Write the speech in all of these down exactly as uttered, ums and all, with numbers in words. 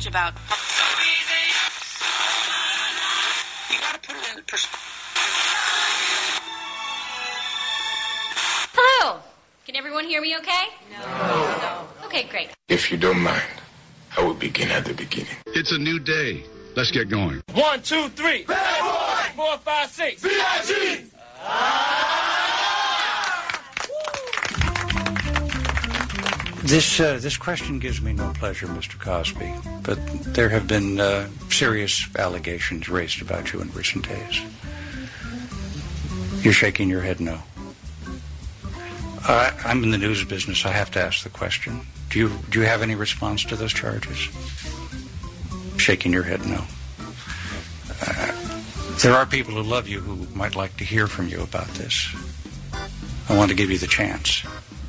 about. So easy. You got to put it in perspective. Hello. Can everyone hear me okay? No. No. Okay, great. If you don't mind, I will begin at the beginning. It's a new day. Let's get going. One, two, three. Bad boy. Four, five, six. B I G. This uh, this question gives me no pleasure, Mister Cosby, but there have been uh, serious allegations raised about you in recent days. You're shaking your head no. Uh, I'm in the news business. I have to ask the question. Do you do you have any response to those charges? Shaking your head no. Uh, there are people who love you who might like to hear from you about this. I want to give you the chance.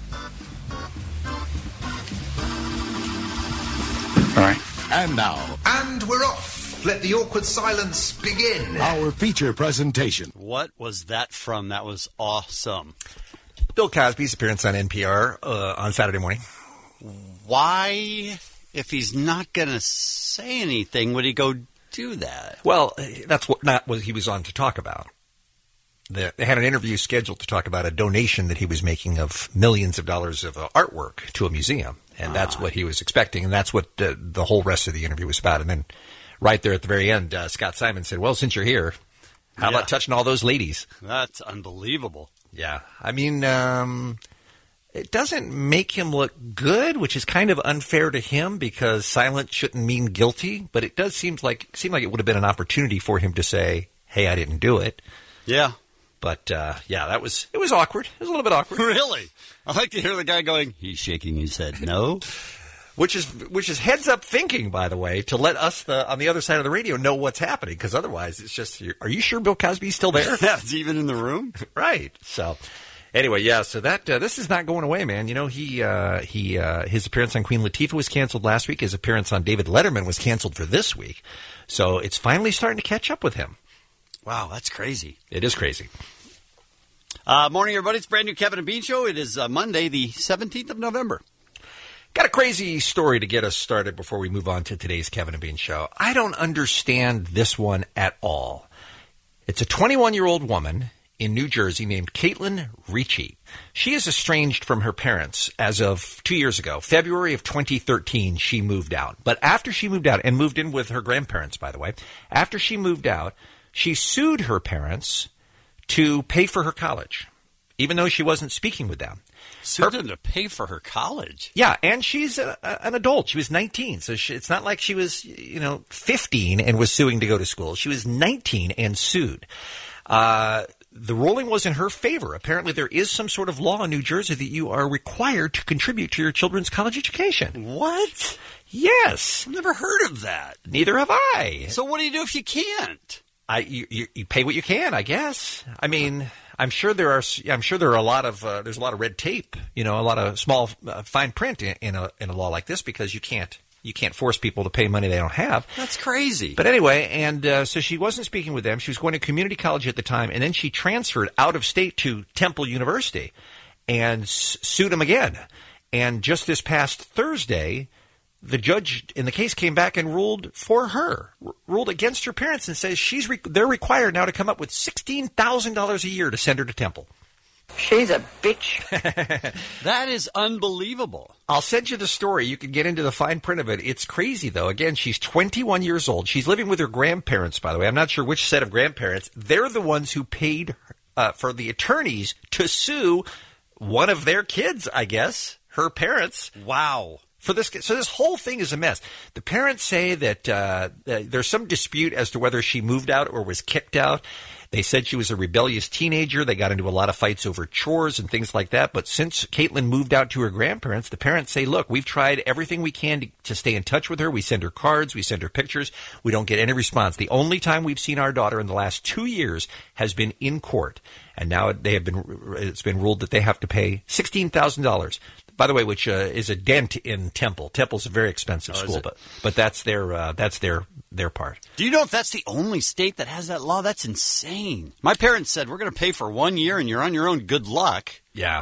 All right. And now, And we're off. Let the awkward silence begin. our feature presentation. What was that from? That was awesome. Bill Cosby's appearance on N P R uh, on Saturday morning. Why, if he's not going to say anything, would he go do that? Well, that's what not what he was on to talk about. The, they had an interview scheduled to talk about a donation that he was making of millions of dollars of uh, artwork to a museum. And that's what he was expecting, and that's what uh, the whole rest of the interview was about. And then right there at the very end, uh, Scott Simon said, well, since you're here, how Yeah. about touching all those ladies? That's unbelievable. Yeah. I mean, um, it doesn't make him look good, which is kind of unfair to him because silent shouldn't mean guilty. But it does seem like seem like it would have been an opportunity for him to say, hey, I didn't do it. Yeah. But, uh, yeah, that was it was awkward. It was a little bit awkward. Really? I like to hear the guy going, he's shaking his head no. Which is which is heads up thinking, by the way, to let us the, on the other side of the radio know what's happening, because otherwise it's just, are you sure Bill Cosby's still there? Yeah, it's even in the room. Right. So anyway, yeah. So that uh, this is not going away, man. You know, he uh, he uh, his appearance on Queen Latifah was canceled last week. His appearance on David Letterman was canceled for this week. So it's finally starting to catch up with him. Wow, that's crazy. It is crazy. Uh, morning, everybody. It's brand new Kevin and Bean Show. It is uh, Monday, the seventeenth of November. Got a crazy story to get us started before we move on to today's Kevin and Bean Show. I don't understand this one at all. It's a twenty-one-year-old woman in New Jersey named Caitlin Ricci. She is estranged from her parents as of two years ago. February of twenty thirteen, she moved out. But after she moved out, and moved in with her grandparents, by the way, after she moved out, she sued her parents to pay for her college, even though she wasn't speaking with them. Sued them to pay for her college? Yeah, and she's a, a, an adult. She was nineteen, so she, it's not like she was, you know, fifteen and was suing to go to school. She was nineteen and sued. Uh, the ruling was in her favor. Apparently there is some sort of law in New Jersey that you are required to contribute to your children's college education. What? Yes. I've never heard of that. Neither have I. So what do you do if you can't? I you, you, you pay what you can, I guess. I mean, I'm sure there are. I'm sure there are a lot of. Uh, there's a lot of red tape. You know, a lot of small uh, fine print in, in a in a law like this because you can't you can't force people to pay money they don't have. That's crazy. But anyway, and uh, so she wasn't speaking with them. She was going to community college at the time, and then she transferred out of state to Temple University and s- sued them again. And just this past Thursday, the judge in the case came back and ruled for her, r- ruled against her parents, and says she's re- they're required now to come up with sixteen thousand dollars a year to send her to Temple. She's a bitch. That is unbelievable. I'll send you the story. You can get into the fine print of it. It's crazy, though. Again, she's twenty-one years old. She's living with her grandparents, by the way. I'm not sure which set of grandparents. They're the ones who paid uh, for the attorneys to sue one of their kids, I guess, her parents. Wow. For this, so this whole thing is a mess. The parents say that uh, uh, there's some dispute as to whether she moved out or was kicked out. They said she was a rebellious teenager. They got into a lot of fights over chores and things like that. But since Caitlin moved out to her grandparents, the parents say, look, we've tried everything we can to, to stay in touch with her. We send her cards. We send her pictures. We don't get any response. The only time we've seen our daughter in the last two years has been in court. And now they have been, it's been ruled that they have to pay sixteen thousand dollars. By the way, which uh, is a dent in Temple. Temple's a very expensive Oh, school, but but that's their uh, that's their their part. Do you know if that's the only state that has that law? That's insane. My parents said, we're going to pay for one year and you're on your own. Good luck. Yeah.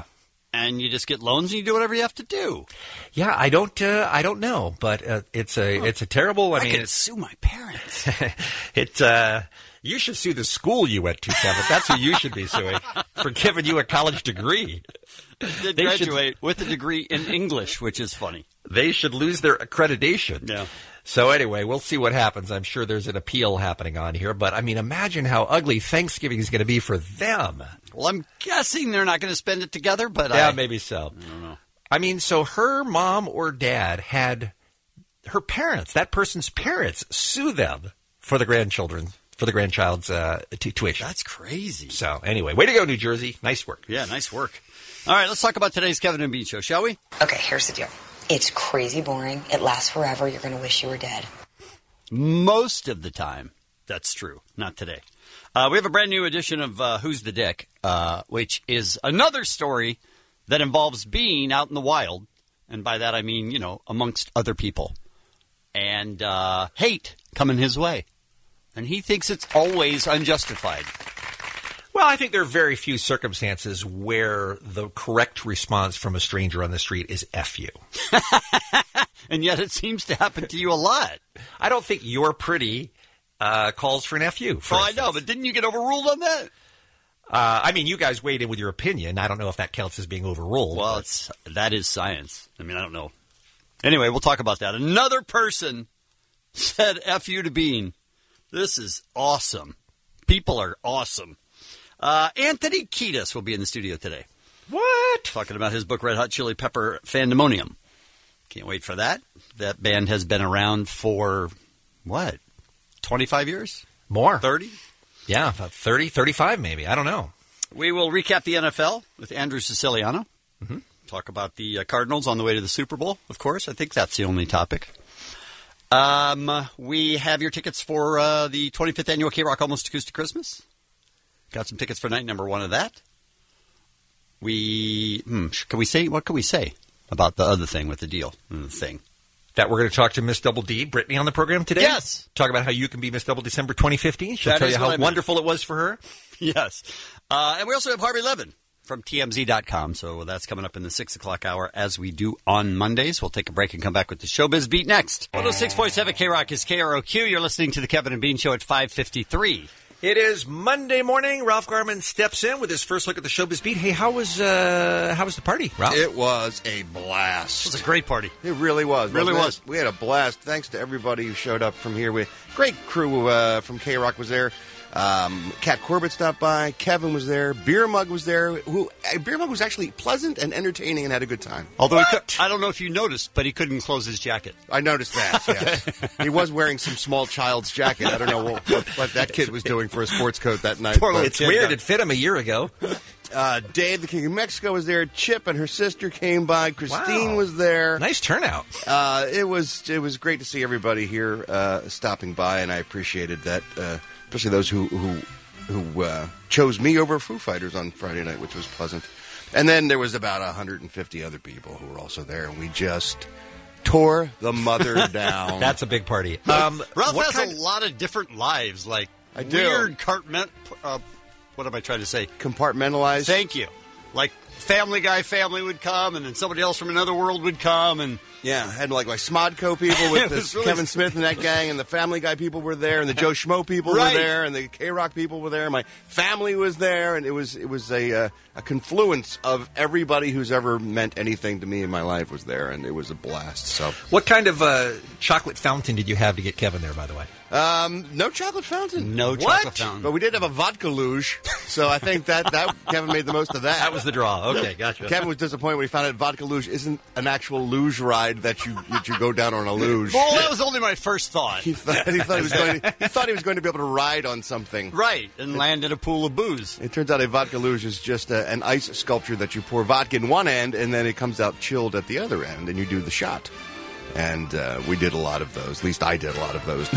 and you just get loans and you do whatever you have to do. Yeah, I don't, uh, I don't know, but uh, it's a, it's a terrible. I, I mean, could it's, sue my parents. it. Uh, you should sue the school you went to, Kevin. That's who you should be suing for giving you a college degree. Did They graduate with a degree in English, which is funny. They should lose their accreditation. Yeah. So anyway, we'll see what happens. I'm sure there's an appeal happening on here, but I mean, imagine how ugly Thanksgiving is going to be for them. Well, I'm guessing they're not going to spend it together, but Yeah, I, maybe so. I don't know. I mean, so her mom or dad had her parents, that person's parents, sue them for the grandchildren, for the grandchild's uh, t- tuition. That's crazy. So anyway, way to go, New Jersey. Nice work. Yeah, nice work. All right, let's talk about today's Kevin and Bean Show, shall we? Okay, here's the deal. It's crazy boring. It lasts forever. You're going to wish you were dead. Most of the time, that's true. Not today. Uh, we have a brand new edition of uh, Who's the Dick, uh, which is another story that involves being out in the wild. And by that, I mean, you know, amongst other people. And uh, hate coming his way. And he thinks it's always unjustified. Well, I think there are very few circumstances where the correct response from a stranger on the street is F you. And yet it seems to happen to you a lot. I don't think you're pretty uh, calls for an F you. For Oh, I instance. know, but didn't you get overruled on that? Uh, I mean, you guys weighed in with your opinion. I don't know if that counts as being overruled. Well, but- it's that is science. I mean, I don't know. Anyway, we'll talk about that. Another person said F you to Bean. This is awesome. People are awesome. Uh, Anthony Kiedis will be in the studio today. What? Talking about his book, Red Hot Chili Pepper Fandemonium. Can't wait for that. That band has been around for, what, twenty-five years? More. thirty? Yeah, about thirty, thirty-five maybe. I don't know. We will recap the N F L with Andrew Siciliano. Mm-hmm. Talk about the uh, Cardinals on the way to the Super Bowl, of course. I think that's the only topic. Um, we have your tickets for uh, the twenty-fifth Annual K-Rock Almost Acoustic Christmas. Got some tickets for night number one of that. We, hmm, can we say, what can we say about the other thing with the deal and the thing? That we're going to talk to Miss Double D, Brittany, on the program today? Yes. Talk about how you can be Miss Double December twenty fifteen. She'll That tell is you what how I meant. wonderful it was for her. Yes. Uh, and we also have Harvey Levin from T M Z dot com. So that's coming up in the six o'clock hour as we do on Mondays. We'll take a break and come back with the Showbiz Beat next. one oh six point seven K-Rock is K R O Q. You're listening to the Kevin and Bean Show at five fifty-three. It is Monday morning. Ralph Garman steps in with his first look at the Showbiz Beat. Hey, how was uh, how was the party, Ralph? It was a blast. It was a great party. It really was. Really wasn't was. it? We had a blast. Thanks to everybody who showed up from here. We great crew uh, from K-Rock was there. Um, Kat Corbett stopped by. Kevin was there. Beer Mug was there. Who uh, Beer Mug was actually pleasant and entertaining and had a good time. Although he could, I don't know if you noticed, but he couldn't close his jacket. I noticed that. Yes. He was wearing some small child's jacket. I don't know what, what, what that kid was doing for a sports coat that night. Poor but- little It's kid, weird. yeah. It fit him a year ago. Uh, Dave, the King of Mexico, was there. Chip and her sister came by. Christine Wow. was there. Nice turnout. Uh, it was it was great to see everybody here uh, stopping by, and I appreciated that, uh, especially those who who who uh, chose me over Foo Fighters on Friday night, which was pleasant. And then there was about one hundred fifty other people who were also there, and we just tore the mother down. That's a big party. Um, Ralph what has kind a lot of different lives, like I do. weird cartment. Uh, what am I trying to say? compartmentalized. Thank you. Like Family Guy family would come, and then somebody else from another world would come, and Yeah, I had like my Smodco people with It this was really- Kevin Smith and that gang, and the Family Guy people were there, and the Joe Schmo people Right. were there, and the K Rock people were there. My family was there, and it was it was a uh, a confluence of everybody who's ever meant anything to me in my life was there, and it was a blast. So, what kind of uh, chocolate fountain did you have to get Kevin there? By the way, um, no chocolate fountain, no What? chocolate fountain. but we did have a vodka luge. So I think that that Kevin made the most of that. that was the draw. Okay, gotcha. Kevin was disappointed when he found out vodka luge isn't an actual luge ride that you that you go down on a luge. Well, that was only my first thought. He thought he thought he was going to, he thought he was going to be able to ride on something. Right, and land in a pool of booze. It turns out a vodka luge is just a, an ice sculpture that you pour vodka in one end, and then it comes out chilled at the other end, and you do the shot. And uh, we did a lot of those. At least I did a lot of those.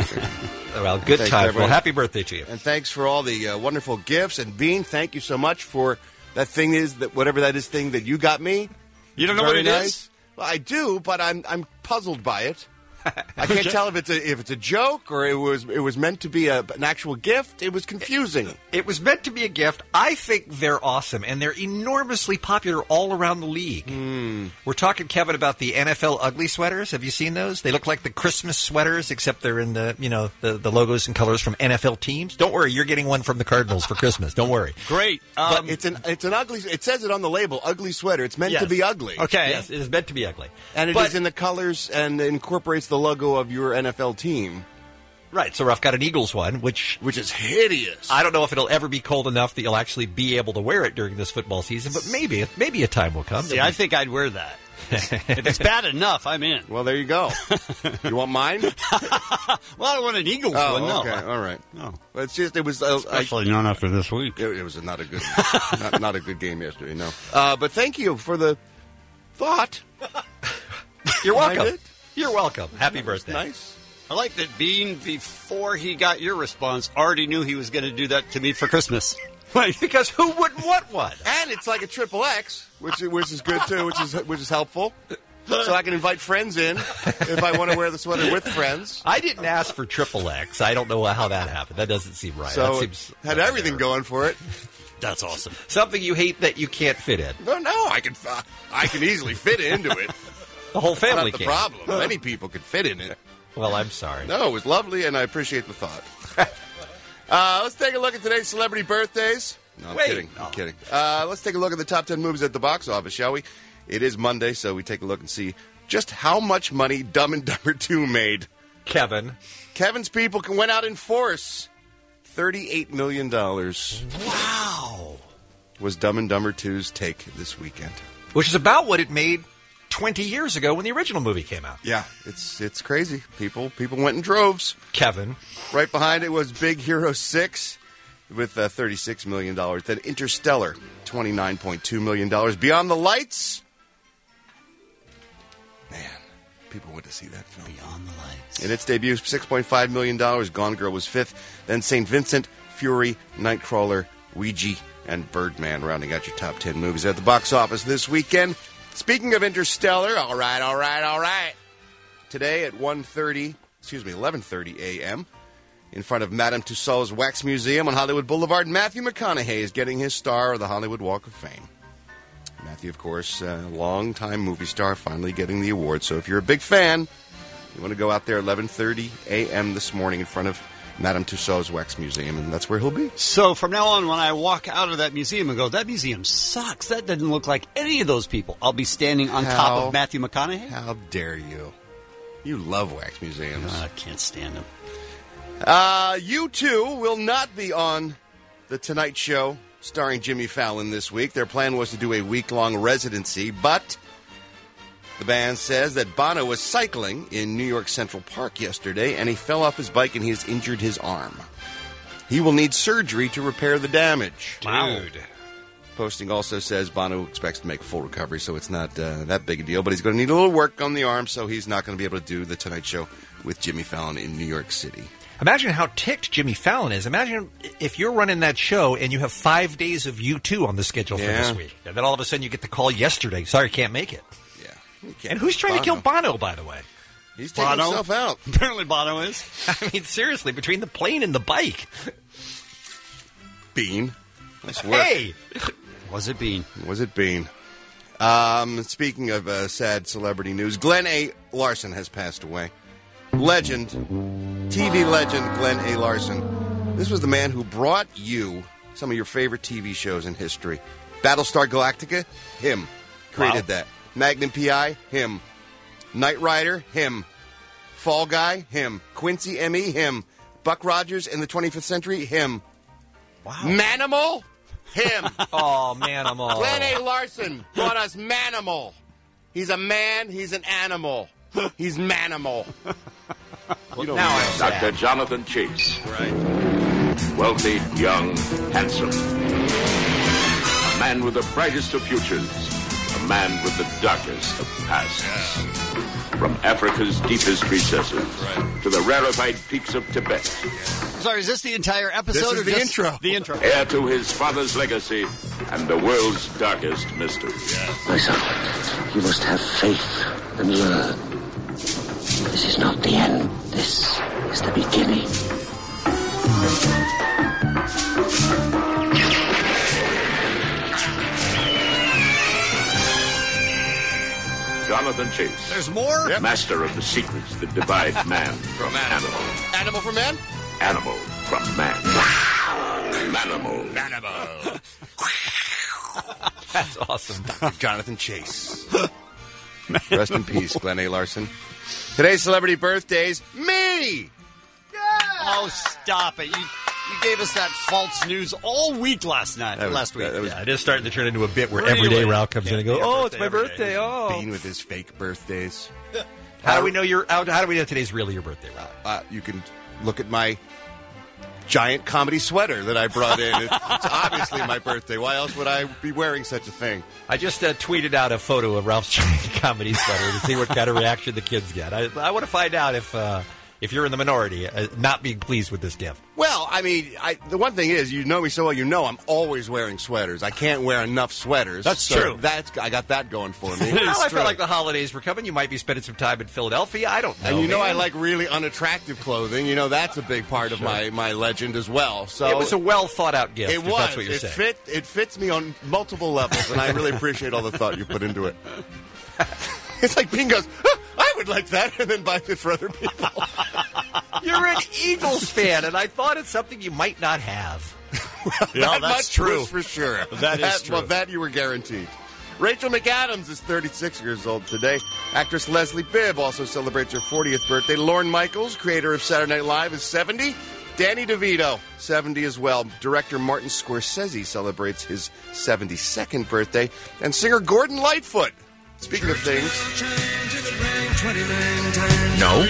Well, good Thanks, time. everybody. Well, happy birthday to you. And thanks for all the uh, wonderful gifts. And Bean, thank you so much for that thing is that whatever that is thing that you got me. You don't know Very what it nice. is? Well, I do, but I'm I'm puzzled by it. I can't tell if it's a if it's a joke or it was it was meant to be a, an actual gift. It was confusing. It was meant to be a gift. I think they're awesome, and they're enormously popular all around the league. Mm. We're talking, Kevin, about the N F L ugly sweaters. Have you seen those? They look like the Christmas sweaters, except they're in the you know the, the logos and colors from N F L teams. Don't worry, you're getting one from the Cardinals for Christmas. Don't worry. Great. But Um, it's an it's an ugly. It says it on the label, ugly sweater. It's meant Yes. to be ugly. okay. Yes, it is meant to be ugly. And it is But- in the colors and incorporates the logo of your N F L team, Right, so I've got an Eagles one, which which is hideous. I don't know if it'll ever be cold enough that you'll actually be able to wear it during this football season, but maybe maybe a time will come. See, I think I'd wear that. If it's bad enough, I'm in. Well, there you go. You want mine? Well, I don't want an Eagles Oh, one, no. okay, all right. No. Well, it's just it was uh, I, Especially not after this week. it, it was not a good not, not a good game yesterday. No, uh, but thank you for the thought. You're welcome. Behind it. You're welcome. Happy That was birthday. Nice. I like that Bean, before he got your response, already knew he was going to do that to me for Christmas. Because who wouldn't want one? And it's like a triple X, which which is good too, which is which is helpful. So I can invite friends in if I want to wear the sweater with friends. I didn't ask for triple X. I don't know how that happened. That doesn't seem right. So that it seems had everything going for it. That's awesome. something you hate that you can't fit in. No, no, I can uh, I can easily fit into it. The whole family Not the can. problem. Many people could fit in it. Well, I'm sorry. No, it was lovely, and I appreciate the thought. uh, let's take a look at today's celebrity birthdays. No, I'm Wait. kidding. I'm kidding. Uh, let's take a look at the top ten movies at the box office, shall we? It is Monday, so we take a look and see just how much money Dumb and Dumber two made. Kevin. Kevin's people can went out in force. thirty-eight million dollars Wow. was Dumb and Dumber two's take this weekend. Which is about what it made twenty years ago when the original movie came out. Yeah, it's it's crazy. People people went in droves. Kevin. Right behind it was Big Hero six with uh, thirty-six million dollars. Then Interstellar, twenty-nine point two million dollars. Beyond the Lights. Man, people went to see that film. Beyond the Lights. In its debut, six point five million dollars. Gone Girl was fifth. Then Saint Vincent, Fury, Nightcrawler, Ouija, and Birdman rounding out your top ten movies at the box office this weekend. Speaking of Interstellar, all right, all right, all right. Today at one thirty, excuse me, eleven thirty a.m., in front of Madame Tussauds Wax Museum on Hollywood Boulevard, Matthew McConaughey is getting his star of the Hollywood Walk of Fame. Matthew, of course, a long-time movie star, finally getting the award. So if you're a big fan, you want to go out there eleven thirty a.m. this morning in front of Madame Tussauds Wax Museum, and that's where he'll be. So from now on, when I walk out of that museum and go, that museum sucks, that doesn't look like any of those people, I'll be standing on How- top of Matthew McConaughey? How dare you? You love wax museums. I can't stand him. Uh, you two will not be on The Tonight Show starring Jimmy Fallon this week. Their plan was to do a week-long residency, but the band says that Bono was cycling in New York Central Park yesterday, and he fell off his bike and he has injured his arm. He will need surgery to repair the damage. Dude. Posting also says Bono expects to make a full recovery, so it's not uh, that big a deal, but he's going to need a little work on the arm, so he's not going to be able to do The Tonight Show with Jimmy Fallon in New York City. Imagine how ticked Jimmy Fallon is. Imagine if you're running that show and you have five days of U two on the schedule for Yeah. this week. And then all of a sudden you get the call yesterday. Sorry, can't make it. Yeah. You can't- And who's trying to kill Bono, by the way? He's taking Bono? himself out. Apparently Bono is. I mean, seriously, between the plane and the bike. Bean. Nice work. Hey! Was it Bean? Was it Bean? Um, speaking of uh, sad celebrity news, Glenn A. Larson has passed away. Legend, T V legend Glenn A. Larson. This was the man who brought you some of your favorite T V shows in history. Battlestar Galactica, him. Created Wow. that. Magnum P I, him. Knight Rider, him. Fall Guy, him. Quincy M E, him. Buck Rogers in the twenty-fifth century, him. Wow. Manimal, him. Oh, Manimal. Glenn A. Larson brought us Manimal. He's a man, he's an animal. He's Manimal. Well, now I'm sad. Doctor Jonathan Chase. Right. Wealthy, young, handsome. A man with the brightest of futures. A man with the darkest of pasts. From Africa's deepest recesses to the rarefied peaks of Tibet. Sorry, is this the entire episode? This is or the just intro. The intro. Heir to his father's legacy and the world's darkest mystery. My son, you must have faith and learn. This is not the end. This is the beginning. Jonathan Chase. There's more? Yep. Master of the secrets that divide man from animal. Animal from man? Animal from man. Manimal. Animal. That's awesome. Jonathan Chase. Rest in peace, Glenn A. Larson. Today's celebrity birthdays, me! Oh, stop it. You you gave us that false news all week last night, That was- last week. that was- Yeah, it is starting to turn into a bit where Really? every day Ralph comes in and goes, Yeah, "Oh, it's birthday my every day. birthday!" Oh, Bean with his fake birthdays. how do we know your? How, how do we know today's really your birthday, Ralph? Uh, you can look at my giant comedy sweater that I brought in. It's, it's obviously my birthday. Why else would I be wearing such a thing? I just uh, tweeted out a photo of Ralph's giant comedy sweater to see what kind of reaction the kids get. I, I want to find out if uh, if you're in the minority, uh, not being pleased with this gift. Well, I mean, I, the one thing is, you know me so well, you know I'm always wearing sweaters. I can't wear enough sweaters. That's so true. That's I got that going for me. Well, I true. felt like the holidays were coming. You might be spending some time in Philadelphia. I don't know. And you know man. I like really unattractive clothing. You know that's a big part of my, my legend as well. So It was a well thought out gift. It if was. That's what you're it saying. fit. It fits me on multiple levels, and I really appreciate all the thought you put into it. It's like Bean goes, "Huh, I would like that, and then buys it for other people. You're an Eagles fan, and I thought it's something you might not have. Yeah, that that's much true. was for sure. That is true. Well, that you were guaranteed. Rachel McAdams is thirty-six years old today. Actress Leslie Bibb also celebrates her fortieth birthday. Lorne Michaels, creator of Saturday Night Live, is seventy. Danny DeVito, seventy as well. Director Martin Scorsese celebrates his seventy-second birthday. And singer Gordon Lightfoot. Speaking of things. No.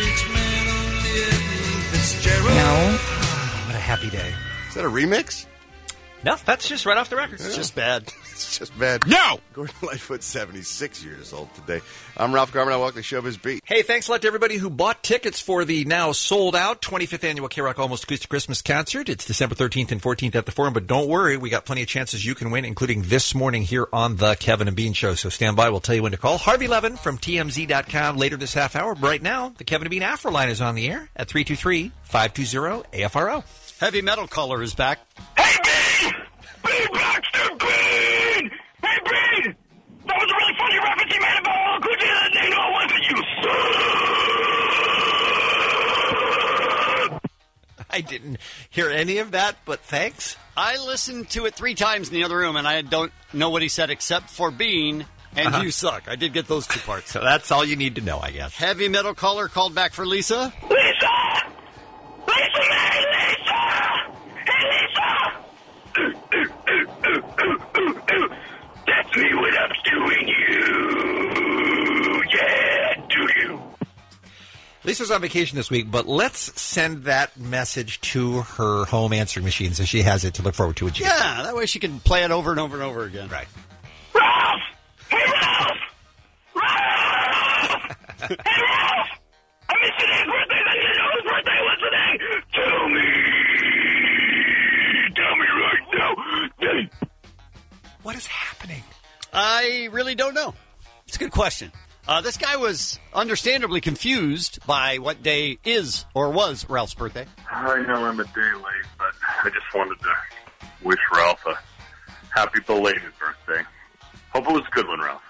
No. What a happy day. Is that a remix? No, that's just right off the record. It's just bad. It's just bad. No! Gordon Lightfoot, seventy-six years old today. I'm Ralph Garman. I walk the Showbiz Beat. Hey, thanks a lot to everybody who bought tickets for the now sold-out twenty-fifth Annual K-Rock Almost Acoustic Christmas Concert. It's December thirteenth and fourteenth at the Forum, but don't worry, we got plenty of chances you can win, including this morning here on The Kevin and Bean Show. So stand by, we'll tell you when to call. Harvey Levin from T M Z dot com later this half hour. But right now, the Kevin and Bean Afro line is on the air at three two three, five two zero, A F R O. Heavy Metal Caller is back. Hey, Bean! Bean Baxter, Bean! Hey, Bean! That was a really funny reference you made about all good the other day. No, wasn't you, sir? I didn't hear any of that, but thanks. I listened to it three times in the other room, and I don't know what he said except for Bean and Uh-huh. you suck. I did get those two parts. So that's all you need to know, I guess. Heavy Metal Caller called back for Lisa. Lisa! Lisa, man, Lisa! Hey, Lisa! That's me when I'm doing you. Yeah, do you? Lisa's on vacation this week, but let's send that message to her home answering machine so she has it to look forward to. It. Yeah, that way she can play it over and over and over again. Right. Ralph! Hey, Ralph! Ralph! Hey, Ralph! I missed today's birthday. I didn't know whose birthday was today. Tell me. Tell me right now. What is happening? I really don't know. It's a good question. Uh, this guy was understandably confused by what day is or was Ralph's birthday. I know I'm a day late, but I just wanted to wish Ralph a happy belated birthday. Hope it was a good one, Ralph.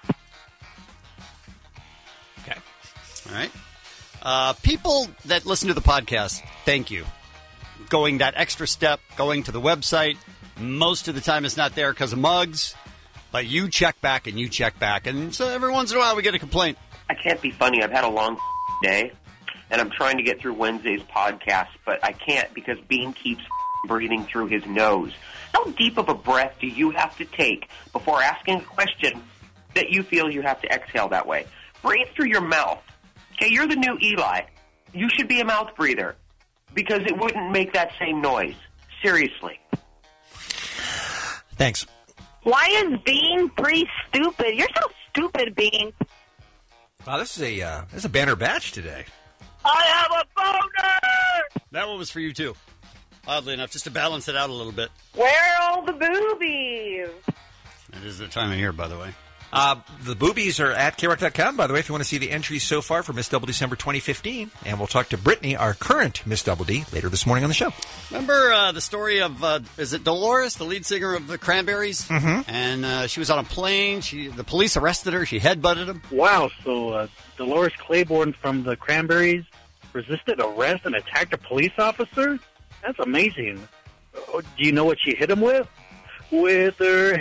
Okay. All right. Uh, people that listen to the podcast, thank you. Going that extra step, going to the website. Most of the time it's not there because of mugs, but you check back and you check back. And so every once in a while we get a complaint. I can't be funny. I've had a long day, and I'm trying to get through Wednesday's podcast, but I can't because Bean keeps breathing through his nose. How deep of a breath do you have to take before asking a question that you feel you have to exhale that way? Breathe through your mouth. Okay, you're the new Eli. You should be a mouth breather because it wouldn't make that same noise. Seriously. Thanks. Why is Bean pretty stupid? You're so stupid, Bean. Wow, this is a uh, this is a banner batch today. I have a boner! That one was for you, too. Oddly enough, just to balance it out a little bit. Where are all the boobies? It is the time of year, by the way. Uh, the boobies are at K rock dot com, by the way, if you want to see the entries so far for Miss Double December twenty fifteen. And we'll talk to Brittany, our current Miss Double D, later this morning on the show. Remember uh, the story of, uh, is it Dolores, the lead singer of the Cranberries? Mm-hmm. And uh, she was on a plane. She The police arrested her. She headbutted him. Wow, so uh, Dolores Claiborne from the Cranberries resisted arrest and attacked a police officer? That's amazing. Oh, do you know what she hit him with? With her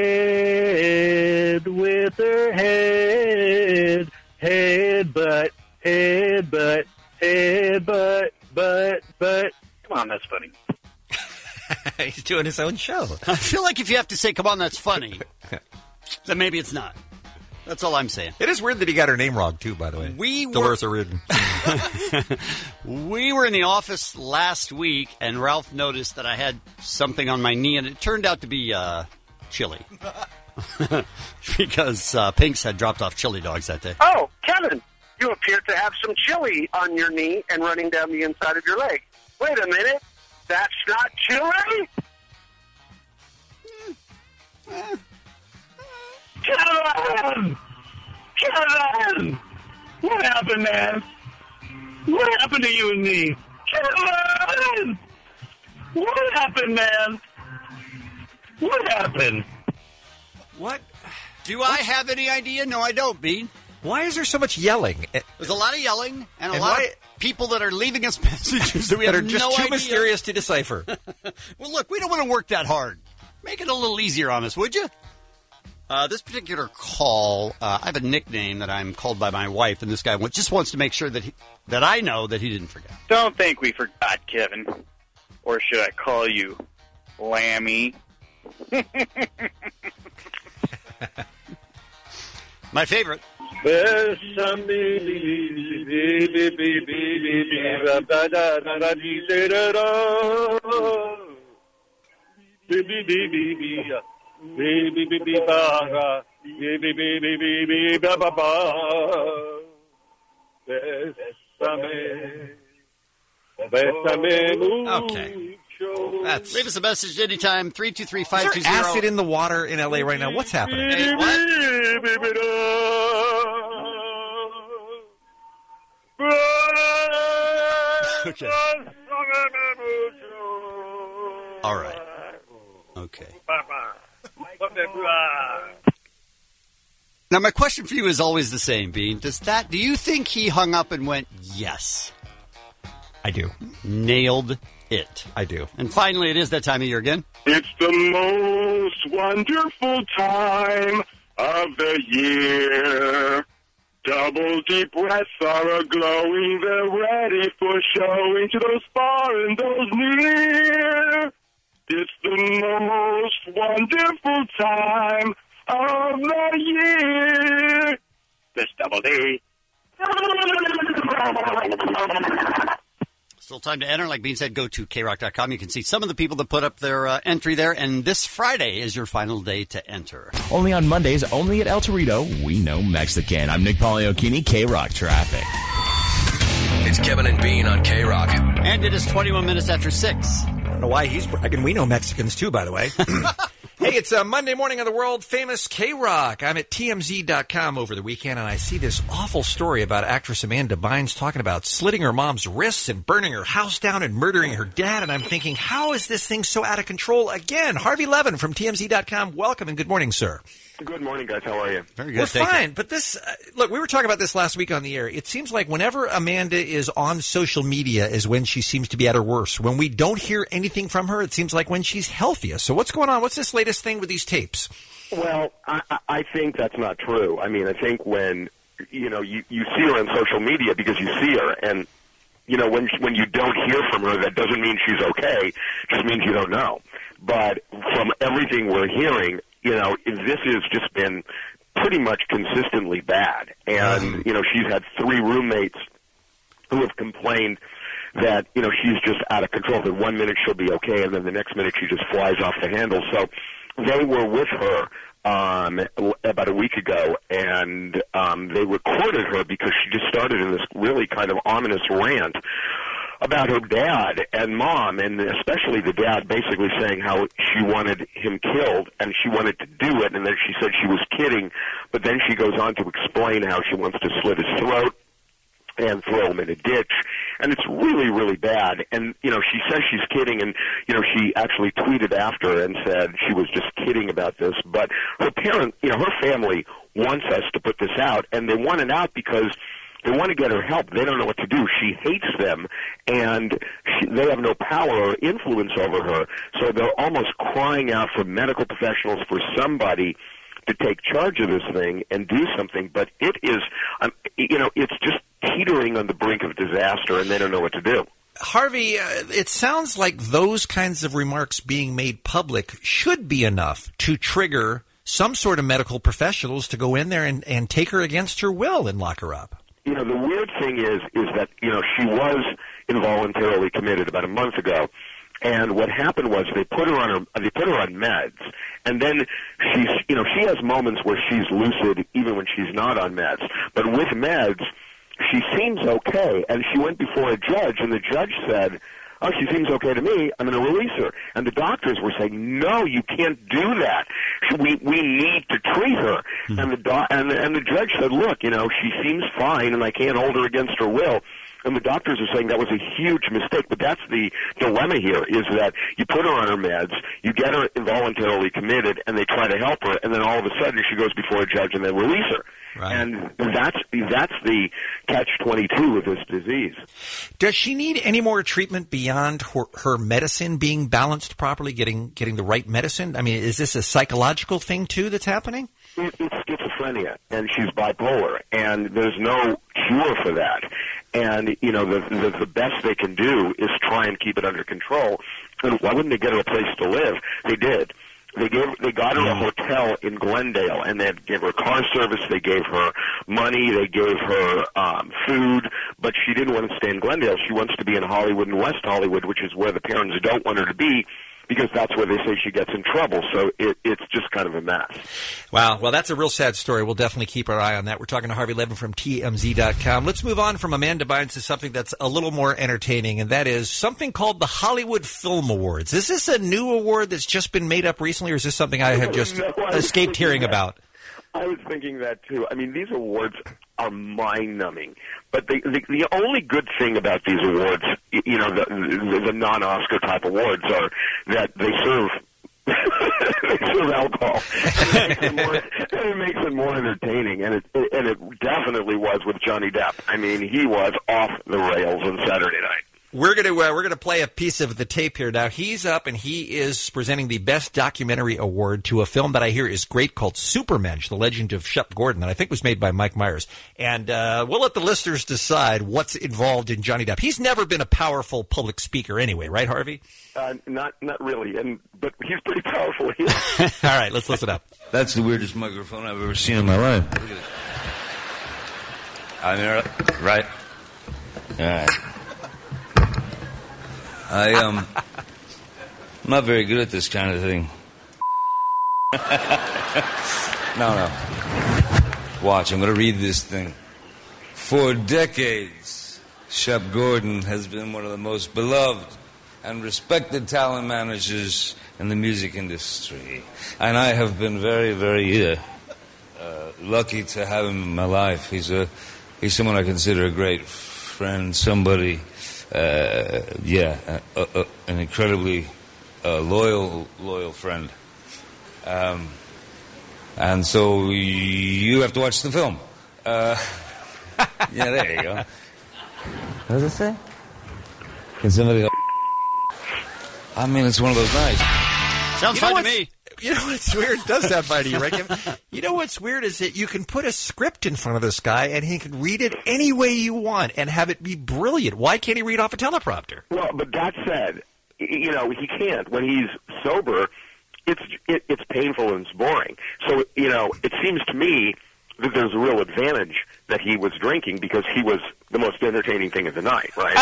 head, with her head, head, butt, head, butt, head, butt, butt, butt. Come on, that's funny. He's doing his own show. I feel like if you have to say, come on, that's funny, then maybe it's not. That's all I'm saying. It is weird that he got her name wrong, too, by the way. We Dolores were... O'Riordan. We were in the office last week, and Ralph noticed that I had something on my knee, and it turned out to be uh, chili. Because uh, Pinks had dropped off chili dogs that day. Oh, Kevin, you appear to have some chili on your knee and running down the inside of your leg. Wait a minute. That's not chili? Eh. Kevin! Kevin! What happened, man? What happened to you and me? Kevin! What happened, man? What happened? What? Do I have any idea? No, I don't, Bean. Why is there so much yelling? There's a lot of yelling and a And lot why- of people that are leaving us messages that we that have are just no too idea. mysterious to decipher. Well, look, we don't want to work that hard. Make it a little easier on us, would you? Uh, this particular call, uh, I have a nickname that I'm called by my wife, and this guy wa- just wants to make sure that he, that I know that he didn't forget. Don't think we forgot, Kevin. Or should I call you Lammy? My favorite. Baby, baby, ba, baby, baby, baby, ba, ba, ba. Bésame, bésame mucho. Okay. That's... Leave us a message anytime, three two three, five two Is zero. there acid in the water in L A right now? What's happening? Hey, what? Okay. All right. Okay. Now, my question for you is always the same, Bean. Does that? Do you think he hung up and went, yes? I do. Nailed it. I do. And finally, it is that time of year again. It's the most wonderful time of the year. Double deep breaths are a-glowing. They're ready for showing to those far and those near. It's the most wonderful time of the year. This Double D. Still time to enter. Like Bean said, go to K rock dot com. You can see some of the people that put up their uh, entry there. And this Friday is your final day to enter. Only on Mondays, only at El Torito, we know Mexican. I'm Nick Poliokini, K-Rock Traffic. It's Kevin and Bean on K-Rock. And it is twenty-one minutes after six. I don't know why he's bragging. We know Mexicans, too, by the way. Hey, it's a Monday morning on the world-famous K-Rock. I'm at T M Z dot com over the weekend, and I see this awful story about actress Amanda Bynes talking about slitting her mom's wrists and burning her house down and murdering her dad, and I'm thinking, how is this thing so out of control again? Harvey Levin from T M Z dot com, welcome and good morning, sir. Good morning, guys. How are you? Very good. We're Thank fine, you. but this, uh, look, we were talking about this last week on the air. It seems like whenever Amanda is on social media is when she seems to be at her worst. When we don't hear anything from her, it seems like when she's healthiest. So what's going on? What's this latest thing with these tapes? Well, I, I think that's not true. I mean, I think when, you know, you, you see her on social media because you see her, and, you know, when when you don't hear from her, that doesn't mean she's okay. It just means you don't know. But from everything we're hearing, you know, this has just been pretty much consistently bad. And, you know, she's had three roommates who have complained that, you know, she's just out of control. That one minute she'll be okay, and then the next minute she just flies off the handle. So they were with her um, about a week ago, and um, they recorded her because she just started in this really kind of ominous rant about her dad and mom, and especially the dad basically saying how she wanted him killed and she wanted to do it, and then she said she was kidding, but then she goes on to explain how she wants to slit his throat and throw him in a ditch, and it's really, really bad. And, you know, she says she's kidding, and, you know, she actually tweeted after and said she was just kidding about this, but her parent, you know, her family wants us to put this out, and they want it out because they want to get her help. They don't know what to do. She hates them, and she, they have no power or influence over her, so they're almost crying out for medical professionals, for somebody to take charge of this thing and do something, but it is, um, you know, it's just teetering on the brink of disaster, and they don't know what to do. Harvey, uh, it sounds like those kinds of remarks being made public should be enough to trigger some sort of medical professionals to go in there and, and take her against her will and lock her up. You know, the weird thing is, is that, you know, she was involuntarily committed about a month ago. And what happened was they put her on her, they put her on meds, and then she's, you know, she has moments where she's lucid even when she's not on meds. But with meds, she seems okay, and she went before a judge, and the judge said, "Oh, she seems okay to me. I'm going to release her." And the doctors were saying, "No, you can't do that. We we need to treat her." Mm-hmm. And the do- and and the judge said, "Look, you know, she seems fine, and I can't hold her against her will." And the doctors are saying that was a huge mistake. But that's the dilemma here, is that you put her on her meds, you get her involuntarily committed, and they try to help her, and then all of a sudden she goes before a judge and they release her. Right. And that's that's the catch twenty-two of this disease. Does she need any more treatment beyond her, her medicine being balanced properly, getting getting the right medicine? I mean, is this a psychological thing, too, that's happening? It, it's schizophrenia, and she's bipolar, and there's no cure for that. And, you know, the, the the best they can do is try and keep it under control. And why wouldn't they get her a place to live? They did. They gave, they got her a hotel in Glendale, and they gave her car service. They gave her money. They gave her um, food, but she didn't want to stay in Glendale. She wants to be in Hollywood and West Hollywood, which is where the parents don't want her to be, because that's where they say she gets in trouble. So it, it's just kind of a mess. Wow. Well, that's a real sad story. We'll definitely keep our eye on that. We're talking to Harvey Levin from T M Z dot com. Let's move on from Amanda Bynes to something that's a little more entertaining, and that is something called the Hollywood Film Awards. Is this a new award that's just been made up recently, or is this something I have just no, I escaped hearing that. about? I was thinking that, too. I mean, these awards are mind-numbing. But the, the the only good thing about these awards, you know, the, the, the non-Oscar type awards, are that they serve they serve alcohol, and it, makes it more, and it makes it more entertaining. And it, it and it definitely was with Johnny Depp. I mean, he was off the rails on Saturday night. We're going to uh, we're going to play a piece of the tape here. Now, he's up, and he is presenting the Best Documentary Award to a film that I hear is great called Supermensch, The Legend of Shep Gordon, that I think was made by Mike Myers. And uh, we'll let the listeners decide what's involved in Johnny Depp. He's never been a powerful public speaker anyway, right, Harvey? Uh, not not really, and but he's pretty powerful here. All right, let's listen up. That's the weirdest microphone I've ever seen in my life. Look at it. I'm here, right? All right. I, um, I'm not very good at this kind of thing. no, no. Watch, I'm going to read this thing. For decades, Shep Gordon has been one of the most beloved and respected talent managers in the music industry. And I have been very, very uh, uh, lucky to have him in my life. He's a, he's someone I consider a great friend, somebody... Uh, yeah, uh, uh, an incredibly uh, loyal, loyal friend. Um, and so you have to watch the film. Uh, yeah, there you go. What does it say? Can somebody go? I mean, it's one of those nights. Sounds fine to me. You know what's weird? It does sound funny to you, right? You know what's weird is that you can put a script in front of this guy and he can read it any way you want and have it be brilliant. Why can't he read off a teleprompter? Well, but that said, you know, he can't. When he's sober, it's it, it's painful and it's boring. So, you know, it seems to me that there's a real advantage that he was drinking because he was the most entertaining thing of the night, right?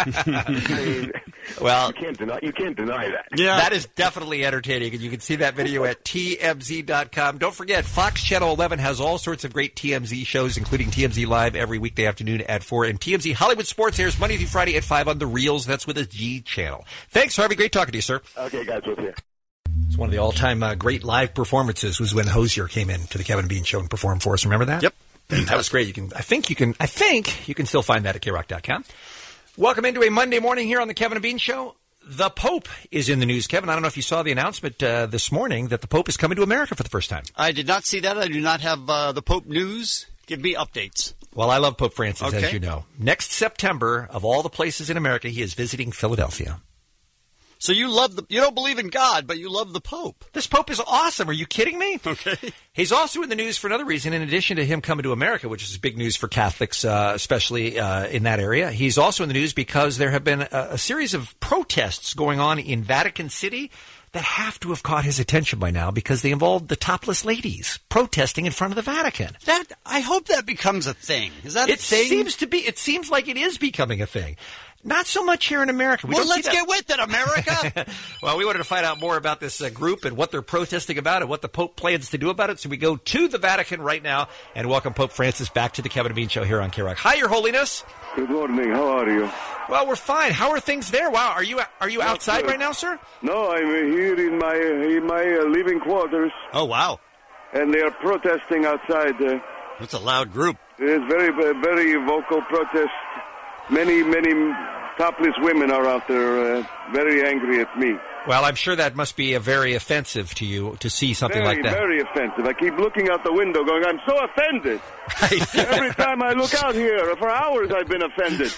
I mean, well, you can't deny you can't deny that. Yeah, that is definitely entertaining, and you can see that video at T M Z dot com. Don't forget, Fox Channel eleven has all sorts of great T M Z shows, including T M Z Live every weekday afternoon at four, and T M Z Hollywood Sports airs Monday through Friday at five on the Reels. That's with a G channel. Thanks, Harvey. Great talking to you, sir. Okay, guys, with you. It's one of the all-time uh, great live performances was when Hozier came in to the Kevin and Bean Show and performed for us. Remember that? Yep. That was great. You can, I think you can, I think you can still find that at K rock dot com. Welcome into a Monday morning here on the Kevin and Bean Show. The Pope is in the news, Kevin. I don't know if you saw the announcement uh, this morning that the Pope is coming to America for the first time. I did not see that. I do not have uh, the Pope news. Give me updates. Well, I love Pope Francis, Okay. as you know. Next September, of all the places in America, he is visiting Philadelphia. So you love the, you don't believe in God, but you love the Pope. This Pope is awesome. Are you kidding me? Okay. He's also in the news for another reason. In addition to him coming to America, which is big news for Catholics, uh, especially uh, in that area, he's also in the news because there have been a, a series of protests going on in Vatican City that have to have caught his attention by now because they involved the topless ladies protesting in front of the Vatican. That I hope that becomes a thing. Is that it a thing? seems to be. It seems like it is becoming a thing. Not so much here in America. We well, don't see let's that- get with it, America. Well, we wanted to find out more about this uh, group and what they're protesting about and what the Pope plans to do about it. So we go to the Vatican right now and welcome Pope Francis back to the Kevin and Bean Show here on K Rock. Hi, Your Holiness. Good morning. How are you? Well, we're fine. How are things there? Wow, are you are you outside good. right now, sir? No, I'm here in my in my uh, living quarters. Oh, wow. And they are protesting outside. Uh, That's a loud group. There's very very vocal protest. Many many topless women are out there, uh, very angry at me. Well, I'm sure that must be a very offensive to you to see something Very, like that. very offensive. I keep looking out the window going, I'm so offended. Every time I look out here, for hours I've been offended.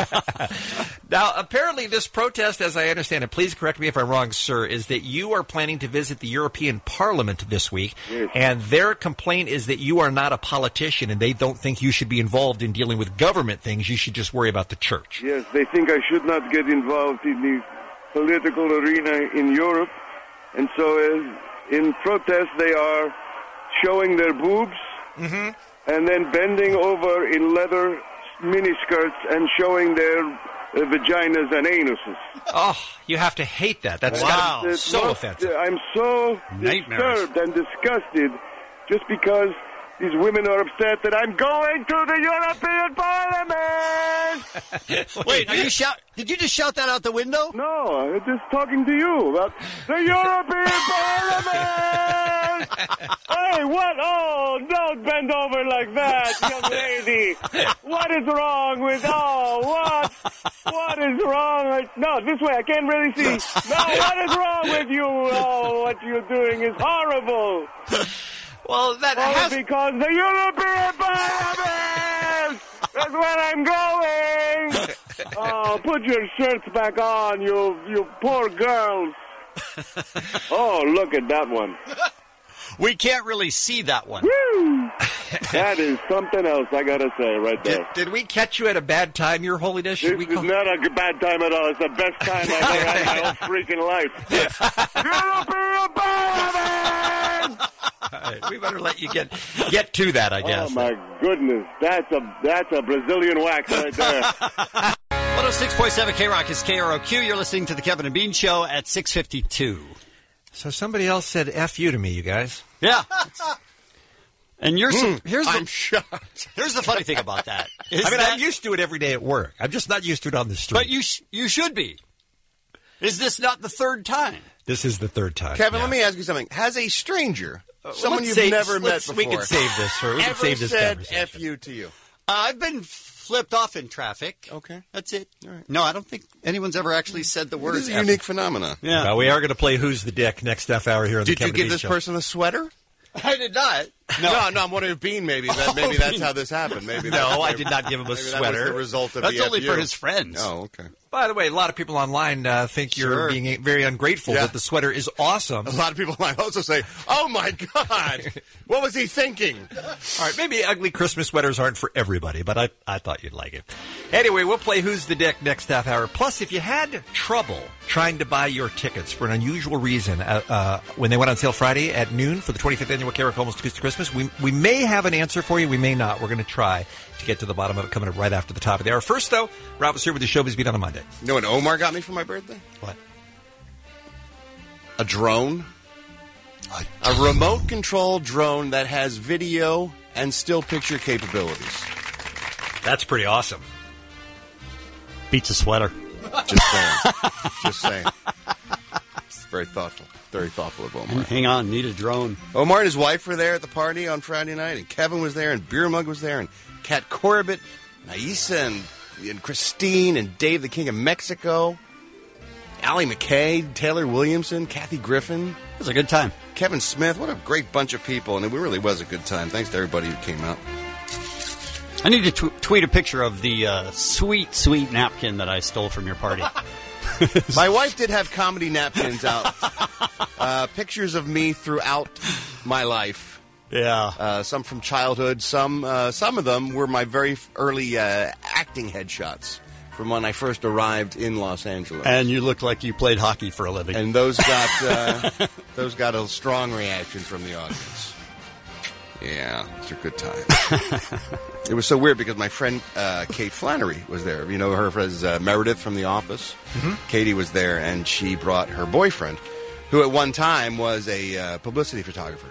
Now, apparently this protest, as I understand it, please correct me if I'm wrong, sir, is that you are planning to visit the European Parliament this week, Yes. and their complaint is that you are not a politician and they don't think you should be involved in dealing with government things. You should just worry about the church. Yes, they think I should not get involved in the political arena in Europe. And so uh, in protest, they are showing their boobs Mm-hmm. and then bending over in leather miniskirts and showing their uh, vaginas and anuses. Oh, you have to hate that. That's Wow. gotta be so It offensive. must- I'm so Nightmares. disturbed and disgusted just because these women are upset that I'm going to the European Parliament. Wait, are you shout? Did you just shout that out the window? No, I'm just talking to you about the European Parliament. Hey, what? Oh, don't bend over like that, young lady. What is wrong with? Oh, what? What is wrong? with- No, this way. I can't really see. No, what is wrong with you? Oh, what you're doing is horrible. Well, that All has... because the European Parliament. That's where I'm going. Oh, put your shirts back on, you you poor girls. Oh, look at that one. We can't really see that one. Woo! That is something else, I gotta say, right there. Did, did we catch you at a bad time, Your Holiness? Should This we is call... not a g- bad time at all. It's the best time I've ever had in my whole freaking life. European Parliament! All right, we better let you get get to that, I guess. Oh my goodness, that's a that's a Brazilian wax right there. one oh six point seven K Rock is K R O Q. You're listening to the Kevin and Bean Show at six fifty-two. So somebody else said F you to me, you guys. Yeah. And you're so, Mm, here's I'm the shocked. Here's the funny thing about that. is I mean, that- I'm used to it every day at work. I'm just not used to it on the street. But you sh- you should be. Is this not the third time? This is the third time. Kevin, yeah. let me ask you something. Has a stranger, someone let's you've save- never met let's- before, we can save this, sir. We can ever save this said conversation. F you to you? Uh, I've been flipped off in traffic. Okay. That's it. No, I don't think anyone's ever actually said the word. It is a F. unique phenomenon. Yeah. Well, we are going to play Who's the Dick next half hour here on the Did you Kevin give and Bean this Show. person a sweater? I did not. No, no, no I'm wondering if Bean maybe. That, maybe that's how this happened. Maybe No, that's- I did not give him a maybe That sweater. was the result of That's the only F U. for his friends. Oh, okay. By the way, a lot of people online uh, think you're Sure. being very ungrateful, Yeah. but the sweater is awesome. A lot of people might also say, "Oh my God, what was he thinking?" All right, maybe ugly Christmas sweaters aren't for everybody, but I, I thought you'd like it. Anyway, we'll play Who's the Dick next half hour. Plus, if you had trouble trying to buy your tickets for an unusual reason uh, uh, when they went on sale Friday at noon for the twenty-fifth annual K R O C Almost Acoustic Christmas, Christmas. We we may have an answer for you. We may not. We're going to try to get to the bottom of it coming up right after the top of the hour. First, though, Ralph is here with the Showbiz Beat on a Monday. You know what Omar got me for my birthday? What? A drone. A remote control drone that has video and still picture capabilities. That's pretty awesome. Beats a sweater. Just saying. Just saying. It's very thoughtful. Very thoughtful of Omar. Hang on, need a drone. Omar and his wife were there at the party on Friday night, and Kevin was there, and Beer Mug was there, and Kat Corbett, and Aisa, and, and Christine, and Dave the King of Mexico, Allie McKay, Taylor Williamson, Kathy Griffin. It was a good time. Kevin Smith. What a great bunch of people, and it really was a good time. Thanks to everybody who came out. I need to tw- tweet a picture of the uh, sweet, sweet napkin that I stole from your party. My wife did have comedy napkins out. Uh, pictures of me throughout my life. Yeah. Uh, some from childhood. Some uh, some of them were my very early uh, acting headshots from when I first arrived in Los Angeles. And you look like you played hockey for a living. And those got uh, those got a strong reaction from the audience. Yeah, it's a good time. It was so weird because my friend uh, Kate Flannery was there. You know her as uh, Meredith from The Office. Mm-hmm. Katie was there, and she brought her boyfriend, who at one time was a uh, publicity photographer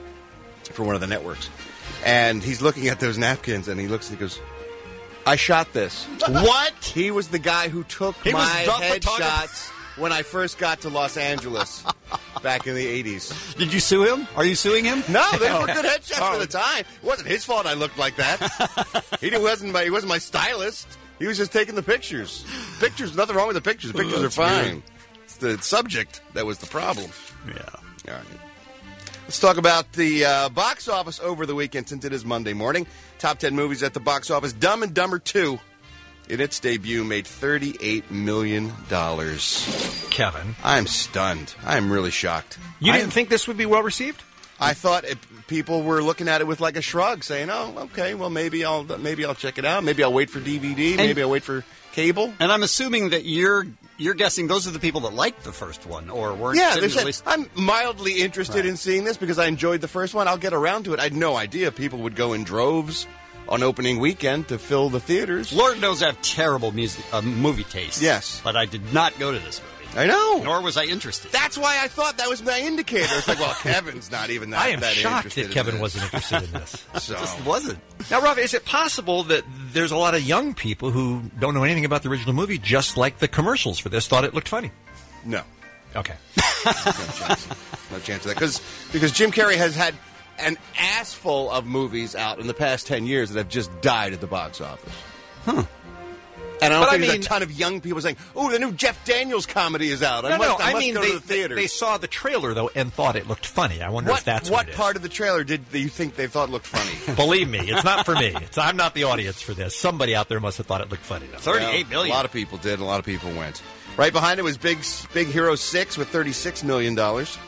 for one of the networks. And he's looking at those napkins, and he looks and he goes, I shot this. What? He was the guy who took He was my the headshots when I first got to Los Angeles back in the eighties. Did you sue him? Are you suing him? No, they were good headshots Oh. for the time. It wasn't his fault I looked like that. he didn't, wasn't my, he wasn't my stylist. He was just taking the pictures. Pictures, nothing wrong with the pictures. The pictures Oh, are that's fine. weird. It's the subject that was the problem. Yeah. All right. Let's talk about the uh, box office over the weekend since it is Monday morning. Top ten movies at the box office. Dumb and Dumber two, in its debut, made thirty-eight million dollars. Kevin. I'm stunned. I'm really shocked. You I- didn't think this would be well received? I thought it, people were looking at it with like a shrug, saying, "Oh, okay, well maybe I'll maybe I'll check it out. Maybe I'll wait for D V D. Maybe I'll wait for cable." And I'm assuming that you're you're guessing those are the people that liked the first one or weren't. Yeah, didn't there's a- release- I'm mildly interested Right. in seeing this because I enjoyed the first one. I'll get around to it. I had no idea people would go in droves on opening weekend to fill the theaters. Lord knows I have terrible music, uh, movie taste. Yes. But I did not go to this movie. I know. Nor was I interested. That's why I thought that was my indicator. It's like, well, Kevin's not even that. I am that shocked interested that in Kevin this. wasn't interested in this. So Just wasn't. Now, Rob, is it possible that there's a lot of young people who don't know anything about the original movie, just like the commercials for this, thought it looked funny? no, Okay. no chance. No chance of that because because Jim Carrey has had an ass full of movies out in the past ten years that have just died at the box office. Huh. And I don't But I think there's mean- a ton of young people saying, "Oh, the new Jeff Daniels comedy is out." I No, must, no, I I must mean, go they, to the theater. they, they saw the trailer, though, and thought it looked funny. I wonder what if that's what what it is. part of the trailer did you think they thought looked funny? Believe me, it's not for me. It's, I'm not the audience for this. Somebody out there must have thought it looked funny, though. thirty-eight million. A lot of people did. A lot of people went. Right behind it was Big Big Hero six with thirty-six million dollars.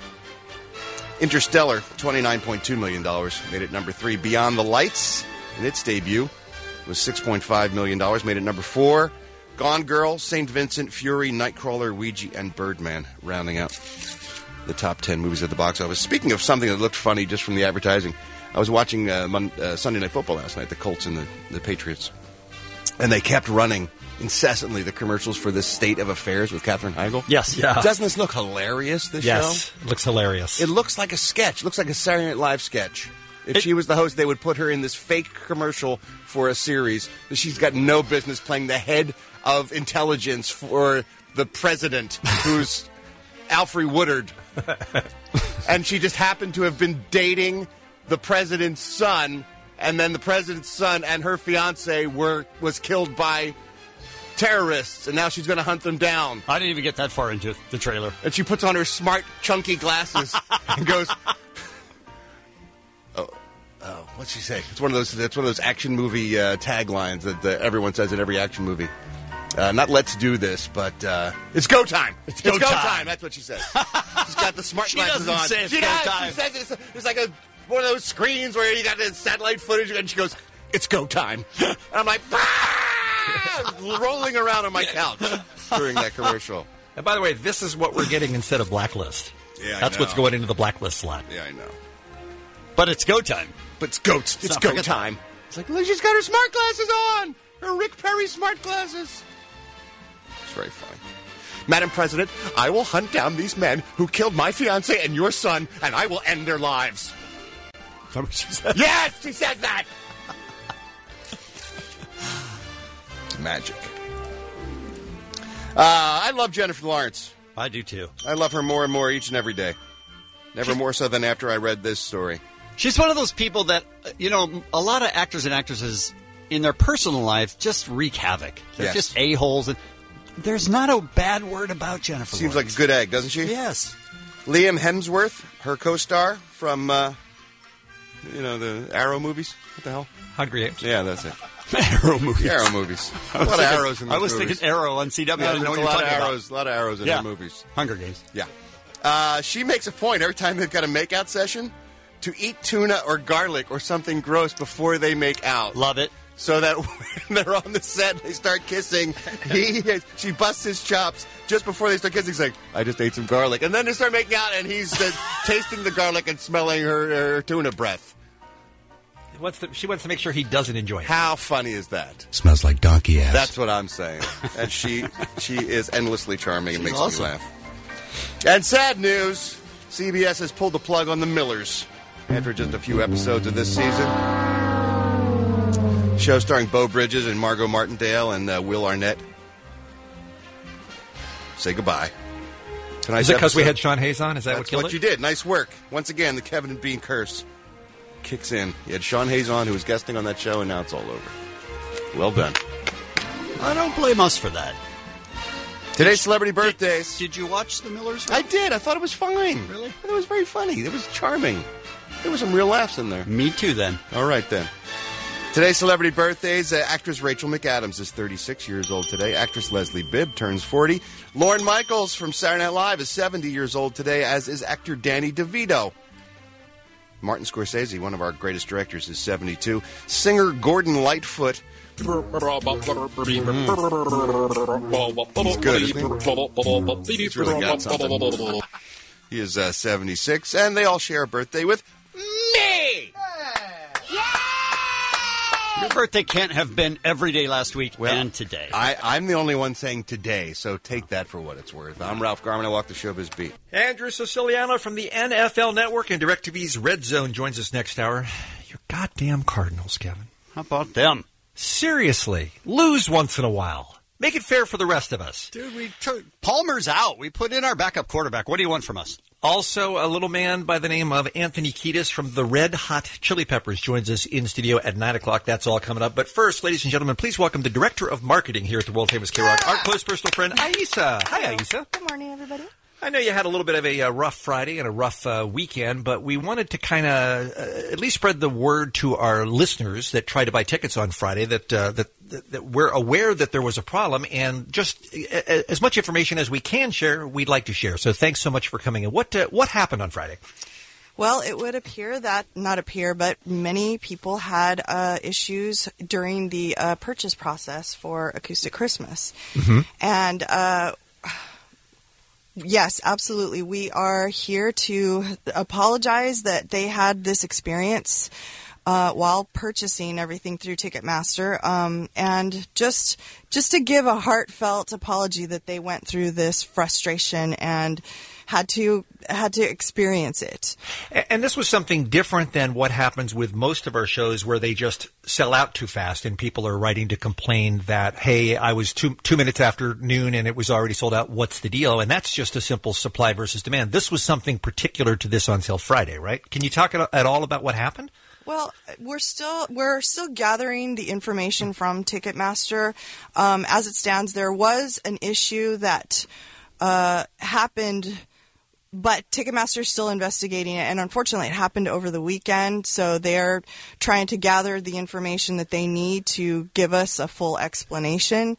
Interstellar, twenty-nine point two million dollars, made it number three. Beyond the Lights, in its debut, was six point five million dollars, made it number four. Gone Girl, Saint Vincent, Fury, Nightcrawler, Ouija, and Birdman, rounding out the top ten movies at the box office. Speaking of something that looked funny just from the advertising, I was watching uh, Mon- uh, Sunday Night Football last night, the Colts and the, the Patriots, and they kept running incessantly the commercials for this State of Affairs with Katherine Heigl. Yes. Yeah. Doesn't this look hilarious, this Yes, it looks hilarious. show? It looks like a sketch. It looks like a Saturday Night Live sketch. If she was the host, they would put her in this fake commercial for a series that she's got no business playing the head of intelligence for the president, who's Alfre Woodard. And she just happened to have been dating the president's son, and then the president's son and her fiance were was killed by terrorists, and now she's going to hunt them down. I didn't even get that far into the trailer. And she puts on her smart, chunky glasses and goes, "Oh, oh, what's she say?" It's one of those. It's one of those action movie uh, taglines that uh, everyone says in every action movie. Uh, not "Let's do this," but uh, "It's go time." It's go time. That's what she says. She's got the smart She glasses doesn't on. say it's she go does. time. She says it's, it's like a one of those screens where you got the satellite footage, and she goes, "It's go time." And I'm like, "Ah!" rolling around on my couch during that commercial. And by the way, this is what we're getting instead of Blacklist. Yeah, I That's what's know. going into the Blacklist slot. Yeah, I know. But it's go time. But it's goats. It's, not go forget time. It's like, she's got her smart glasses on. Her Rick Perry smart glasses. It's very funny. Madam President, I will hunt down these men who killed my fiancé and your son, and I will end their lives. Is that what she said? Yes, she said that. It's magic. Uh, I love Jennifer Lawrence. I do, too. I love her more and more each and every day. Never more so than after I read this story. She's one of those people that, you know, a lot of actors and actresses in their personal life just wreak havoc. They're Yes. just a-holes. And there's not a bad word about Jennifer Seems Lawrence. like a good egg, doesn't she? Yes. Liam Hemsworth, her co-star from, uh, you know, the Arrow movies. What the hell? Hungry Games. Yeah, that's it. Arrow movies. The Arrow movies. I A was lot of thinking- arrows in those I was movies. thinking Arrow on C W. Yeah, I didn't know there's what you a were lot of talking about. arrows. A lot of arrows in Yeah. their movies. Hunger Games. Yeah. Uh, she makes a point every time they've got a make-out session to eat tuna or garlic or something gross before they make out. Love it. So that when they're on the set and they start kissing, he she busts his chops just before they start kissing. He's like, I just ate some garlic. And then they start making out, and he's uh, tasting the garlic and smelling her, her tuna breath. She wants, to, she wants to make sure he doesn't enjoy it. How funny is that? Smells like donkey ass. That's what I'm saying. And she she is endlessly charming and She's makes awesome. me laugh. And sad news, C B S has pulled the plug on The Millers after just a few episodes of this season. Show starring Beau Bridges and Margot Martindale and uh, Will Arnett. Say goodbye. Tonight's Is it because we episode- had Sean Hayes on? Is that That's what killed what it? you did. Nice work. Once again, the Kevin and Bean curse kicks in. You had Sean Hayes on, who was guesting on that show, and now it's all over. Well done. I don't blame us for that. Today's celebrity birthdays. Did you watch The Millers? I did. I thought it was fine. Really? I thought it was very funny. It was charming. There were some real laughs in there. Me too, then. All right, then. Today's celebrity birthdays. Uh, actress Rachel McAdams is thirty-six years old today. Actress Leslie Bibb turns forty. Lorne Michaels from Saturday Night Live is seventy years old today, as is actor Danny DeVito. Martin Scorsese, one of our greatest directors, is seventy-two. Singer Gordon Lightfoot. He's good, isn't he? He's really got something. He is uh, seventy-six, and they all share a birthday with me! Your birthday can't have been every day last week and today. I, I'm the only one saying today, so take that for what it's worth. I'm Ralph Garman. I walk the showbiz beat. Andrew Siciliano from the N F L Network and DirecTV's Red Zone joins us next hour. Your goddamn Cardinals, Kevin. How about them? Seriously, lose once in a while. Make it fair for the rest of us. Dude, we took Palmer's out. We put in our backup quarterback. What do you want from us? Also, a little man by the name of Anthony Kiedis from the Red Hot Chili Peppers joins us in studio at nine o'clock. That's all coming up. But first, ladies and gentlemen, please welcome the Director of Marketing here at the world-famous K-Rock, our close personal friend, Aisa. Hi, Aisa. Good morning, everybody. I know you had a little bit of a uh, rough Friday and a rough uh, weekend, but we wanted to kind of uh, at least spread the word to our listeners that tried to buy tickets on Friday that, uh, that that that we're aware that there was a problem, and just uh, as much information as we can share, we'd like to share. So thanks so much for coming in. What uh, what happened on Friday? Well, it would appear that, not appear, but many people had uh, issues during the uh, purchase process for Acoustic Christmas. Mm-hmm. And uh, yes, absolutely. We are here to apologize that they had this experience uh, while purchasing everything through Ticketmaster, um, and just just to give a heartfelt apology that they went through this frustration and had to had to experience it. And this was something different than what happens with most of our shows, where they just sell out too fast and people are writing to complain that, hey, I was two two minutes after noon and it was already sold out. What's the deal? And that's just a simple supply versus demand. This was something particular to this on sale Friday, right? Can you talk at, at all about what happened? Well, we're still we're still gathering the information from Ticketmaster. Um, as it stands, there was an issue that uh, happened, but Ticketmaster is still investigating it, and unfortunately, it happened over the weekend. So they're trying to gather the information that they need to give us a full explanation.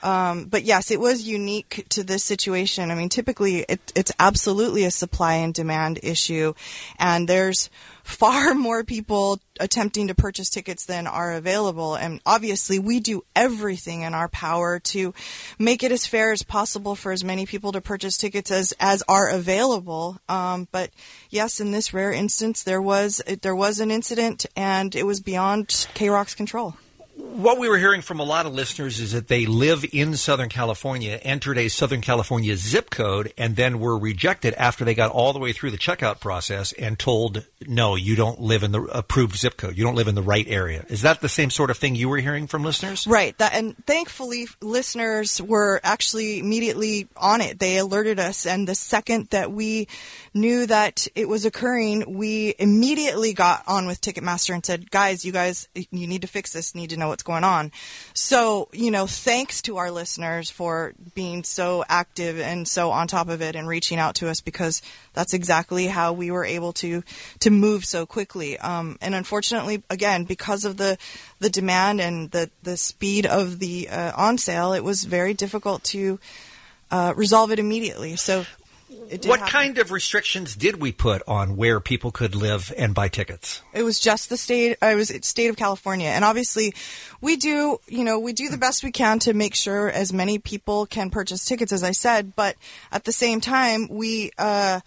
Um, but yes, it was unique to this situation. I mean, typically it, it's absolutely a supply and demand issue, and there's far more people attempting to purchase tickets than are available. And obviously we do everything in our power to make it as fair as possible for as many people to purchase tickets as, as are available. Um, but yes, in this rare instance, there was, there was an incident, and it was beyond K-Rock's control. What we were hearing from a lot of listeners is that they live in Southern California, entered a Southern California zip code, and then were rejected after they got all the way through the checkout process and told, no, you don't live in the approved zip code. You don't live in the right area. Is that the same sort of thing you were hearing from listeners? Right. That, and thankfully, listeners were actually immediately on it. They alerted us, and the second that we knew that it was occurring, we immediately got on with Ticketmaster and said, guys, you guys, you need to fix this, need to know what's going on. So, you know, thanks to our listeners for being so active and so on top of it and reaching out to us, because that's exactly how we were able to to move so quickly. Um, and unfortunately, again, because of the the demand and the the speed of the uh, on sale, it was very difficult to uh, resolve it immediately. So. It did what happen. kind of restrictions did we put on where people could live and buy tickets? It was just the state. I was state of California, and obviously, we do. You know, we do the best we can to make sure as many people can purchase tickets, as I said. But at the same time, we uh,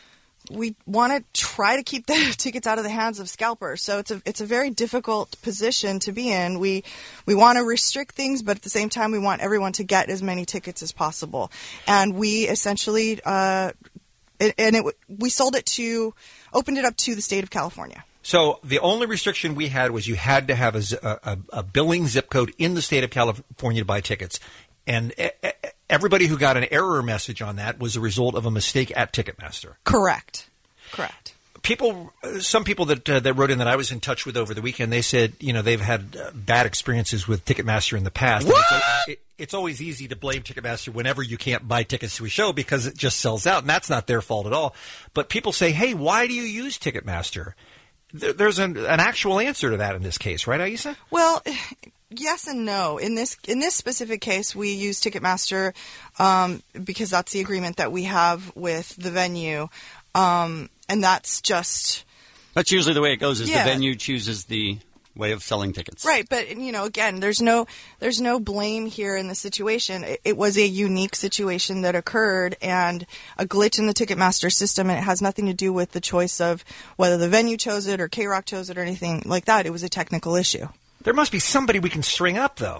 we want to try to keep the tickets out of the hands of scalpers. So it's a it's a very difficult position to be in. We we want to restrict things, but at the same time, we want everyone to get as many tickets as possible. And we essentially, uh, it, and it we sold it to, opened it up to the state of California. So the only restriction we had was you had to have a, a, a billing zip code in the state of California to buy tickets. And everybody who got an error message on that was a result of a mistake at Ticketmaster. Correct. Correct. People, some people that uh, that wrote in that I was in touch with over the weekend, they said, you know, they've had uh, bad experiences with Ticketmaster in the past. What? It's, it, it's always easy to blame Ticketmaster whenever you can't buy tickets to a show because it just sells out, and that's not their fault at all. But people say, hey, why do you use Ticketmaster? There, there's an, an actual answer to that in this case, right, Aisa? Well, yes and no. In this in this specific case, we use Ticketmaster um, because that's the agreement that we have with the venue, um, and that's just that's usually the way it goes. Is yeah. the venue chooses the way of selling tickets, right? But you know, again, there's no there's no blame here in the situation. It, it was a unique situation that occurred and a glitch in the Ticketmaster system, and it has nothing to do with the choice of whether the venue chose it or K-Rock chose it or anything like that. It was a technical issue. There must be somebody we can string up, though.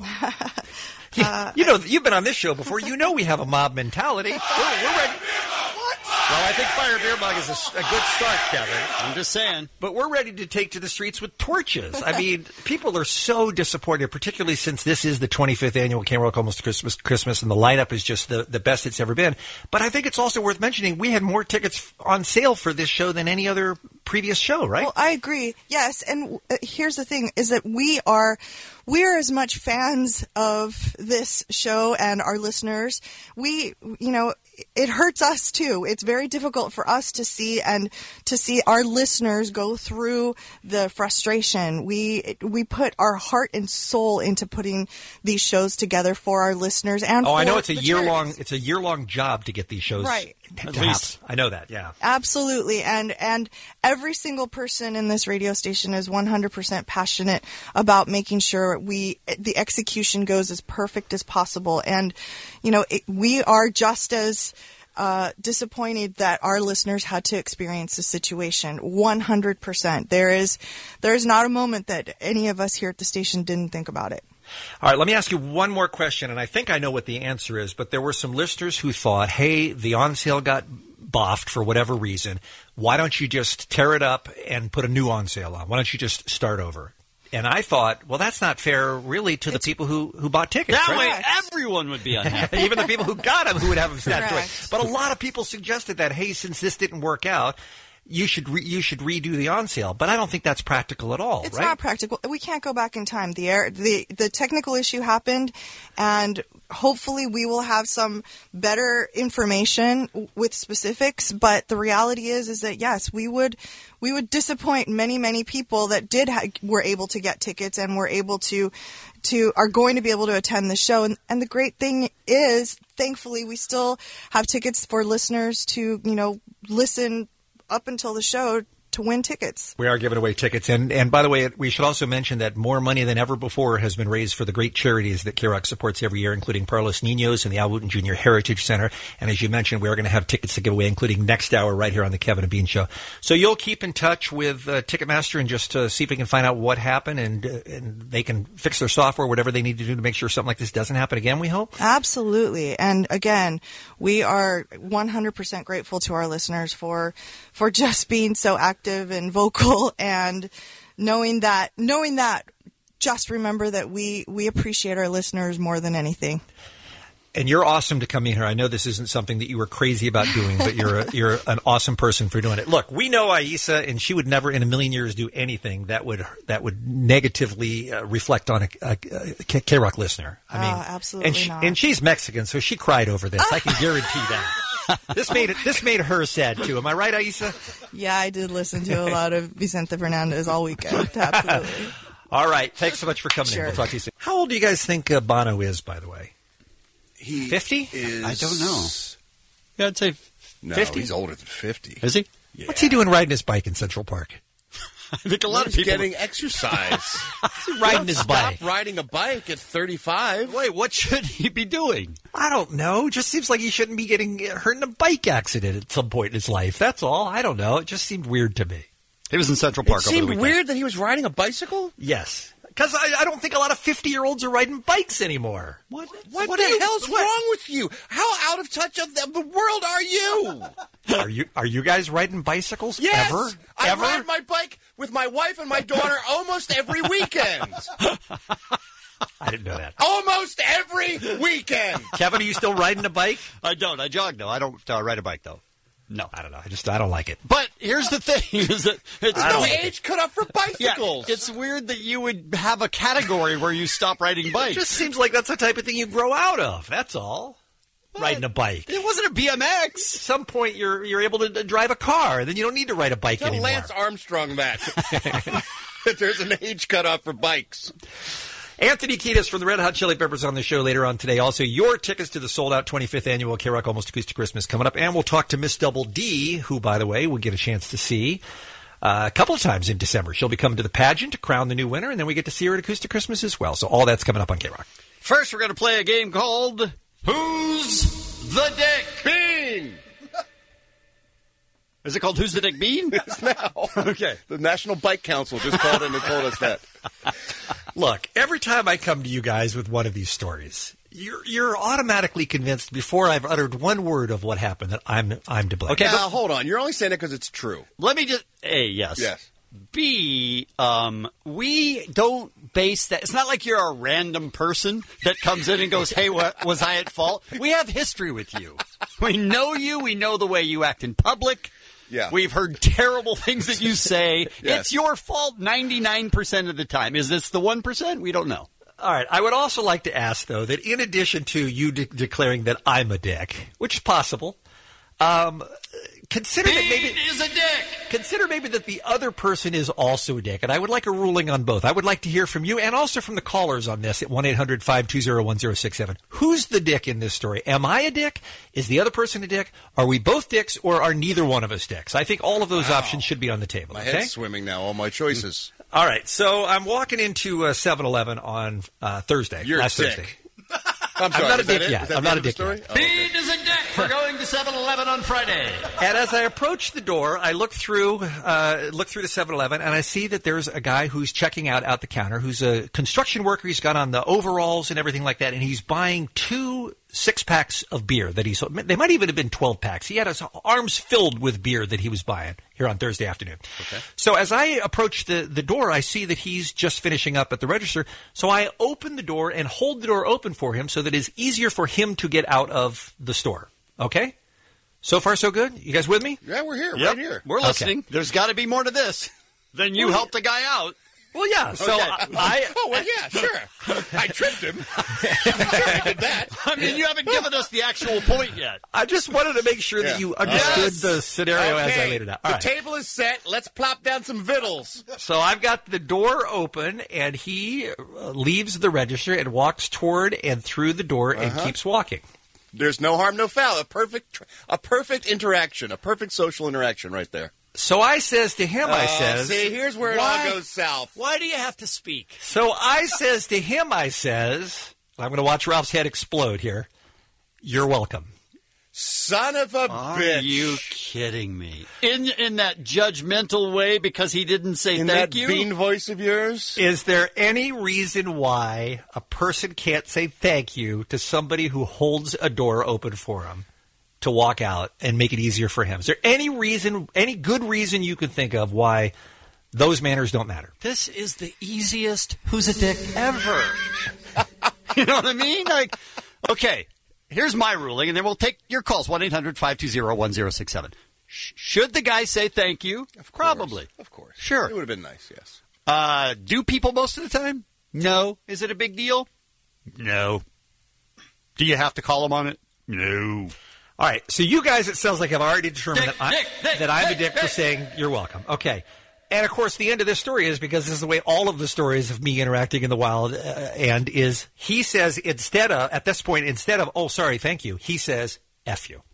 uh, you know, you've been on this show before. You know we have a mob mentality. We're, we're ready. What? Well, I think Fire Beer Mug is a, a good start, Kevin. I'm just saying. But we're ready to take to the streets with torches. I mean, people are so disappointed, particularly since this is the twenty-fifth annual K-Rock Almost Christmas, Christmas, and the lineup is just the, the best it's ever been. But I think it's also worth mentioning we had more tickets on sale for this show than any other previous show, right? Well, I agree. Yes, and uh, here's the thing, is that we are we're as much fans of this show and our listeners. We, you know, it hurts us too. It's very difficult for us to see and to see our listeners go through the frustration. We we put our heart and soul into putting these shows together for our listeners and oh, for I know it's a the year charities. long. It's a year long job to get these shows. Right. At least I know that. Yeah. Absolutely, and and every single person in this radio station is one hundred percent passionate about making sure we the execution goes as perfect as possible. And you know, it, we are just as uh, disappointed that our listeners had to experience this situation. one hundred percent. There is there is not a moment that any of us here at the station didn't think about it. All right, let me ask you one more question, and I think I know what the answer is, but there were some listeners who thought, hey, the on sale got boffed for whatever reason. Why don't you just tear it up and put a new on sale on? Why don't you just start over? And I thought, well, that's not fair, really, to the people who, who bought tickets. That right? way everyone would be unhappy. Even the people who got them who would have them that way. Correct. But a lot of people suggested that, hey, since this didn't work out, you should re- you should redo the on sale. But I don't think that's practical at all, It's right? not practical. We can't go back in time. The air, the the technical issue happened, and hopefully we will have some better information with specifics. But the reality is, is that yes, we would we would disappoint many many people that did ha- were able to get tickets and were able to to are going to be able to attend the show. And and the great thing is, thankfully, we still have tickets for listeners to you know listen up until the show to win tickets. We are giving away tickets. And, and by the way, we should also mention that more money than ever before has been raised for the great charities that K-Rock supports every year, including Carlos Niños and the Al Wooten Junior Heritage Center. And as you mentioned, we are going to have tickets to give away, including next hour right here on the Kevin and Bean Show. So you'll keep in touch with uh, Ticketmaster and just uh, see if we can find out what happened, and, uh, and they can fix their software, whatever they need to do to make sure something like this doesn't happen again, we hope. Absolutely. And again, we are one hundred percent grateful to our listeners for for just being so active and vocal, and knowing that knowing that just remember that we we appreciate our listeners more than anything. And you're awesome to come in here. I know this isn't something that you were crazy about doing, but you're a, you're an awesome person for doing it. Look, we know Aisa, and she would never in a million years do anything that would that would negatively uh, reflect on a, a, a K-Rock listener. I mean, oh, absolutely and she, not. and she's Mexican, so she cried over this. I can guarantee that. This made it, this made her sad too. Am I right, Aisa? Yeah, I did listen to a lot of Vicente Fernandez all weekend. Absolutely. All right. Thanks so much for coming Sure. in. We'll talk to you soon. How old do you guys think uh, Bono is, by the way? He fifty? Is... I don't know. Yeah, I'd say No, fifty? he's older than fifty. Is he? Yeah. What's he doing riding his bike in Central Park? I think a lot He's of people getting exercise. Riding his bike. Stop riding a bike at thirty-five. Wait, what should he be doing? I don't know. It just seems like he shouldn't be getting hurt in a bike accident at some point in his life. That's all. I don't know. It just seemed weird to me. He was in Central Park It over the seemed weekend. weird that he was riding a bicycle. Yes. Because I, I don't think a lot of fifty-year-olds are riding bikes anymore. What? What, what the hell's what? wrong with you? How out of touch of the, the world are you? Are you are you guys riding bicycles Yes, ever? I ever? ride my bike with my wife and my daughter almost every weekend. I didn't know that. Almost every weekend. Kevin, are you still riding a bike? I don't. I jog, though. I don't uh, ride a bike, though. No. I don't know. I just I don't like it. But here's the thing: is that it's There's no age cut off for bicycles. Yeah, it's weird that you would have a category where you stop riding bikes. It just seems like that's the type of thing you grow out of. That's all. What? Riding a bike. It wasn't a B M X. At some point, you're you're able to drive a car. Then you don't need to ride a bike Tell anymore. Lance Armstrong that. that there's an age cut off for bikes. Anthony Kiedis from the Red Hot Chili Peppers on the show later on today. Also, your tickets to the sold-out twenty-fifth annual K-Rock Almost Acoustic Christmas coming up. And we'll talk to Miss Double D, who, by the way, we'll get a chance to see uh, a couple of times in December. She'll be coming to the pageant to crown the new winner, and then we get to see her at Acoustic Christmas as well. So all that's coming up on K-Rock. First, we're going to play a game called Who's the Dick Bean? Is it called Who's the Dick Bean? It's now. Okay. The National Bike Council just called in and told us that. Look, every time I come to you guys with one of these stories, you're you're automatically convinced before I've uttered one word of what happened that I'm I'm to blame. Okay, now hold on. You're only saying it because it's true. Let me just A, yes. Yes. B, um, we don't base that. It's not like you're a random person that comes in and goes, hey, what, was I at fault? We have history with you. We know you. We know the way you act in public. Yeah. We've heard terrible things that you say. Yes. It's your fault ninety-nine percent of the time. Is this the one percent? We don't know. All right. I would also like to ask, though, that in addition to you de- declaring that I'm a dick, which is possible, um, consider that maybe is a dick. Consider maybe that the other person is also a dick, and I would like a ruling on both. I would like to hear from you and also from the callers on this at one eight hundred five two zero one zero six seven. Who's the dick in this story? Am I a dick? Is the other person a dick? Are we both dicks, or are neither one of us dicks? I think all of those Wow. options should be on the table. My okay? head's swimming now. All my choices. All right, so I'm walking into uh, seven eleven on uh, Thursday. You're last a dick. Thursday. I'm sorry. I'm not a is that dick it? yet. Is that I'm the not end a of the dick story? yet. Oh, okay. Bean is a dick. We're going to seven eleven on Friday. And as I approach the door, I look through uh, look through the seven eleven, and I see that there's a guy who's checking out at the counter, who's a construction worker. He's got on the overalls and everything like that, and he's buying two six-packs of beer that he's – they might even have been twelve packs. He had his arms filled with beer that he was buying here on Thursday afternoon. Okay. So as I approach the, the door, I see that he's just finishing up at the register. So I open the door and hold the door open for him so that it's easier for him to get out of the store. Okay? So far, so good? You guys with me? Yeah, we're here, Yep, right here. We're listening. Okay. There's got to be more to this than you helped the guy out. Well, yeah. So Okay. I, I Oh, well, yeah, sure. I tripped him. Sure, I did that. I mean, you haven't given us the actual point yet. I just wanted to make sure that Yeah. you understood Yes. the scenario as I Okay. laid it out. The All right. table is set. Let's plop down some victuals. So I've got the door open, and he uh, leaves the register and walks toward and through the door and Uh-huh. keeps walking. There's no harm, no foul. A perfect, tr- a perfect interaction, a perfect social interaction right there. So I says to him, I Oh, says, see, here's where it Why? all goes south. Why do you have to speak? so I says to him, I says, I'm going to watch Ralph's head explode here. You're welcome. Son of a Are bitch. you kidding me? In in that judgmental way because he didn't say In thank that you? bean voice of yours? Is there any reason why a person can't say thank you to somebody who holds a door open for him to walk out and make it easier for him? Is there any reason, any good reason you can think of why those manners don't matter? This is the easiest who's a dick ever. You know what I mean? Like, okay, here's my ruling, and then we'll take your calls. one eight hundred five two zero one zero six seven. Sh- should the guy say thank you? Of course. Probably. Of course. Sure. It would have been nice, yes. Uh, do people most of the time? No. Is it a big deal? No. Do you have to call them on it? No. All right, so you guys, it sounds like have already determined Dick, that, I, Dick, Dick, that I'm a Dick, dick for Dick. saying you're welcome. Okay. And, of course, the end of this story is because this is the way all of the stories of me interacting in the wild uh, end is he says instead of, at this point, instead of, oh, sorry, thank you, he says, F you.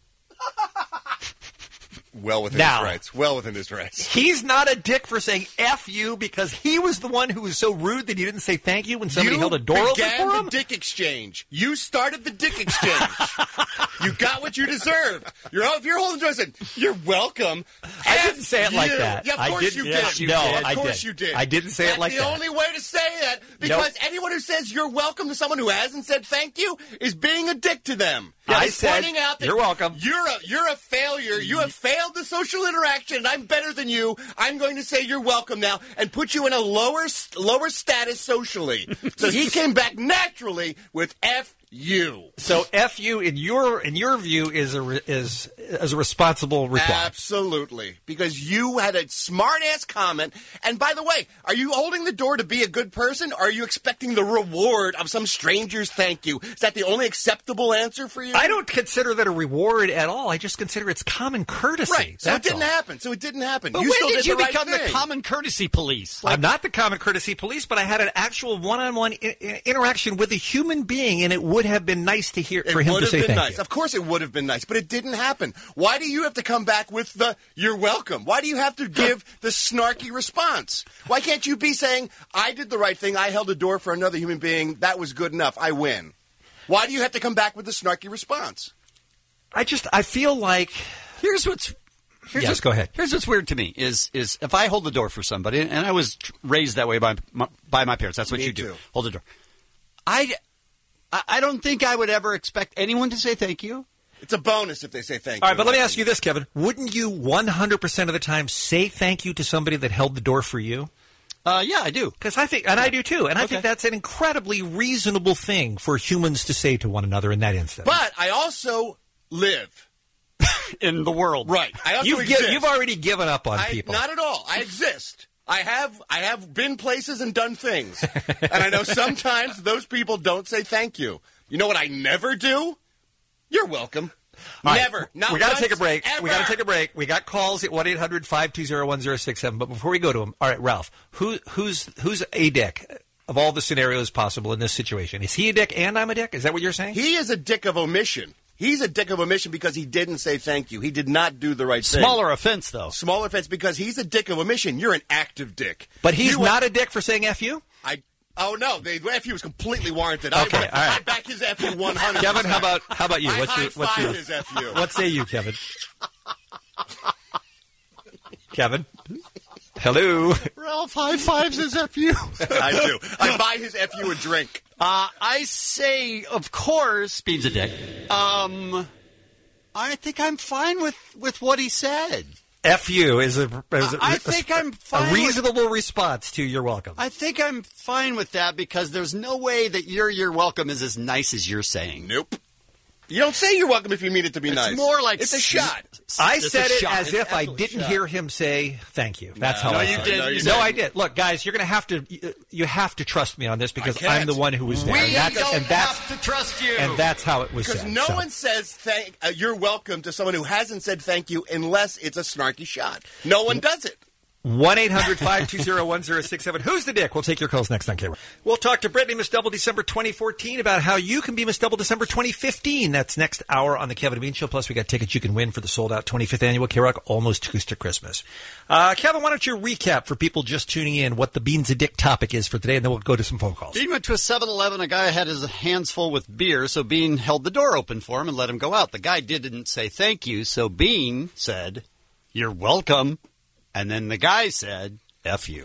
Well within Now- his rights. Well within his rights. He's not a dick for saying F you because he was the one who was so rude that he didn't say thank you when somebody you held a door open began for the him. dick exchange. You started the dick exchange. You got what you deserved. You're if you're holding the door saying, you're welcome. I F didn't say it like you. that. Yeah, of I course didn't- you yes, did. you No, did. Of I course did. you did. I didn't say it That's like the that. only way to say that because anyone who says you're welcome to someone who hasn't said thank you is being a dick to them. I Is said, pointing out that "You're welcome." You're a you're a failure. You have failed the social interaction. And I'm better than you. I'm going to say you're welcome now and put you in a lower lower status socially. So he came back naturally with F you. So F you in your in your view is a re- is is a responsible reply. Absolutely, because you had a smart ass comment. And by the way, are you holding the door to be a good person? Or are you expecting the reward of some stranger's thank you? Is that the only acceptable answer for you? I don't consider that a reward at all. I just consider it's common courtesy. Right. So it That's didn't all. happen. So it didn't happen. But you when still did, did you the right become the thing. common courtesy police? I'm not the common courtesy police, but I had an actual one-on-one I- I- interaction with a human being, and it would have been nice to hear It for him would to have say been thank nice. you. Of course, it would have been nice, but it didn't happen. Why do you have to come back with the "you're welcome"? Why do you have to give the snarky response? Why can't you be saying, "I did the right thing. I held a door for another human being. That was good enough. I win"? Why do you have to come back with the snarky response? I just I feel like Here's what's here's Yes, what's, go ahead. Here's what's weird to me is is if I hold the door for somebody, and I was tr- raised that way by my, by my parents. That's what Me you do. too. Hold the door. I I I don't think I would ever expect anyone to say thank you. It's a bonus if they say thank you. All right, but let me ask you this, Kevin. Wouldn't you one hundred percent of the time say thank you to somebody that held the door for you? Uh, yeah, I do. Because I think, and I do too, and I Okay. think that's an incredibly reasonable thing for humans to say to one another in that instance. But I also live. In the world, Right. I also You've, exist. gi- you've already given up on I, people. Not at all. I exist. I have I have been places and done things. And I know sometimes those people don't say thank you. You know what I never do? You're welcome. All right, Never. Not we got to once, take a break. Ever. We got to take a break. We got calls at one eight hundred five two zero one zero six seven. But before we go to them, all right, Ralph, who who's who's a dick of all the scenarios possible in this situation? Is he a dick and I'm a dick? Is that what you're saying? He is a dick of omission. He's a dick of omission because he didn't say thank you. He did not do the right thing. Smaller offense, though. Smaller offense because he's a dick of omission. You're an active dick. But he's You- not a dick for saying F you? I. Oh no, the F U was completely warranted. Okay, I, all right. I back his F U one hundred. Kevin, how about how about you? I What's your what's high-five your his F U. what say you, Kevin? Kevin, hello. Ralph high fives his F U. I do. I buy his F U a drink. Uh, I say, of course, Bean's a dick. Um, I think I'm fine with, with what he said. F you is a, is a, I think I'm fine a with- reasonable response to you're welcome. I think I'm fine with that because there's no way that your "you're welcome" is as nice as you're saying. Nope. You don't say you're welcome if you mean it to be It's nice. more like it's a s- shot. I It's said a it shot. as It's if I absolutely didn't shot. hear him say thank you. That's how No, I you said did. it. No, No, you did. I did. Look, guys, you're going to have to you have to trust me on this because can't. I'm the one who was there. We and that's, don't and that's, have to trust you. And that's how it was Because said. no so. one says thank uh, you're welcome to someone who hasn't said thank you unless it's a snarky shot. No one does it. one eight hundred five two zero one zero six seven. Who's the dick? We'll take your calls next on K R O C. We'll talk to Brittany Miss Double December twenty fourteen about how you can be Miss Double December twenty fifteen. That's next hour on the Kevin and Bean Show. Plus, we got tickets you can win for the sold-out twenty-fifth annual K R O C Almost Acoustic Christmas. Uh, Kevin, why don't you recap for people just tuning in what the Beans a Dick topic is for today, and then we'll go to some phone calls. Bean went to a seven eleven. A guy had his hands full with beer, so Bean held the door open for him and let him go out. The guy didn't say thank you, so Bean said, "You're welcome." And then the guy said, F you.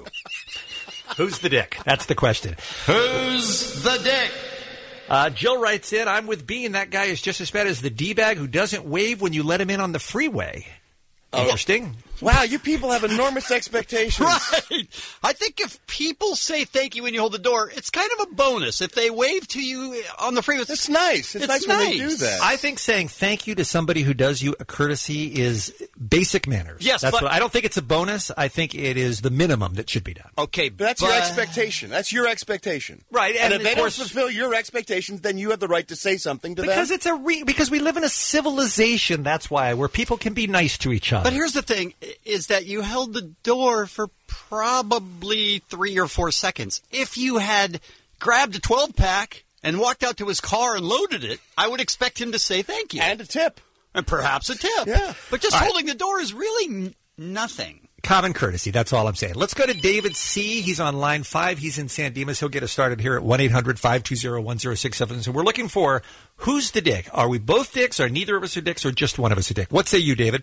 Who's the dick? That's the question. Who's the dick? Uh, Jill writes in, I'm with Bean. That guy is just as bad as the D-bag who doesn't wave when you let him in on the freeway. Interesting. Wow, you people have enormous expectations. Right. I think if people say thank you when you hold the door, it's kind of a bonus. If they wave to you on the freeway, it's nice. It's, nice, when they do that. I think saying thank you to somebody who does you a courtesy is basic manners. Yes, that's but- what, I don't think it's a bonus. I think it is the minimum that should be done. Okay, But that's your expectation. That's your expectation. Right, And, and if of they course- don't fulfill your expectations, then you have the right to say something to Because them. it's a re- because we live in a civilization. That's why where people can be nice to each other. But here's the thing, is that you held the door for probably three or four seconds. If you had grabbed a twelve-pack and walked out to his car and loaded it, I would expect him to say thank you. And a tip. And perhaps a tip. Yeah. But just All right. holding the door is really n- nothing. Common courtesy. That's all I'm saying. Let's go to David C. He's on line five. He's in San Dimas. He'll get us started here at one eight hundred five two zero one zero six seven. So we're looking for who's the dick? Are we both dicks? Are neither of us are dicks? Or just one of us a dick? What say you, David?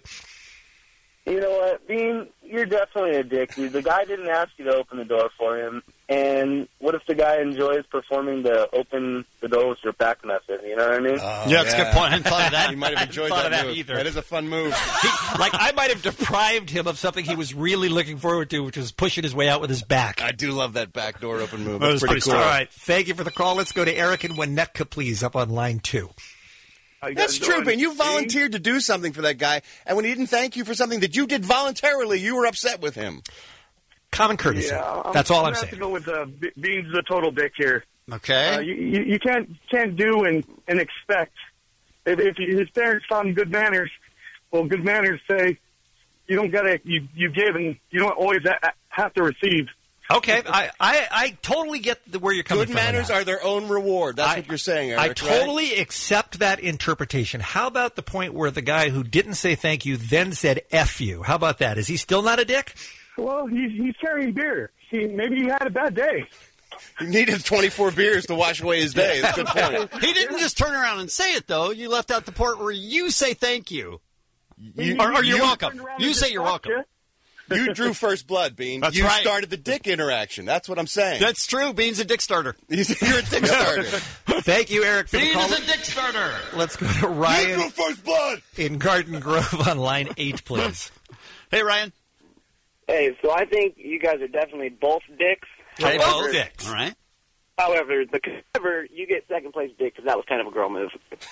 You know what, Bean? You're definitely a dick, dude. The guy didn't ask you to open the door for him. And what if the guy enjoys performing the open the door with your back method? You know what I mean? Oh, Yeah, that's a good point. I hadn't thought of that. You might have enjoyed thought that, of that move. either. That is a fun move. He, like, I might have deprived him of something he was really looking forward to, which was pushing his way out with his back. I do love that back door open move. That That's was pretty cool. All right. Thank you for the call. Let's go to Eric in Winnetka, please, up on line two. That's true, Ben. You volunteered to do something for that guy, and when he didn't thank you for something that you did voluntarily, you were upset with him. Common courtesy. Yeah, That's all I'm gonna saying. have to go with uh, Be- Bean's the total dick here. Okay. Uh, you, you, you can't can't do and, and expect if, if his parents taught him good manners. Well, good manners say you don't gotta you you give and you don't always ha- have to receive. Okay, I, I, I totally get the, where you're coming Good from. on manners that. are their own reward. That's I- what you're saying, Eric. I right? totally accept that interpretation. How about the point where the guy who didn't say thank you then said F you? How about that? Is he still not a dick? Well, he's he's carrying beer. He, maybe he had a bad day. He needed twenty-four beers to wash away his day. That's a good point. He didn't just turn around and say it, though. You left out the part where you say thank you. You- or, or you're you- welcome. You say you're welcome. You drew first blood, Bean. That's you right. started the dick interaction. That's what I'm saying. That's true. Bean's a dick starter. You're a dick starter. Thank you, Eric, for the Bean call. is a dick starter. Let's go to Ryan You drew first blood. in Garden Grove on line eight, please. Hey, Ryan. Hey, so I think you guys are definitely both dicks. Hey, However- both dicks. All right. However, the cover, you get second place dick because that was kind of a girl move.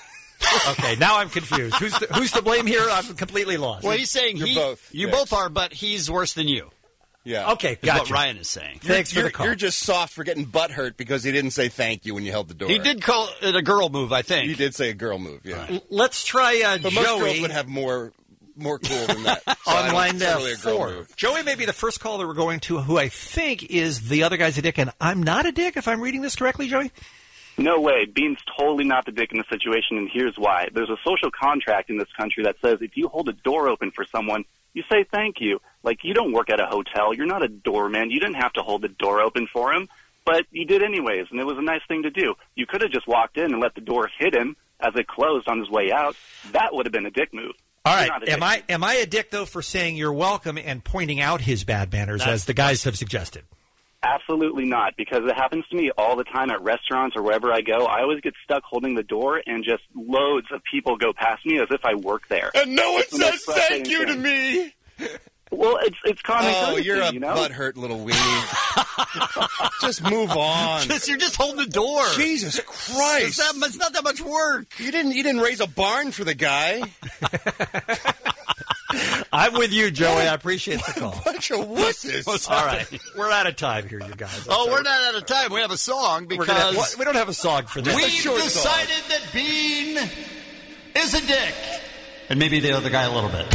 Okay, now I'm confused. Who's to, who's to blame here? I'm completely lost. Well, he's saying You're he, both you dicks. both are, but he's worse than you. Yeah. Okay, Is gotcha. what Ryan is saying. Thanks you're, for the call. You're just soft for getting butt hurt because he didn't say thank you when you held the door. He did call it a girl move, I think. He did say a girl move, yeah. L- Let's try uh, But most girls Joey would have more more cool than that. So I on don't- line it's not uh, really a girl four. move. Joey may be the first caller we're going to, who I think is the other guy's a dick, and I'm not a dick. If I'm reading this correctly, Joey. No way. Bean's totally not the dick in the situation, and here's why. There's a social contract in this country that says if you hold a door open for someone, you say thank you. Like, you don't work at a hotel. You're not a doorman. You didn't have to hold the door open for him, but you did anyways, and it was a nice thing to do. You could have just walked in and let the door hit him as it closed on his way out. That would have been a dick move. All You're right. not a Am dick. I am I a dick though for saying you're welcome and pointing out his bad manners That's- as the guys have suggested? Absolutely not, because it happens to me all the time at restaurants or wherever I go. I always get stuck holding the door, and just loads of people go past me as if I work there. And no one It's the most says thank frustrating you to thing. me. Well, it's it's common Oh, courtesy, you're a you know? butthurt little weenie. Just move on. Just, you're just holding the door. Jesus Christ! It's, that, it's not that much work. You didn't. You didn't raise a barn for the guy. I'm with you, Joey. I appreciate the call. Bunch of wusses. All right, we're out of time here, you guys. Oh, we're not out of time. We have a song We're because gonna have- we don't have a song for this. We've It's a short song. decided that Bean is a dick, and maybe the other guy a little bit.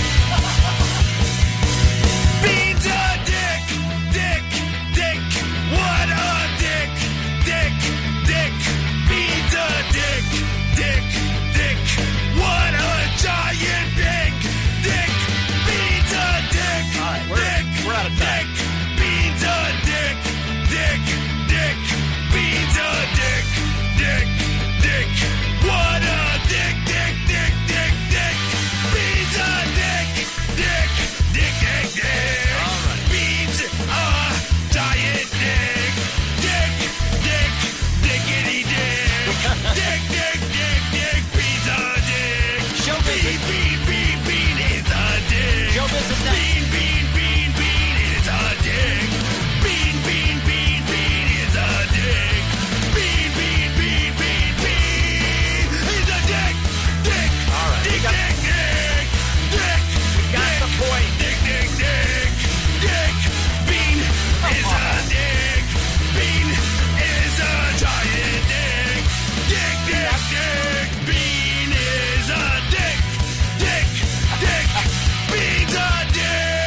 Bean's a dick, dick, dick. What a dick, dick, dick. Bean's a dick, dick, dick. What a giant big dick. Bean's a dick, All right, we're, dick, we're out of time. dick. Bean's a dick, dick, dick. Bean's a dick, dick, dick. What a dick, dick, dick, dick, dick. Bean's a dick, dick, dick, dick, dick. All right. Bean's a giant dick, dick, dick, dickity dick. Dick, dick, dick, dick. Bean's a dick. Show business. Bean, bean, bean, bean is a dick. Show business next. Bean, bean, bean, bean is a dick. Bean, bean, bean, bean is a dick. Bean, bean, bean, bean, bean is a dick. Dick. All right, we Dick, got- dick, dick. Dick. We got dick, the point. Dick, dick, dick. Dick. Bean is a dick. Bean is a giant dick. Dick, dick, dick. Bean is a dick. Dick, dick. Bean's a dick.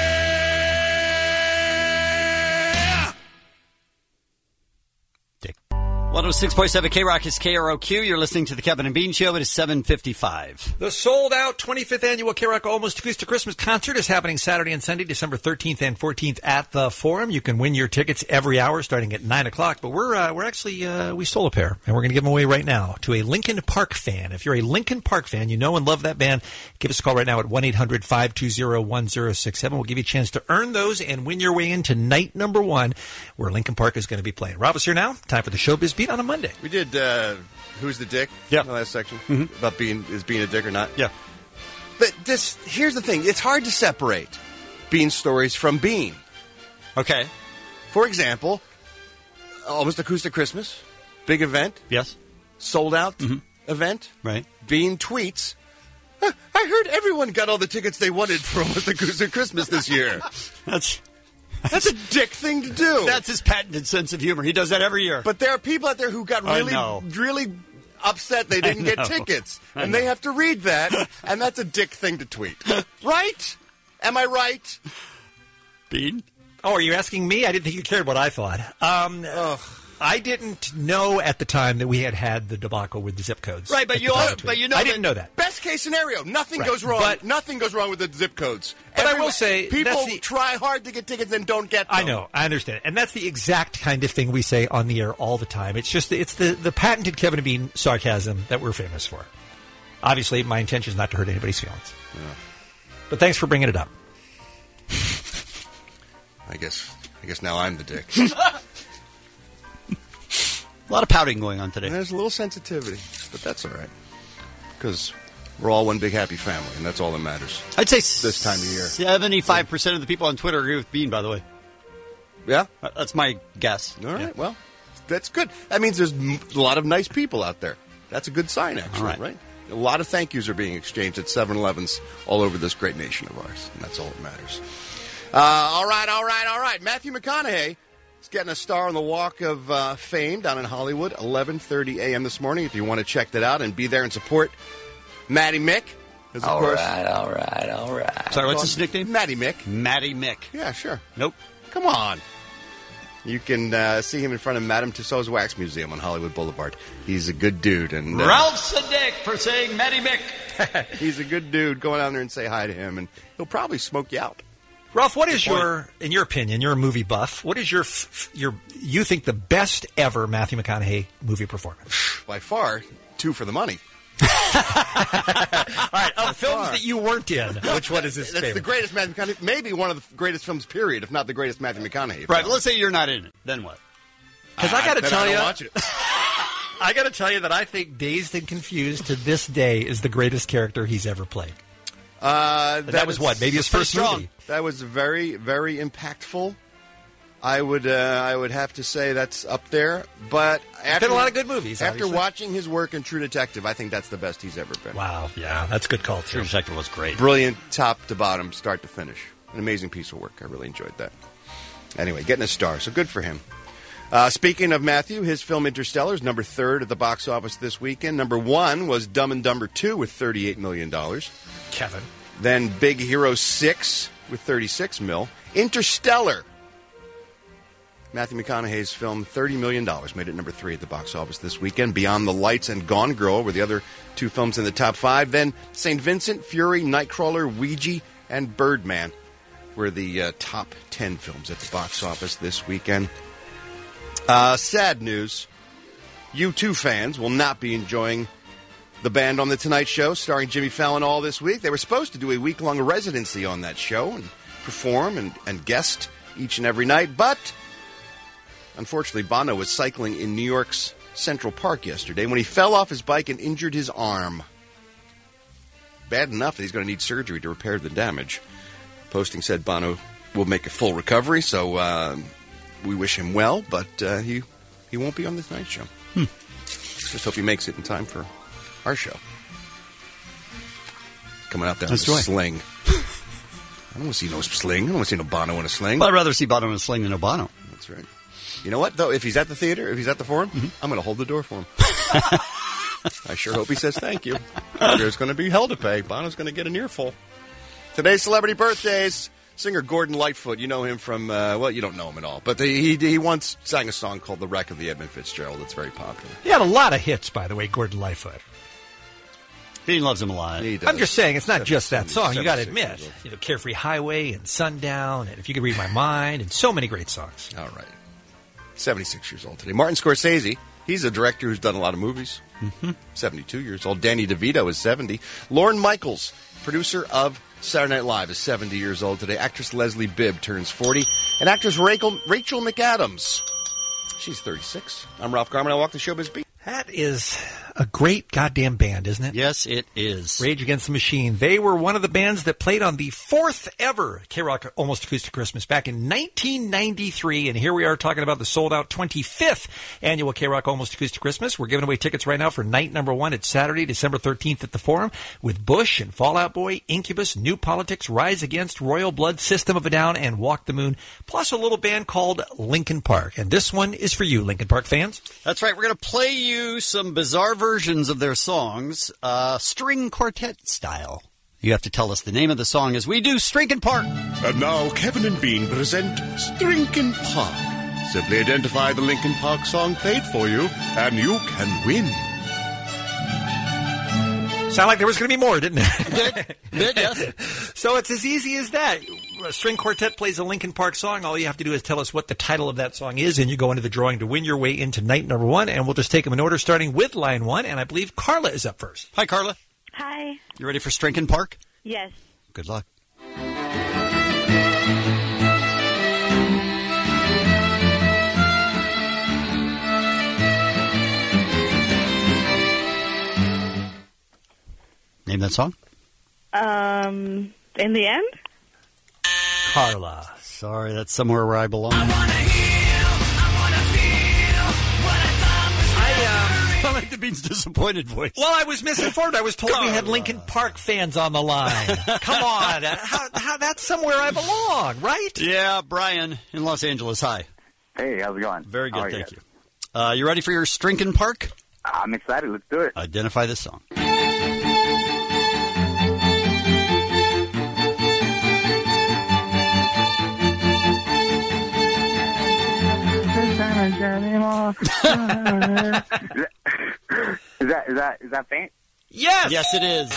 one oh six point seven K-Rock is K R O Q. You're listening to the Kevin and Bean Show. It is seven fifty-five. The sold-out twenty-fifth annual K-Rock Almost Acoustic Christmas Concert is happening Saturday and Sunday, December thirteenth and fourteenth at the Forum. You can win your tickets every hour starting at nine o'clock, but we're uh, we're actually, uh, we stole a pair, and we're going to give them away right now to a Linkin Park fan. If you're a Linkin Park fan, you know and love that band, give us a call right now at one eight hundred five two zero one zero six seven. We'll give you a chance to earn those and win your way into night number one, where Linkin Park is going to be playing. Rob is here now. Time for the Showbiz Beat on a Monday. We did uh, Who's the Dick? Yeah. In the last section. Mhm. About being is being a dick or not. Yeah. But this here's the thing. It's hard to separate Bean stories from Bean. Okay. For example, Almost Acoustic Christmas, big event, Yes. sold out Mhm. event. Right. Bean tweets, "Huh, I heard everyone got all the tickets they wanted for Almost Acoustic Christmas this year. That's That's a dick thing to do. that's his patented sense of humor. He does that every year. But there are people out there who got I really, know. really upset they didn't I get know. tickets. I And know. they have to read that, and that's a dick thing to tweet. Right? Am I right? Bean? Oh, are you asking me? I didn't think you cared what I thought. Um, I didn't know at the time that we had had the debacle with the zip codes. Right, but At you the all- time, too. but you know I that- didn't know that. Best case scenario, nothing Right. goes wrong. But- nothing goes wrong with the zip codes. But I Everyone- will say, people that's the- try hard to get tickets and don't get them. I know, I understand, and that's the exact kind of thing we say on the air all the time. It's just it's the the patented Kevin and Bean sarcasm that we're famous for. Obviously, my intention is not to hurt anybody's feelings. But thanks for bringing it up. I guess. I guess now I'm the dick. A lot of pouting going on today. And there's a little sensitivity, but that's all right. Because we're all one big happy family, and that's all that matters. I'd say this time of year. seventy-five percent of the people on Twitter agree with Bean, by the way. Yeah? That's my guess. All right, well, that's good. That means there's m- a lot of nice people out there. That's a good sign, actually, All right. right? A lot of thank yous are being exchanged at seven elevens all over this great nation of ours, and that's all that matters. Uh, all right, all right, all right. Matthew McConaughey is getting a star on the Walk of uh, Fame down in Hollywood, eleven thirty a.m. this morning. If you want to check that out and be there and support Matty Mick. Of All course, right, all right, all right. Sorry, what's his nickname? Matty Mick. Matty Mick. Yeah, sure. Nope. Come on. You can uh, see him in front of Madame Tussauds Wax Museum on Hollywood Boulevard. He's a good dude. and uh, Ralph's a dick for saying Matty Mick. He's a good dude. Go down there and say hi to him, and he'll probably smoke you out. Ralph, what is your, in your opinion, you're a movie buff, what is your, f- your you think the best ever Matthew McConaughey movie performance? By far, two for the money. All right, of films that you weren't in, which one is his That's favorite? the greatest Matthew McConaughey, maybe one of the greatest films, period, if not the greatest Matthew McConaughey. Right, but let's say you're not in it. Then what? Because I got to then tell I don't you, watch it. I got to tell you that I think Dazed and Confused to this day is the greatest character he's ever played. Uh, that was is- what? Maybe his first movie. That was very, very impactful. I would, uh, I would have to say that's up there. But after been a lot of good movies, After obviously. watching his work in True Detective, I think that's the best he's ever been. Wow, yeah, that's a good call, too. True Detective was great. Brilliant, top to bottom, start to finish. An amazing piece of work. I really enjoyed that. Anyway, getting a star, so good for him. Uh, speaking of Matthew, his film Interstellar is number third at the box office this weekend. Number one was Dumb and Dumber two with thirty-eight million dollars. Kevin. Then Big Hero six with thirty-six mil. Interstellar, Matthew McConaughey's film, thirty million dollars, made it number three at the box office this weekend. Beyond the Lights and Gone Girl were the other two films in the top five. Then Saint Vincent, Fury, Nightcrawler, Ouija, and Birdman were the uh, top ten films at the box office this weekend. Uh, sad news. U two fans will not be enjoying the band on The Tonight Show, starring Jimmy Fallon, all this week. They were supposed to do a week-long residency on that show and perform and, and guest each and every night, but unfortunately, Bono was cycling in New York's Central Park yesterday when he fell off his bike and injured his arm. Bad enough that he's going to need surgery to repair the damage. Posting said Bono will make a full recovery, so uh, we wish him well, but uh, he he won't be on The Tonight Show. Hmm. Just hope he makes it in time for our show. Coming out there That's in a right. sling. I don't want to see no sling. I don't want to see no Bono in a sling. Well, I'd rather see Bono in a sling than no Bono. That's right. You know what, though? If he's at the theater, if he's at the Forum, I'm going to hold the door for him. I sure hope he says thank you. There's going to be hell to pay. Bono's going to get an earful. Today's celebrity birthdays. Singer Gordon Lightfoot. You know him from, uh, well, you don't know him at all. But the, he, he once sang a song called The Wreck of the Edmund Fitzgerald that's very popular. He had a lot of hits, by the way, Gordon Lightfoot. He loves him a lot. He does. I'm just saying, it's not just that song. You got to seventy-six admit, you know, Carefree Highway and Sundown, and If You Could Read My Mind, and so many great songs. All right. seventy-six years old today. Martin Scorsese. He's a director who's done a lot of movies. Mm-hmm. seventy-two years old. Danny DeVito is seventy. Lorne Michaels, producer of Saturday Night Live, is seventy years old today. Actress Leslie Bibb turns forty. And actress Rachel, Rachel McAdams, she's thirty-six. I'm Ralph Garman. I walk the showbiz beat. That is a great goddamn band, isn't it? Yes, it is. Rage Against the Machine. They were one of the bands that played on the fourth ever K-Rock Almost Acoustic Christmas back in nineteen ninety-three. And here we are talking about the sold-out twenty-fifth annual K-Rock Almost Acoustic Christmas. We're giving away tickets right now for night number one. It's Saturday, December thirteenth at the Forum with Bush and Fall Out Boy, Incubus, New Politics, Rise Against, Royal Blood, System of a Down, and Walk the Moon, plus a little band called Linkin Park. And this one is for you, Linkin Park fans. That's right. We're going to play you some bizarre versions of their songs, uh, string quartet style. You have to tell us the name of the song as we do Strinkin' Park. And now Kevin and Bean present Strinkin' Park. Simply identify the Linkin Park song played for you, and you can win. Sound like there was going to be more, didn't it? Did, yes. So it's as easy as that. A string quartet plays a Linkin Park song. All you have to do is tell us what the title of that song is, and you go into the drawing to win your way into night number one. And we'll just take them in order, starting with line one. And I believe Carla is up first. Hi, Carla. Hi. You ready for Strinkin' Park? Yes. Good luck. Name that song? Um, in the end? Carla. Sorry, that's somewhere where I belong. I, um, I like the Bean's disappointed voice. Well, I was misinformed. I was told we had Linkin Park fans on the line. Come on. How, how, that's somewhere I belong, right? Yeah, Brian in Los Angeles. Hi. Hey, how's it going? Very How good, are thank you. you. Uh, you ready for your Strinkin' Park? I'm excited. Let's do it. Identify this song. Is that is that is that faint? Yes. Yes, it is.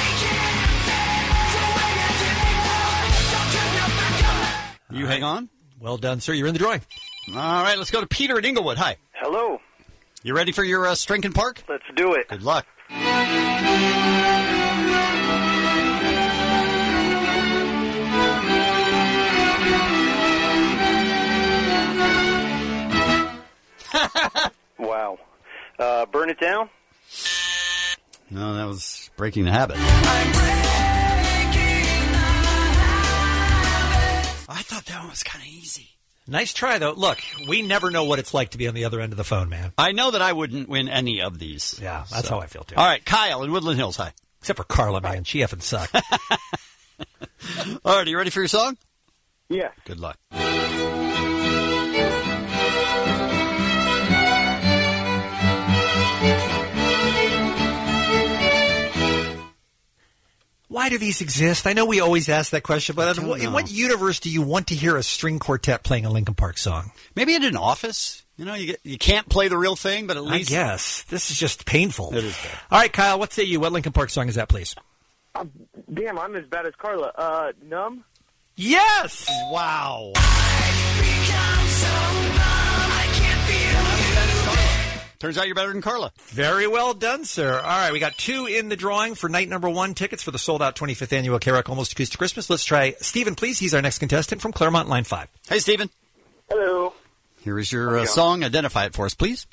You hang on. Well done, sir. You're in the drawing. All right, let's go to Peter in Inglewood. Hi. Hello. You ready for your uh, Strinkin' Park? Let's do it. Good luck. Wow. Uh, burn it down? No, that was Breaking the Habit. Nice try, though. Look, we never know what it's like to be on the other end of the phone, man. I know that I wouldn't win any of these. Yeah, that's So. how I feel, too. All right, Kyle in Woodland Hills. Hi. Except for Carla, man. She effing sucked. All right, are you ready for your song? Yeah. Good luck. Why do these exist? I know we always ask that question, but in what, in know. what universe do you want to hear a string quartet playing a Linkin Park song? Maybe in an office. You know, you get, you can't play the real thing, but at least... I guess. This is just painful. It is bad. All right, Kyle, what say you? What Linkin Park song is that, please? Uh, damn, I'm as bad as Carla. Uh, Numb? Yes! Wow. Turns out you're better than Carla. Very well done, sir. All right, we got two in the drawing for night number one tickets for the sold-out twenty-fifth annual K-Rock Almost Acoustic Christmas. Let's try Stephen, please. He's our next contestant from Claremont, line five. Hey, Stephen. Hello. Here is your uh, song. Identify it for us, please.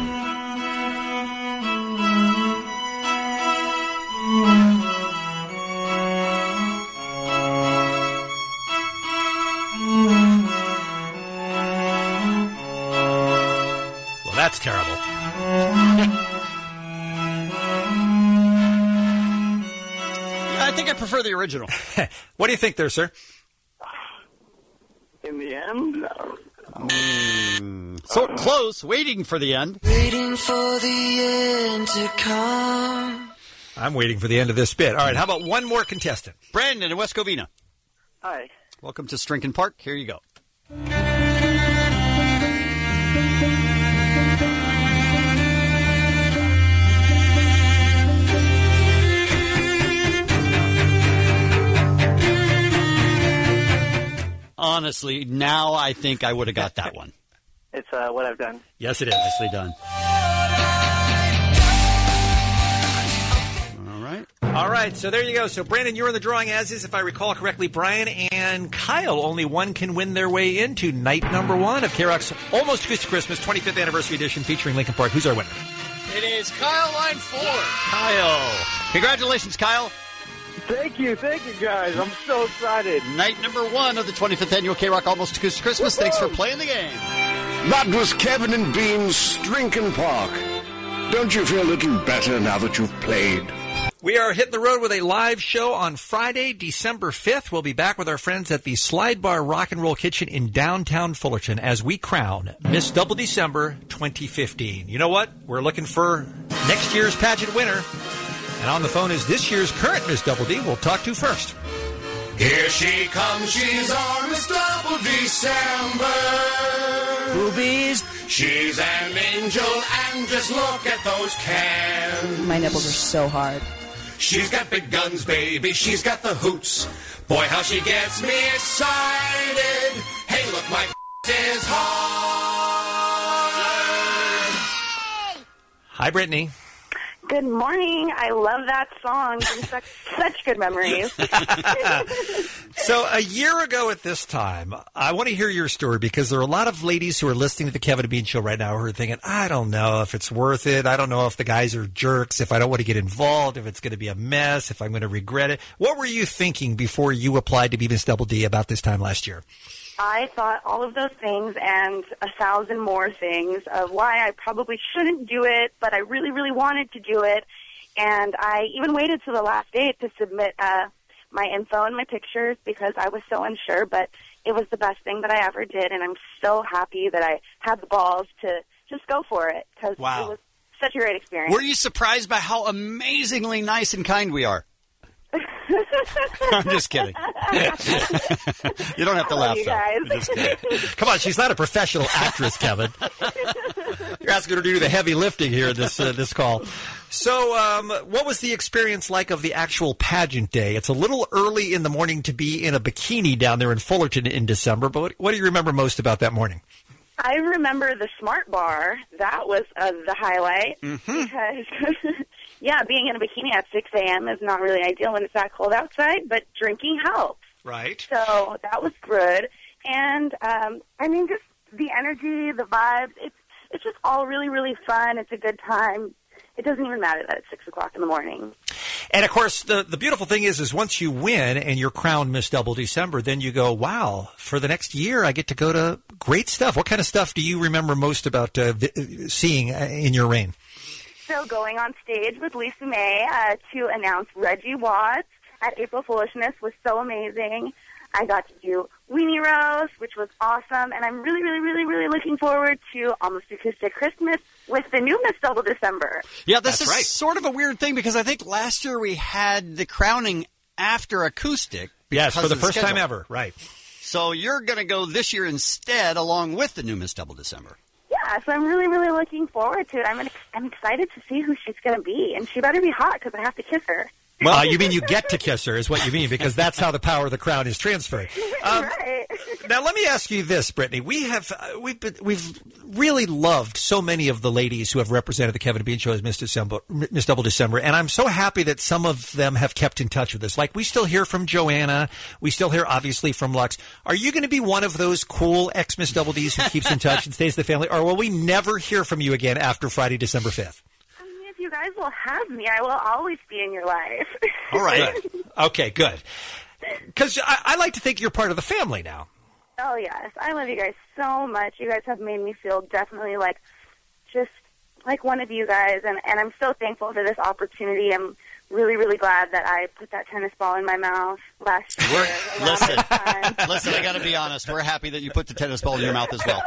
Well, that's terrible. Yeah, I think I prefer the original. What do you think there, sir? In the end? Mm, so close, waiting for the end. Waiting for the end to come. I'm waiting for the end of this bit. All right, how about one more contestant? Brandon in West Covina. Hi. Welcome to Strinkin Park. Here you go. Honestly, now I think I would have got that one. It's uh, What I've Done. Yes, it is. Nicely done. All right. All right, so there you go. So, Brandon, you're in the drawing, as is, if I recall correctly, Brian and Kyle. Only one can win their way into night number one of K-Rock's Almost Acoustic Christmas twenty-fifth Anniversary Edition featuring Linkin Park. Who's our winner? It is Kyle, line four. Kyle. Congratulations, Kyle. Thank you, thank you, guys. I'm so excited. Night number one of the twenty-fifth Annual K-Rock Almost Acoustic Christmas. Woo-hoo! Thanks for playing the game. That was Kevin and Bean's Strinkin Park. Don't you feel a little better now that you've played? We are hitting the road with a live show on Friday, December fifth. We'll be back with our friends at the Slide Bar Rock and Roll Kitchen in downtown Fullerton as we crown Miss Double December twenty fifteen. You know what? We're looking for next year's pageant winner. And on the phone is this year's current Miss Double D. We'll talk to first. Here she comes, she's our Miss Double December. Boobies. She's an angel, and just look at those cans. My nipples are so hard. She's got big guns, baby, she's got the hoots. Boy, how she gets me excited. Hey, look, my is hard. Hi, Brittany. Good morning. I love that song. Brings back such good memories. So a year ago at this time, I want to hear your story because there are a lot of ladies who are listening to the Kevin and Bean Show right now who are thinking, I don't know if it's worth it. I don't know if the guys are jerks, if I don't want to get involved, if it's going to be a mess, if I'm going to regret it. What were you thinking before you applied to be Miss Double D about this time last year? I thought all of those things and a thousand more things of why I probably shouldn't do it, but I really, really wanted to do it. And I even waited to the last day to submit uh, my info and my pictures because I was so unsure, but it was the best thing that I ever did, and I'm so happy that I had the balls to just go for it because Wow. it was such a great experience. Were you surprised by how amazingly nice and kind we are? I'm just kidding. You don't have to I love laugh, you though. guys. I'm just kidding. Come on, she's not a professional actress, Kevin. You're asking her to do the heavy lifting here in this uh, this call. So, um, what was the experience like of the actual pageant day? It's a little early in the morning to be in a bikini down there in Fullerton in December, but what, what do you remember most about that morning? I remember the Smart Bar. That was uh, the highlight Mm-hmm. because, yeah, being in a bikini at six a.m. is not really ideal when it's that cold outside, but drinking helps. Right. So that was good. And, um, I mean, just the energy, the vibes, it's it's just all really, really fun. It's a good time. it doesn't even matter that it's six o'clock in the morning. And, of course, the, the beautiful thing is, is once you win and you're crowned Miss Double December, then you go, wow, for the next year I get to go to great stuff. What kind of stuff do you remember most about uh, vi- seeing in your reign? So going on stage with Lisa May uh, to announce Reggie Watts at April Foolishness was so amazing. I got to do Weenie Roast, which was awesome, and I'm really, really, really, really looking forward to Almost Acoustic Christmas with the new Miss Double December. Yeah, this That's is right. sort of a weird thing because I think last year we had the crowning after acoustic. Yes, for because the of first time schedule. ever, right. So you're going to go this year instead along with the new Miss Double December. Yeah, so I'm really, really looking forward to it. I'm, ex- I'm excited to see who she's going to be, and she better be hot because I have to kiss her. Well, uh, you mean you get to kiss her is what you mean, because that's how the power of the crown is transferred. Um, right. Now, let me ask you this, Brittany. We have uh, we've been, we've really loved so many of the ladies who have represented the Kevin and Bean Show as Miss December, Miss Double December, and I'm so happy that some of them have kept in touch with us. Like, we still hear from Joanna. We still hear, obviously, from Lux. Are you going to be one of those cool ex-Miss Double Ds who keeps in touch and stays the family, or will we never hear from you again after Friday, December fifth? If you guys will have me, I will always be in your life. All right. Good. Okay, good. Because I, I like to think you're part of the family now. Oh, yes. I love you guys so much. You guys have made me feel definitely like just like one of you guys, and, and I'm so thankful for this opportunity. I'm really, really glad that I put that tennis ball in my mouth last year. Listen, listen, I got to be honest. We're happy that you put the tennis ball in your mouth as well.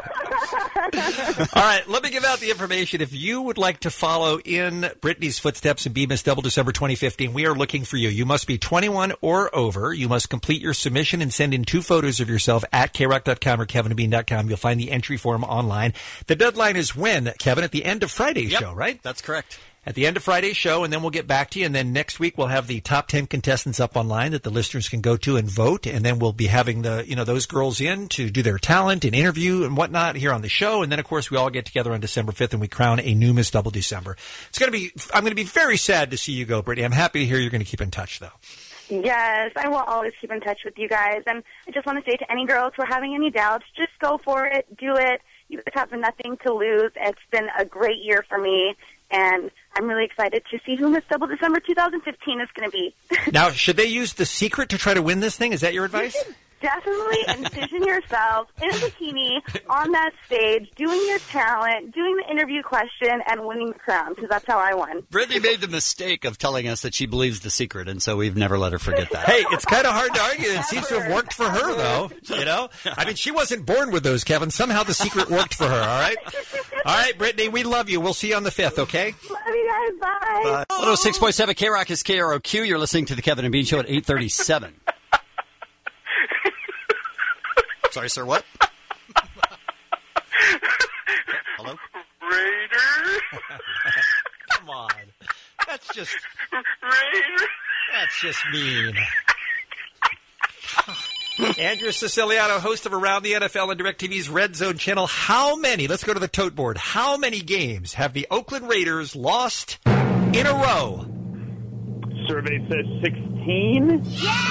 All right, let me give out the information. If you would like to follow in Brittany's footsteps and be Miss Double December twenty fifteen, we are looking for you. You must be twenty-one or over. You must complete your submission and send in two photos of yourself at k rock dot com or kevin and bean dot com. You'll find the entry form online. The deadline is when, Kevin? At the end of Friday's Yep, show, right? That's correct. At the end of Friday's show, and then we'll get back to you. And then next week we'll have the top ten contestants up online that the listeners can go to and vote. And then we'll be having the you know those girls in to do their talent and interview and whatnot here on the show. And then of course we all get together on December fifth and we crown a new Miss Double December. It's going to be. I'm going to be very sad to see you go, Brittany. I'm happy to hear you're going to keep in touch, though. Yes, I will always keep in touch with you guys. And I just want to say to any girls who are having any doubts, just go for it. Do it. You guys have nothing to lose. It's been a great year for me. And I'm really excited to see who Miss Double December twenty fifteen is going to be. Now, should they use The Secret to try to win this thing? Is that your advice? Definitely envision yourself in a bikini on that stage, doing your talent, doing the interview question, and winning the crown, because that's how I won. Brittany made the mistake of telling us that she believes The Secret, and so we've never let her forget that. Hey, it's kind of hard to argue. It seems to have worked for her, though. You know, I mean, she wasn't born with those, Kevin. Somehow The Secret worked for her. All right, all right, Brittany, we love you. We'll see you on the fifth. Okay. Love you guys. Bye. one oh six point seven K Rock is K R O Q. You're listening to the Kevin and Bean Show at eight thirty-seven. Sorry, sir, what? Hello? Raider. Come on. That's just... Raider. That's just mean. Andrew Siciliano, host of Around the N F L and DirecTV's Red Zone channel. How many, let's go to the tote board, how many games have the Oakland Raiders lost in a row? Survey says sixteen.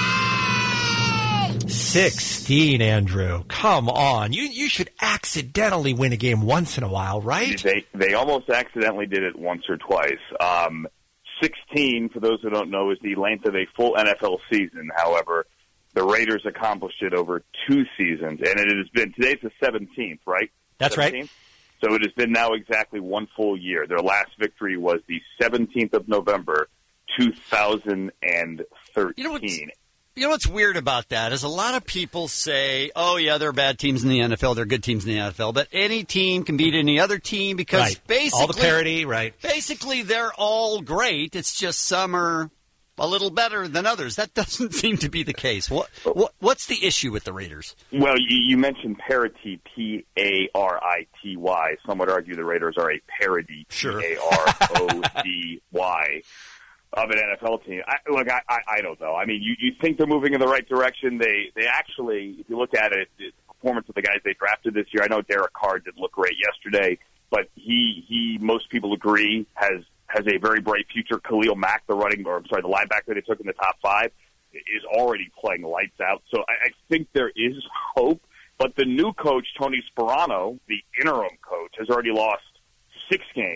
sixteen, Andrew. Come on. You you should accidentally win a game once in a while, right? They they almost accidentally did it once or twice. Um, sixteen, for those who don't know, is the length of a full N F L season. However, the Raiders accomplished it over two seasons, and it has been, today's the seventeenth, right? That's seventeenth? Right. So it has been now exactly one full year. Their last victory was the seventeenth of November, two thousand thirteen. You know what's, you know what's weird about that is a lot of people say, oh, yeah, there are bad teams in the N F L, there are good teams in the N F L, but any team can beat any other team because right. basically... all the parity, right. Basically, they're all great. It's just some are a little better than others. That doesn't seem to be the case. What, what What's the issue with the Raiders? Well, you, you mentioned parity, P A R I T Y. Some would argue the Raiders are a parody, sure. P A R O D Y, of an N F L team. I, look, I, I, I don't know. I mean, you, you think they're moving in the right direction. They they actually, if you look at it, the performance of the guys they drafted this year, I know Derek Carr didn't look great yesterday, but he, he most people agree, has has a very bright future. Khalil Mack, the running, or I'm sorry, the linebacker they took in the top five, is already playing lights out. So I, I think there is hope. But the new coach, Tony Sperano, the interim coach, has already lost six games.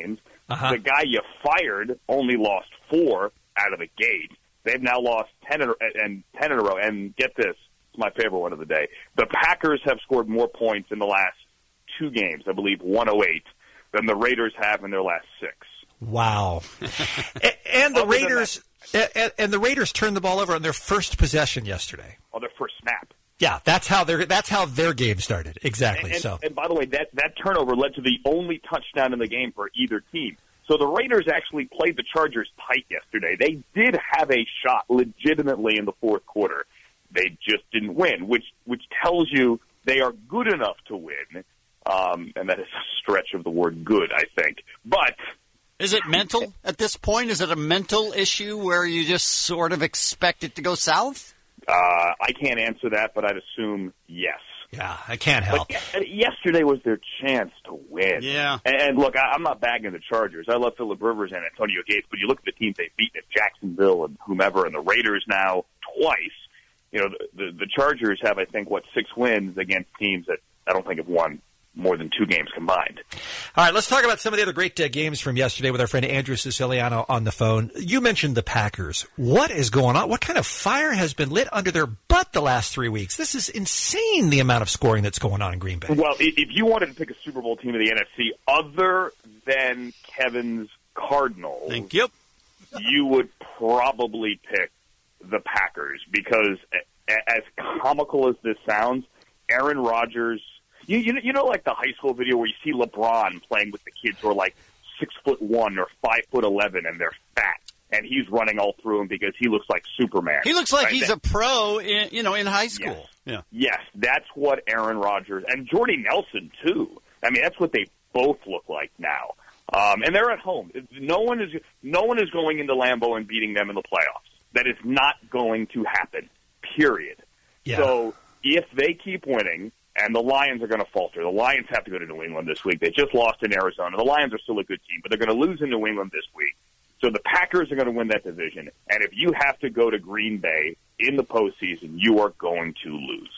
Uh-huh. The guy you fired only lost four out of the gate. They've now lost ten in, and ten in a row. And get this, it's my favorite one of the day. The Packers have scored more points in the last two games, I believe one oh eight, than the Raiders have in their last six. Wow. and, and the Raiders and, and the Raiders turned the ball over on their first possession yesterday. On their first snap. Yeah, that's how their that's how their game started. Exactly. And, and, so. And by the way, that that turnover led to the only touchdown in the game for either team. So the Raiders actually played the Chargers tight yesterday. They did have a shot legitimately in the fourth quarter. They just didn't win, which which tells you they are good enough to win. Um, and that is a stretch of the word good, I think. But is it mental at this point? Is it a mental issue where you just sort of expect it to go south? Uh, I can't answer that, but I'd assume yes. Yeah, I can't help. But yesterday was their chance to win. Yeah. And, and look, I, I'm not bagging the Chargers. I love Phillip Rivers and Antonio Gates, but you look at the teams they've beaten at Jacksonville and whomever, and the Raiders now twice. You know, the, the, the Chargers have, I think, what, six wins against teams that I don't think have won more than two games combined. All right, let's talk about some of the other great uh, games from yesterday with our friend Andrew Siciliano on the phone. You mentioned the Packers. What is going on? What kind of fire has been lit under their butt the last three weeks? This is insane, the amount of scoring that's going on in Green Bay. Well, if you wanted to pick a Super Bowl team of the N F C other than Kevin's Cardinals, thank you, you would probably pick the Packers because, as comical as this sounds, Aaron Rodgers. You, you you know, like the high school video where you see LeBron playing with the kids who are like six foot one or five foot eleven and they're fat, and he's running all through them because he looks like Superman. He looks like right? he's that, a pro, in, you know, in high school. Yes. Yeah. Yes, that's what Aaron Rodgers and Jordy Nelson too. I mean, that's what they both look like now. Um, and they're at home. No one is no one is going into Lambeau and beating them in the playoffs. That is not going to happen. Period. Yeah. So if they keep winning. And the Lions are going to falter. The Lions have to go to New England this week. They just lost in Arizona. The Lions are still a good team, but they're going to lose in New England this week. So the Packers are going to win that division. And if you have to go to Green Bay in the postseason, you are going to lose.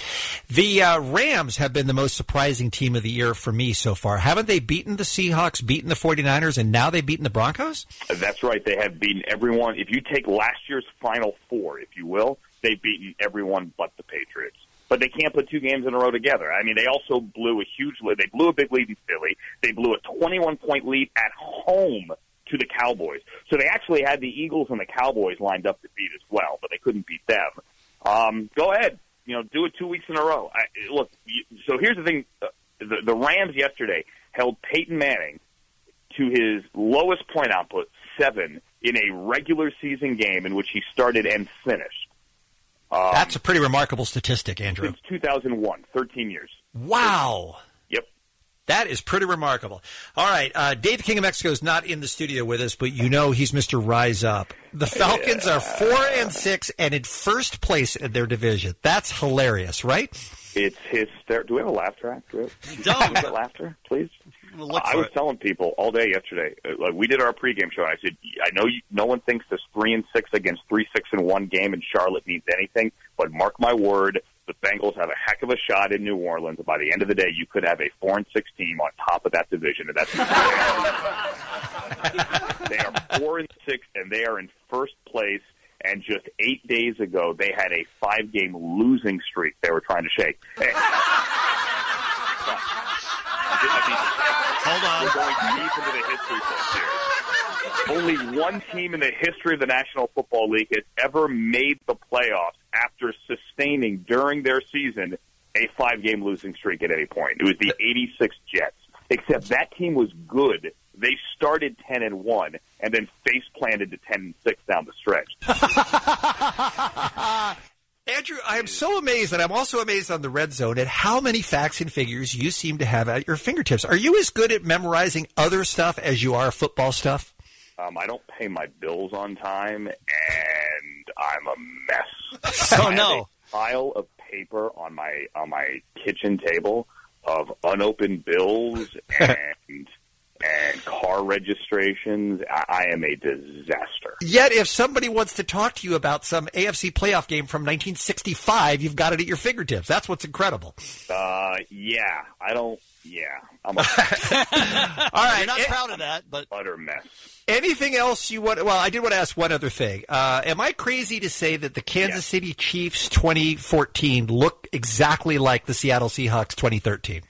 The uh, Rams have been the most surprising team of the year for me so far. Haven't they beaten the Seahawks, beaten the 49ers, and now they've beaten the Broncos? That's right. They have beaten everyone. If you take last year's Final Four, if you will, they've beaten everyone but the Patriots. But they can't put two games in a row together. I mean, they also blew a huge lead. They blew a big lead in Philly. They blew a twenty-one point lead at home to the Cowboys. So they actually had the Eagles and the Cowboys lined up to beat as well, but they couldn't beat them. Um, go ahead. You know, do it two weeks in a row. I, look, so here's the thing. The, the Rams yesterday held Peyton Manning to his lowest point output, seven, in a regular season game in which he started and finished. Um, That's a pretty remarkable statistic, Andrew. Since two thousand one, thirteen years. Wow. Yep. That is pretty remarkable. All right, uh, Dave King of Mexico is not in the studio with us, but you know he's Mister Rise Up. The Falcons yeah. are four and six and in first place in their division. That's hilarious, right? It's hysterical. Do we have a laugh track? Do we have, Don't. Can we get laughter, please? We'll look uh, for I was it. telling people all day yesterday. Uh, like we did our pregame show, and I said, I know you, no one thinks this three and six against three six and one game in Charlotte means anything, but mark my word, the Bengals have a heck of a shot in New Orleans. And by the end of the day, you could have a four and six team on top of that division, and that's they are four and six, and they are in first place. And just eight days ago, they had a five-game losing streak they were trying to shake. Hey. Hold on. We're going deep into the history books here. Only one team in the history of the National Football League has ever made the playoffs after sustaining during their season a five-game losing streak at any point. It was the eighty-six Jets. Except that team was good. They started ten and one and then face planted to ten and six down the stretch. Andrew, I am so amazed, and I'm also amazed on the Red Zone at how many facts and figures you seem to have at your fingertips. Are you as good at memorizing other stuff as you are football stuff? Um, I don't pay my bills on time, and I'm a mess. So I no. have a pile of paper on my on my kitchen table of unopened bills and and car registrations. I, I am a disaster. Yet, if somebody wants to talk to you about some A F C playoff game from nineteen sixty-five, you've got it at your fingertips. That's what's incredible. Uh, yeah, I don't. Yeah, I'm a All right, You're not it- proud of that, but utter mess. Anything else you want? Well, I did want to ask one other thing. Uh, am I crazy to say that the Kansas City Chiefs twenty fourteen look exactly like the Seattle Seahawks twenty thirteen?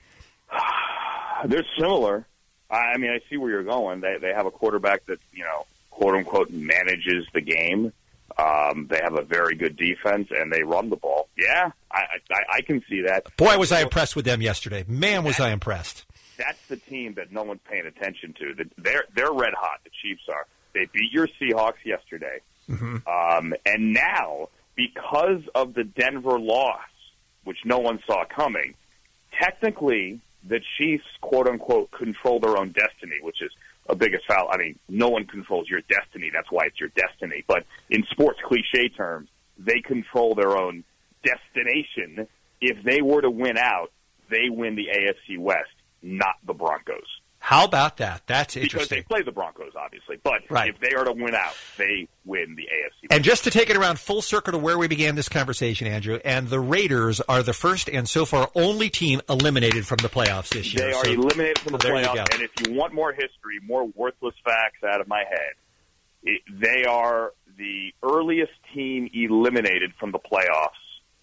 They're similar. I mean, I see where you're going. They they have a quarterback that, you know, quote unquote manages the game. Um, they have a very good defense and they run the ball. Yeah, I I, I can see that. Boy, was I impressed with them yesterday. Man, was I impressed. That's the team that no one's paying attention to. The- They're they're red hot. The Chiefs are. They beat your Seahawks yesterday, Mm-hmm. um, and now because of the Denver loss, which no one saw coming, technically the Chiefs quote unquote control their own destiny, which is a biggest foul. I mean, no one controls your destiny. That's why it's your destiny. But in sports cliche terms, they control their own destination. If they were to win out, they win the A F C West, not the Broncos. How about that? That's Because interesting. they play the Broncos, obviously. But Right. if they are to win out, they win the A F C West. And just to take it around full circle to where we began this conversation, Andrew, and the Raiders are the first and so far only team eliminated from the playoffs this year. They are So- eliminated from the there you playoffs. go. And if you want more history, more worthless facts out of my head, it, they are the earliest team eliminated from the playoffs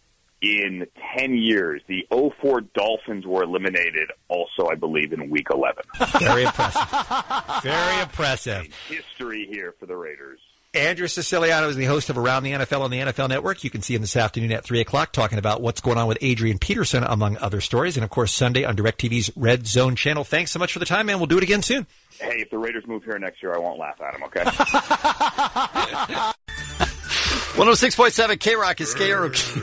in ten years. The oh four Dolphins were eliminated also, I believe, in week eleven. Very impressive. Very impressive. History here for the Raiders. Andrew Siciliano is the host of Around the N F L on the N F L Network. You can see him this afternoon at three o'clock talking about what's going on with Adrian Peterson, among other stories. And, of course, Sunday on DirecTV's Red Zone channel. Thanks so much for the time, man. We'll do it again soon. Hey, if the Raiders move here next year, I won't laugh at them, okay? one oh six point seven K-Rock is K R O Q.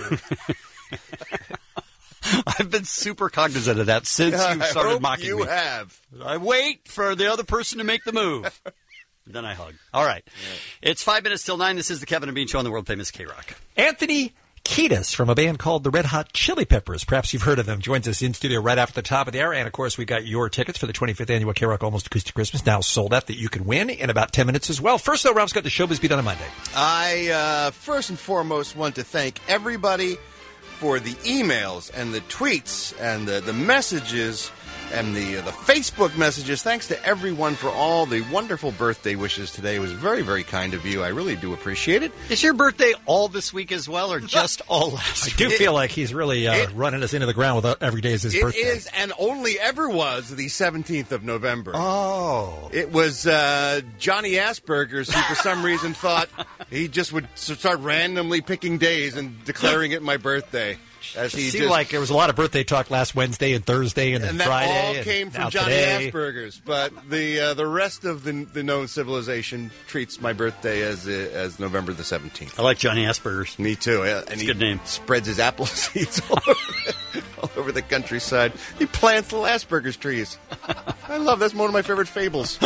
I've been super cognizant of that since you I started hope mocking you me. have. I wait for the other person to make the move. Then I hug. All right. It's five minutes till nine. This is the Kevin and Bean Show on the world famous K-Rock. Anthony Kiedis from a band called the Red Hot Chili Peppers. Perhaps you've heard of them. Joins us in studio right after the top of the hour. And, of course, we've got your tickets for the twenty-fifth annual K-Rock Almost Acoustic Christmas now sold out that you can win in about ten minutes as well. First, though, Rob's got the Showbiz Beat on a Monday. I, uh, first and foremost, want to thank everybody for the emails and the tweets and the, the messages and the uh, the Facebook messages. Thanks to everyone for all the wonderful birthday wishes today. It was very, very kind of you. I really do appreciate it. Is your birthday all this week as well, or just all last I week? do feel like he's really uh, running us into the ground with every day is his It birthday. is and only ever was the seventeenth of November. Oh. It was uh, Johnny Asperger's who for some reason thought he just would start randomly picking days and declaring it my birthday. As It he seemed just, like there was a lot of birthday talk last Wednesday and Thursday and then and that Friday. all and came from now Johnny today. Asperger's. But the uh, the rest of the the known civilization treats my birthday as uh, as November the seventeenth. I like Johnny Asperger's. Me too. Uh, and It's he a good name. Spreads his apple seeds all over, all over the countryside. He plants little Asperger's trees. I love that's one of my favorite fables.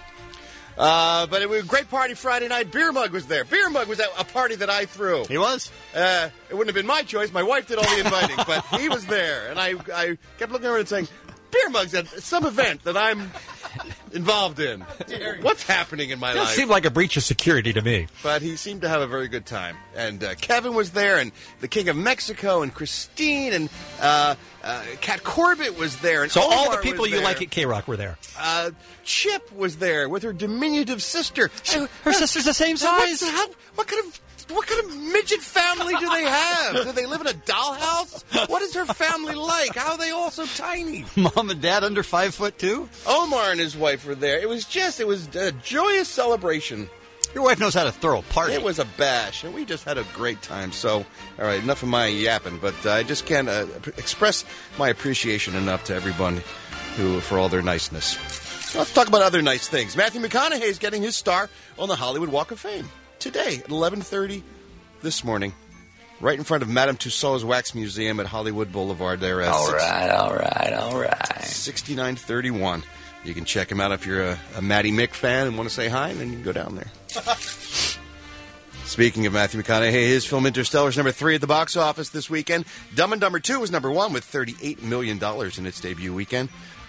Uh, but it was a great party Friday night. Beer Mug was there. Beer Mug was at a party that I threw. He was. Uh, it wouldn't have been my choice. My wife did all the inviting, but he was there, and I, I kept looking over and saying, "Beer Mug's at some event that I'm involved in. What's happening in my That life?" seemed like a breach of security to me. But he seemed to have a very good time. And uh, Kevin was there, and the King of Mexico, and Christine, and uh, uh, Kat Corbett was there. And So all Omar the people was you there. like at K-Rock were there. Uh, Chip was there with her diminutive sister. Her Uh, sister's the same What's- size. how- what kind of what kind of midget family do they have? Do they live in a dollhouse? What is her family like? How are they all so tiny? Mom and Dad under five foot two. Omar and his wife were there. It was just, it was a joyous celebration. Your wife knows how to throw a party. It was a bash, and we just had a great time. So, all right, enough of my yapping, but uh, I just can't uh, express my appreciation enough to everyone who for all their niceness. Let's talk about other nice things. Matthew McConaughey is getting his star on the Hollywood Walk of Fame today at eleven thirty this morning, right in front of Madame Tussauds Wax Museum at Hollywood Boulevard. There, at All right, all right, all right. sixty-nine thirty-one. You can check him out if you're a, a Matty Mick fan and want to say hi, and then you can go down there. Speaking of Matthew McConaughey, his film Interstellar is number three at the box office this weekend. Dumb and Dumber two was number one with thirty-eight million dollars in its debut weekend.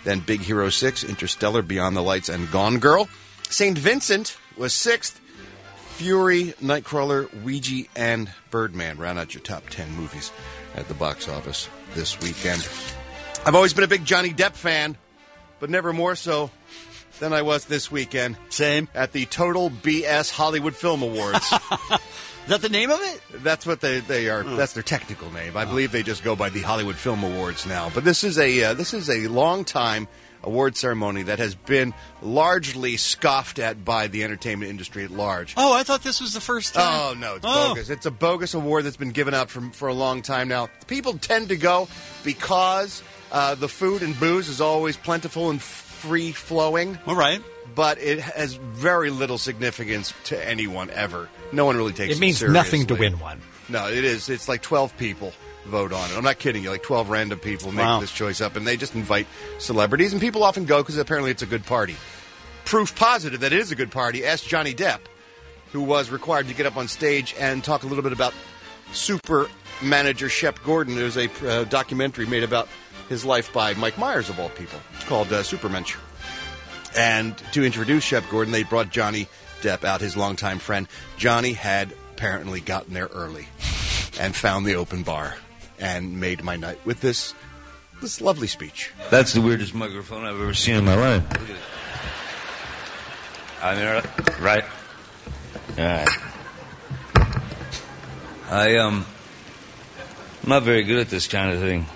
Then Big Hero six, Interstellar, Beyond the Lights, and Gone Girl. Saint Vincent was sixth. Fury, Nightcrawler, Ouija, and Birdman round out your top ten movies at the box office this weekend. I've always been a big Johnny Depp fan, but never more so than I was this weekend. Same. At the Total B S Hollywood Film Awards. Is that the name of it? That's what they, they are. Oh. That's their technical name. I believe they just go by the Hollywood Film Awards now. But this is a uh, this is a long time award ceremony that has been largely scoffed at by the entertainment industry at large. Oh, I thought this was the first time. Oh, no, it's Oh. bogus. It's a bogus award that's been given out for, for a long time now. People tend to go because uh, the food and booze is always plentiful and free-flowing. All right. But it has very little significance to anyone ever. No one really takes it It means seriously. nothing to win one. No, it is. It's like twelve people vote on it. I'm not kidding you. Like twelve random people make Wow. this choice up, and they just invite celebrities, and people often go because apparently it's a good party. Proof positive that it is a good party. Ask Johnny Depp, who was required to get up on stage and talk a little bit about super manager Shep Gordon. There's a uh, documentary made about his life by Mike Myers, of all people, called uh, Supermensch. And to introduce Shep Gordon, they brought Johnny Depp out, his longtime friend. Johnny had apparently gotten there early and found the open bar and made my night with this this lovely speech. That's the weirdest microphone I've ever seen in my life. Look at it. I mean, right? All right. I, um, I'm not very good at this kind of thing.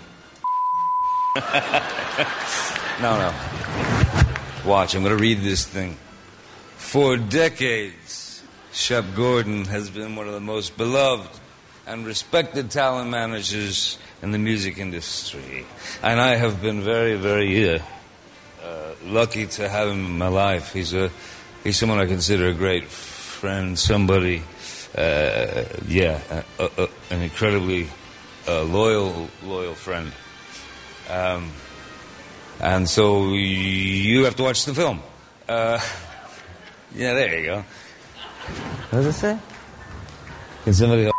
no, no. Watch, I'm going to read this thing. For decades, Shep Gordon has been one of the most beloved and respected talent managers in the music industry. And I have been very, very uh, uh, lucky to have him in my life. He's a he's someone I consider a great friend, somebody, uh, yeah, uh, uh, an incredibly uh, loyal, loyal friend. Um, and so you have to watch the film. Uh, yeah, there you go. What does it say? Can somebody...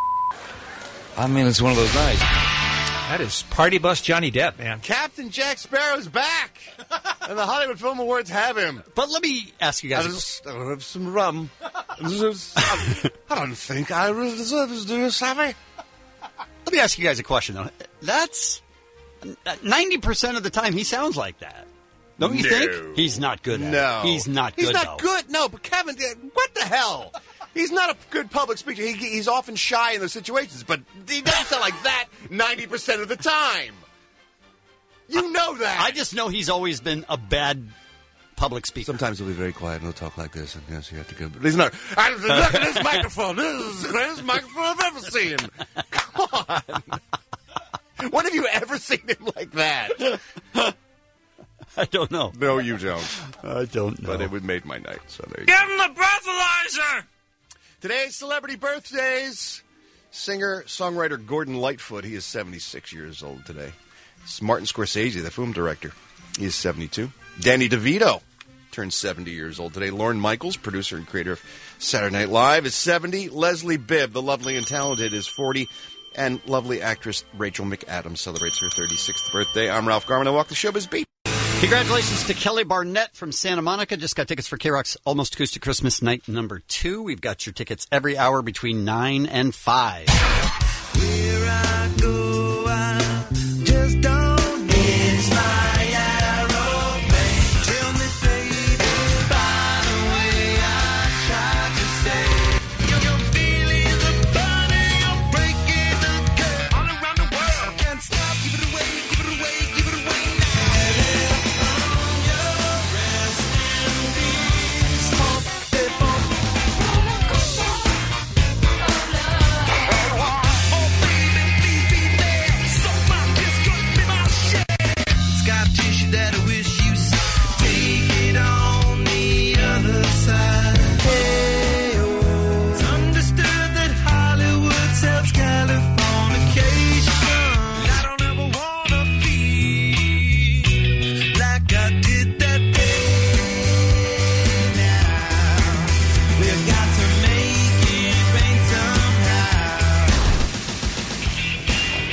I mean, it's one of those nights. That is Party Bus Johnny Depp, man. Captain Jack Sparrow's back, and the Hollywood Film Awards have him. But let me ask you guys. I just I have some rum. I don't think I deserve this, do you, Sammy? Let me ask you guys a question, though. That's ninety percent of the time he sounds like that. Don't you No. think? He's not good at No. it. He's not good, He's not though. good. No, but Kevin, what the hell? He's not a good public speaker. He, he's often shy in those situations, but he doesn't sound like that ninety percent of the time. You know that. I just know he's always been a bad public speaker. Sometimes he'll be very quiet and he'll talk like this, and yes, you have to go. But he's not. I, look at this microphone. This is the greatest microphone I've ever seen. Come on. When have you ever seen him like that? I don't know. No, you don't. I don't know. But it would made my night. So there you go. Give him the breathalyzer! Today's celebrity birthdays. Singer, songwriter Gordon Lightfoot. He is seventy-six years old today. It's Martin Scorsese, the film director. He is seventy-two. Danny DeVito turns seventy years old today. Lorne Michaels, producer and creator of Saturday Night Live, is seventy. Leslie Bibb, the lovely and talented, is forty. And lovely actress Rachel McAdams celebrates her thirty-sixth birthday. I'm Ralph Garman. I walk the showbiz beat. Congratulations to Kelly Barnett from Santa Monica. Just got tickets for K-Rock's Almost Acoustic Christmas Night number two. We've got your tickets every hour between nine and five. Where I go, I just don't miss my aeroplane. Tell me, baby, by the way I try to say, your feelings are burning, you're breaking the curve. All around the world, can't stop, give it away, give it away, give it away now. On your rest in peace, hope they won't roller coaster of love. Oh, baby, please.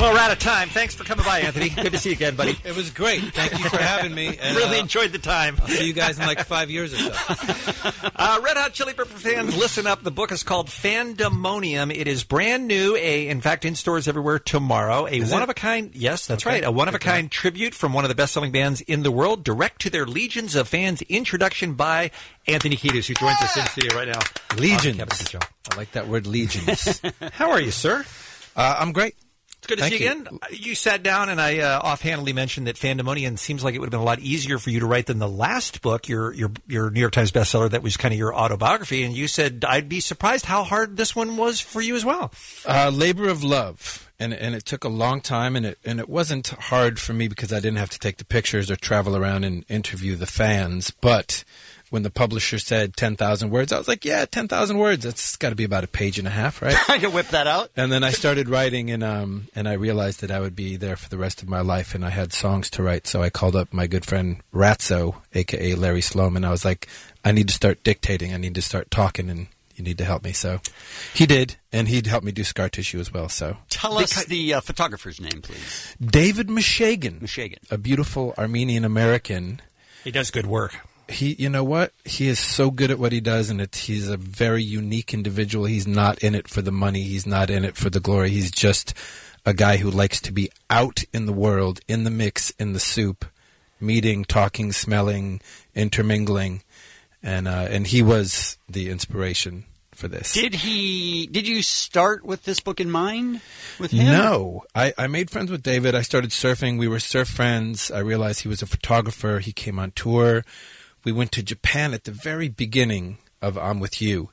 Well, we're out of time. Thanks for coming by, Anthony. Good to see you again, buddy. It was great. Thank you for having me. And, really uh, enjoyed the time. I'll see you guys in like five years or so. uh, Red Hot Chili Pepper fans, listen up. The book is called Fandemonium. It is brand new, a in fact, in stores everywhere tomorrow. A Is one it? of a kind, yes, that's Okay. right, a one of a kind tribute from one of the best selling bands in the world, direct to their legions of fans. Introduction by Anthony Kiedis, who joins us in studio right now. Legions. On the Kevin Show. I like that word, legions. How are you, sir? Uh, I'm great. It's good to Thank see you you. again. You sat down and I uh, offhandedly mentioned that Fandemonium seems like it would have been a lot easier for you to write than the last book, your your your New York Times bestseller that was kind of your autobiography. And you said, I'd be surprised how hard this one was for you as well. Uh, labor of love, and and it took a long time, and it and it wasn't hard for me because I didn't have to take the pictures or travel around and interview the fans. But when the publisher said ten thousand words, I was like, yeah, ten thousand words. That's got to be about a page and a half, right? I can whip that out. And then I started writing, and um, and I realized that I would be there for the rest of my life, and I had songs to write. So I called up my good friend Ratso, a k a. Larry Sloan, and I was like, I need to start dictating. I need to start talking, and you need to help me. So he did, and he'd help me do scar tissue as well. So Tell us the uh, photographer's name, please. David Meshagan. Meshagan. A beautiful Armenian-American. He does good work. He, you know what? He is so good at what he does, and it's, he's a very unique individual. He's not in it for the money. He's not in it for the glory. He's just a guy who likes to be out in the world, in the mix, in the soup, meeting, talking, smelling, intermingling, and uh, and he was the inspiration for this. Did he? Did you start with this book in mind with him? No. I, I made friends with David. I started surfing. We were surf friends. I realized he was a photographer. He came on tour. We went to Japan at the very beginning of I'm With You.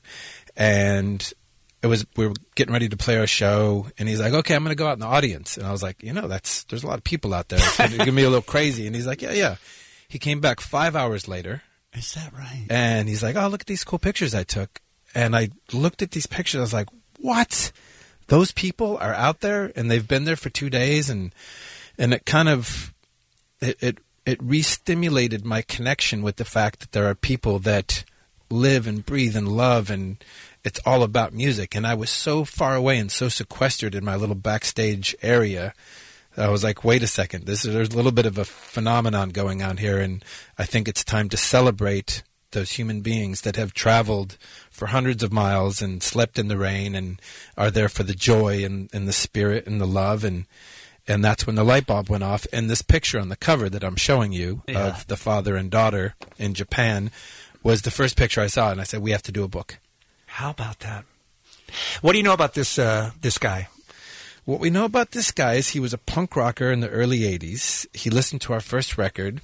And it was we were getting ready to play our show. And he's like, okay, I'm going to go out in the audience. And I was like, you know, that's there's a lot of people out there. It's going to be a little crazy. And he's like, yeah, yeah. He came back five hours later. Is that right? And he's like, oh, look at these cool pictures I took. And I looked at these pictures. I was like, what? Those people are out there and they've been there for two days. And and it kind of, it, it, it re-stimulated my connection with the fact that there are people that live and breathe and love, and it's all about music. And I was so far away and so sequestered in my little backstage area. I was like, wait a second, this is, there's a little bit of a phenomenon going on here. And I think it's time to celebrate those human beings that have traveled for hundreds of miles and slept in the rain and are there for the joy and, and the spirit and the love. And and that's when the light bulb went off. And this picture on the cover that I'm showing you Yeah. of the father and daughter in Japan was the first picture I saw. And I said, we have to do a book. How about that? What do you know about this uh, this guy? What we know about this guy is he was a punk rocker in the early eighties. He listened to our first record,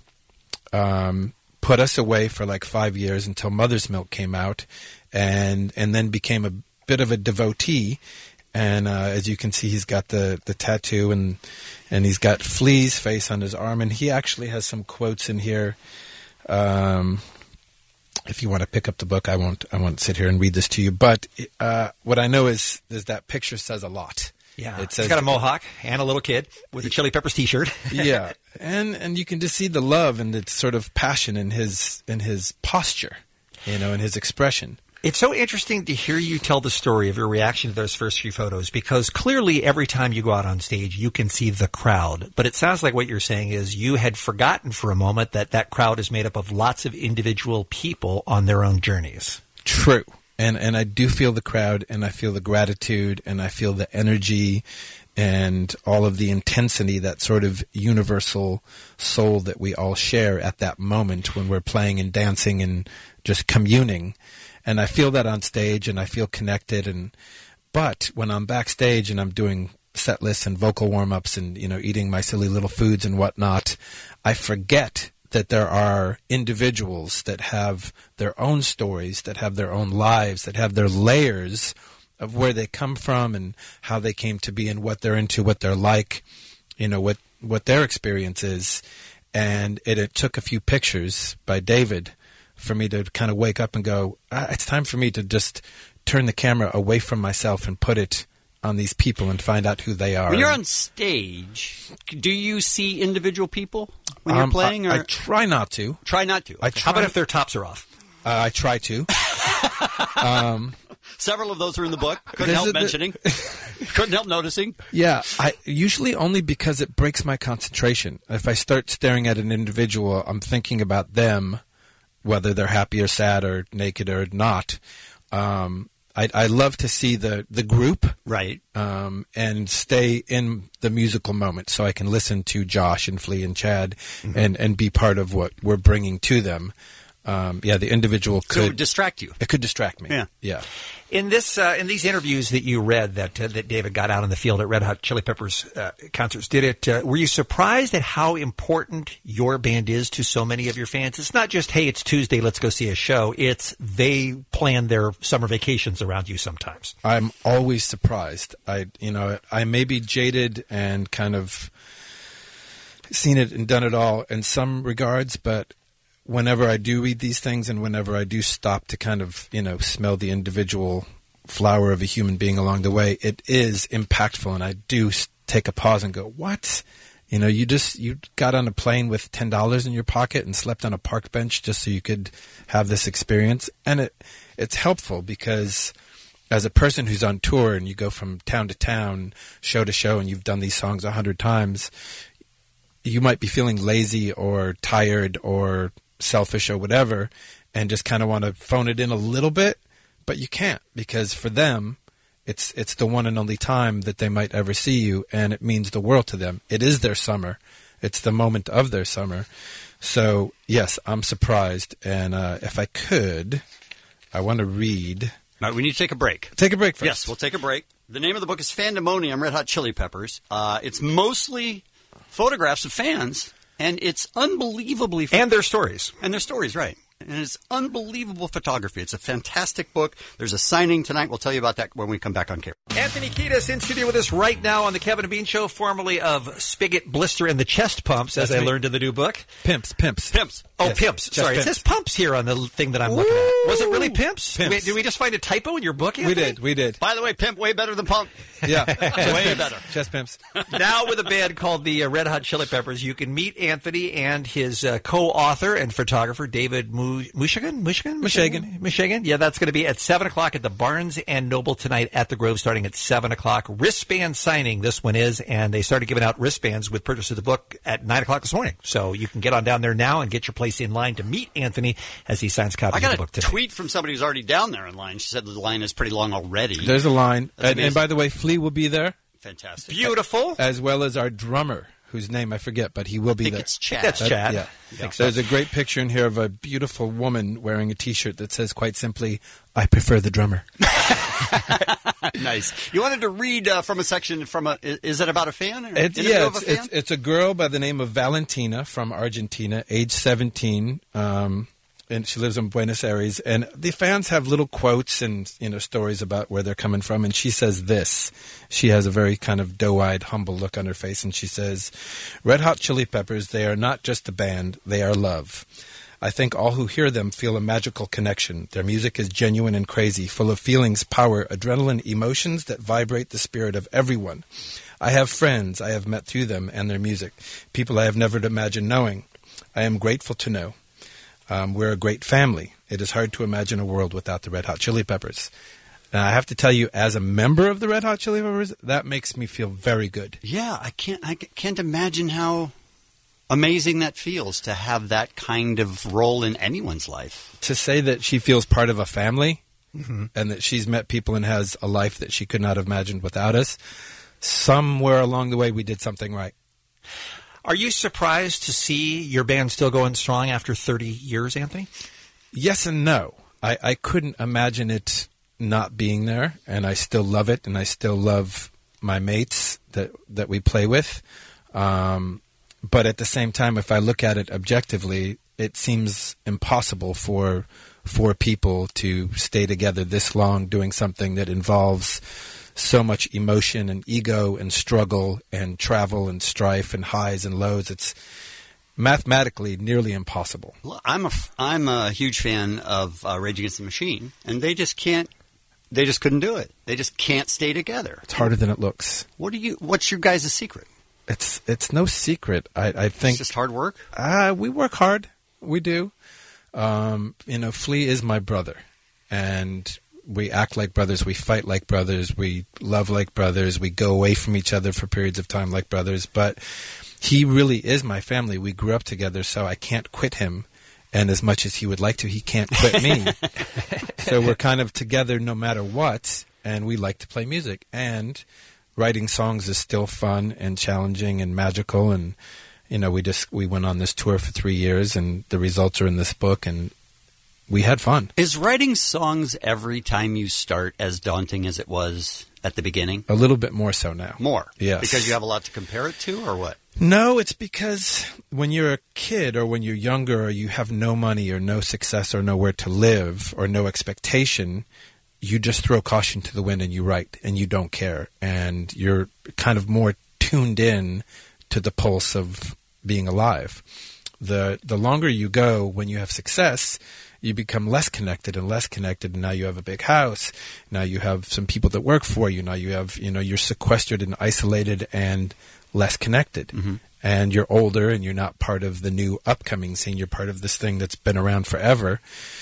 um, put us away for like five years until Mother's Milk came out, and and then became a bit of a devotee. And uh, as you can see, he's got the, the tattoo, and and he's got Flea's face on his arm, and he actually has some quotes in here. Um, if you want to pick up the book, I won't I won't sit here and read this to you. But uh, what I know is is that picture says a lot. Yeah, It says, he's got a mohawk and a little kid with a Chili Peppers T-shirt. yeah, and and you can just see the love and the sort of passion in his in his posture, you know, in his expression. It's so interesting to hear you tell the story of your reaction to those first few photos, because clearly every time you go out on stage, you can see the crowd. But it sounds like what you're saying is you had forgotten for a moment that that crowd is made up of lots of individual people on their own journeys. True. And and I do feel the crowd, and I feel the gratitude, and I feel the energy and all of the intensity, that sort of universal soul that we all share at that moment when we're playing and dancing and just communing. And I feel that on stage, and I feel connected. And but when I'm backstage and I'm doing set lists and vocal warm-ups and, you know, eating my silly little foods and whatnot, I forget that there are individuals that have their own stories, that have their own lives, that have their layers of where they come from and how they came to be and what they're into, what they're like, you know, what, what their experience is. And it, it took a few pictures by David for me to kind of wake up and go, ah, it's time for me to just turn the camera away from myself and put it on these people and find out who they are. When you're on stage, do you see individual people when you're Um, playing? I, Or I try not to. try not to. I Okay. try, How about if their tops are off? Uh, I try to. um, Several of those are in the book. Couldn't This help is the- mentioning. Couldn't help noticing. Yeah, I usually only because it breaks my concentration. If I start staring at an individual, I'm thinking about them, whether they're happy or sad or naked or not. Um, I, I love to see the, the group, right, um, and stay in the musical moment, so I can listen to Josh and Flea and Chad, Mm-hmm. and, and be part of what we're bringing to them. Um, yeah, the individual So it could would distract you. It could distract me. Yeah. yeah. In this, uh, in these interviews that you read that uh, that David got out in the field at Red Hot Chili Peppers uh, concerts, did it? Uh, were you surprised at how important your band is to so many of your fans? It's not just, hey, it's Tuesday, let's go see a show. It's they plan their summer vacations around you sometimes. I'm always surprised. I, you know, I may be jaded and kind of seen it and done it all in some regards, but whenever I do read these things and whenever I do stop to kind of, you know, smell the individual flower of a human being along the way, it is impactful. And I do s- take a pause and go, what? You know, you just, you got on a plane with ten dollars in your pocket and slept on a park bench just so you could have this experience. And it, it's helpful because as a person who's on tour and you go from town to town, show to show, and you've done these songs a hundred times, you might be feeling lazy or tired or selfish or whatever, and just kind of want to phone it in a little bit, but you can't, because for them, it's it's the one and only time that they might ever see you, and it means the world to them. It is their summer. It's the moment of their summer. So, yes, I'm surprised, and uh, if I could, I want to read... All right, we need to take a break. Take a break first. Yes, we'll take a break. The name of the book is Fandemonium, Red Hot Chili Peppers. Uh, it's mostly photographs of fans, and it's unbelievably... And their stories. And their stories, right. And it's unbelievable photography. It's a fantastic book. There's a signing tonight. We'll tell you about that when we come back on K. Anthony Kiedis in studio with us right now on the Kevin and Bean Show, formerly of Spigot, Blister, and the Chest Pumps, as That's I me. learned in the new book. Pimps, pimps. Pimps. Oh, Yes, Pimps. Chest Sorry, Pimps. it says Pumps here on the thing that I'm looking at. Was it really Pimps? Pimps. Wait, did we just find a typo in your book, We Anthony? did, we did. By the way, Pimp way better than Pump. Yeah. Way better. Chest pimps. Now with a band called the uh, Red Hot Chili Peppers, you can meet Anthony and his uh, co-author and photographer, David Mu- Mushigan? Mushigan? Mushagan. Mushagan? Yeah, that's going to be at seven o'clock at the Barnes and Noble tonight at the Grove, starting at seven o'clock. Wristband signing, this one is, and they started giving out wristbands with purchase of the book at nine o'clock this morning. So you can get on down there now and get your place in line to meet Anthony as he signs copies I of got the a book today. tweet from somebody who's already down there in line. She said the line is pretty long already. There's a line. That's And, and amazing. by the way, Flea will be there. Fantastic. Beautiful. As well as our drummer, whose name I forget, but he will be I think there. it's Chad. That's That- Chad. Yeah. think so. There's a great picture in here of a beautiful woman wearing a T-shirt that says quite simply, I prefer the drummer. Nice. You wanted to read uh, from a section from a. i- Is it about a fan? Or It's, interview yeah, of a it's, fan? it's, it's a girl by the name of Valentina from Argentina, age seventeen, um, and she lives in Buenos Aires. And the fans have little quotes and you know stories about where they're coming from. And she says this. She has a very kind of doe-eyed, humble look on her face, and she says, "Red Hot Chili Peppers, they are not just a band; they are love. I think all who hear them feel a magical connection. Their music is genuine and crazy, full of feelings, power, adrenaline, emotions that vibrate the spirit of everyone. I have friends I have met through them and their music, people I have never imagined knowing. I am grateful to know. Um, we're a great family. It is hard to imagine a world without the Red Hot Chili Peppers." And I have to tell you, as a member of the Red Hot Chili Peppers, that makes me feel very good. Yeah, I can't. I can't imagine how amazing that feels to have that kind of role in anyone's life. To say that she feels part of a family Mm-hmm. and that she's met people and has a life that she could not have imagined without us, somewhere along the way we did something right. Are you surprised to see your band still going strong after thirty years, Anthony? Yes and no. I, I couldn't imagine it not being there, and I still love it, and I still love my mates that, that we play with. Um, but at the same time, if I look at it objectively, it seems impossible for for people to stay together this long doing something that involves so much emotion and ego and struggle and travel and strife and highs and lows. It's mathematically nearly impossible. Well, I'm a f- I'm a huge fan of uh, Rage Against the Machine, and they just can't. They just couldn't do it. They just can't stay together. It's harder than it looks. What do you? What's your guys' secret? It's it's no secret. I, I think It's just hard work. Uh, we work hard. We do. Um, you know, Flea is my brother, and we act like brothers, we fight like brothers, we love like brothers, we go away from each other for periods of time like brothers. But he really is my family. We grew up together, so I can't quit him. And as much as he would like to, he can't quit me. So we're kind of together no matter what, and we like to play music. And writing songs is still fun and challenging and magical. And, you know, we just we went on this tour for three years, and the results are in this book, and we had fun. Is writing songs every time you start as daunting as it was at the beginning? A little bit more so now. More? Yes. Because you have a lot to compare it to, or what? No, it's because when you're a kid or when you're younger or you have no money or no success or nowhere to live or no expectation, you just throw caution to the wind and you write and you don't care. And you're kind of more tuned in to the pulse of being alive. The the longer you go when you have success, you become less connected and less connected, and now you have a big house. Now you have some people that work for you. Now you have, you know, you're sequestered and isolated and less connected. Mm-hmm. And you're older and you're not part of the new upcoming scene. You're part of this thing that's been around forever.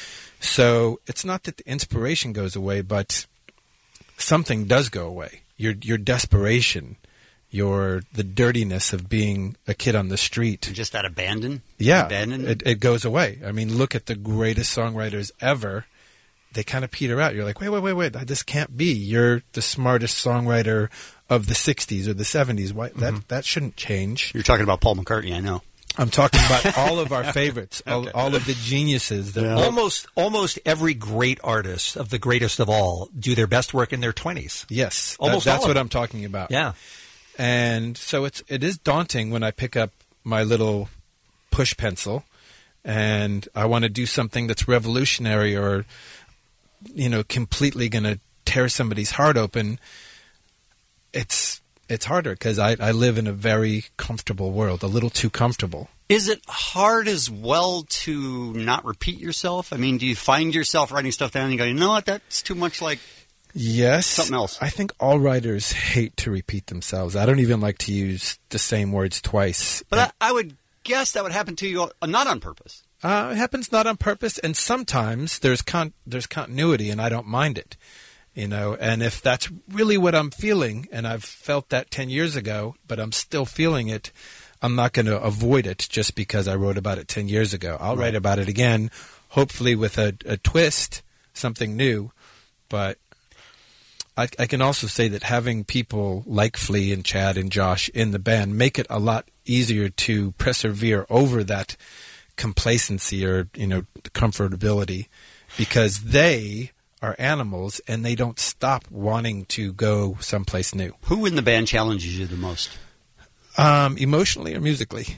So it's not that the inspiration goes away, but something does go away. Your your desperation, your the dirtiness of being a kid on the street. Just that abandon? Yeah, Abandon? it, it goes away. I mean, look at the greatest songwriters ever. They kind of peter out. You're like, wait, wait, wait, wait. This can't be. You're the smartest songwriter of the sixties or the seventies. Why that Mm-hmm. that shouldn't change. You're talking about Paul McCartney, I know. I'm talking about all of our favorites, all, all of the geniuses. That Almost, almost every great artist of the greatest of all do their best work in their twenties. Yes, almost. that, that's all what of I'm talking about. Yeah, and so it's it is daunting when I pick up my little push pencil, and I want to do something that's revolutionary or, you know, completely going to tear somebody's heart open. It's it's harder because I, I live in a very comfortable world, a little too comfortable. Is it hard as well to not repeat yourself? I mean, do you find yourself writing stuff down and you go, you know what, that's too much like Yes. something else? I think all writers hate to repeat themselves. I don't even like to use the same words twice. But I, I would guess that would happen to you uh, not on purpose. Uh, it happens not on purpose, and sometimes there's con- there's continuity, and I don't mind it. You know, and if that's really what I'm feeling, and I've felt that ten years ago, but I'm still feeling it, I'm not going to avoid it just because I wrote about it ten years ago. I'll Right. write about it again, hopefully with a, a twist, something new. But I, I can also say that having people like Flea and Chad and Josh in the band make it a lot easier to persevere over that complacency or, you know, comfortability, because they are animals and they don't stop wanting to go someplace new. Who in the band challenges you the most? Um, emotionally or musically?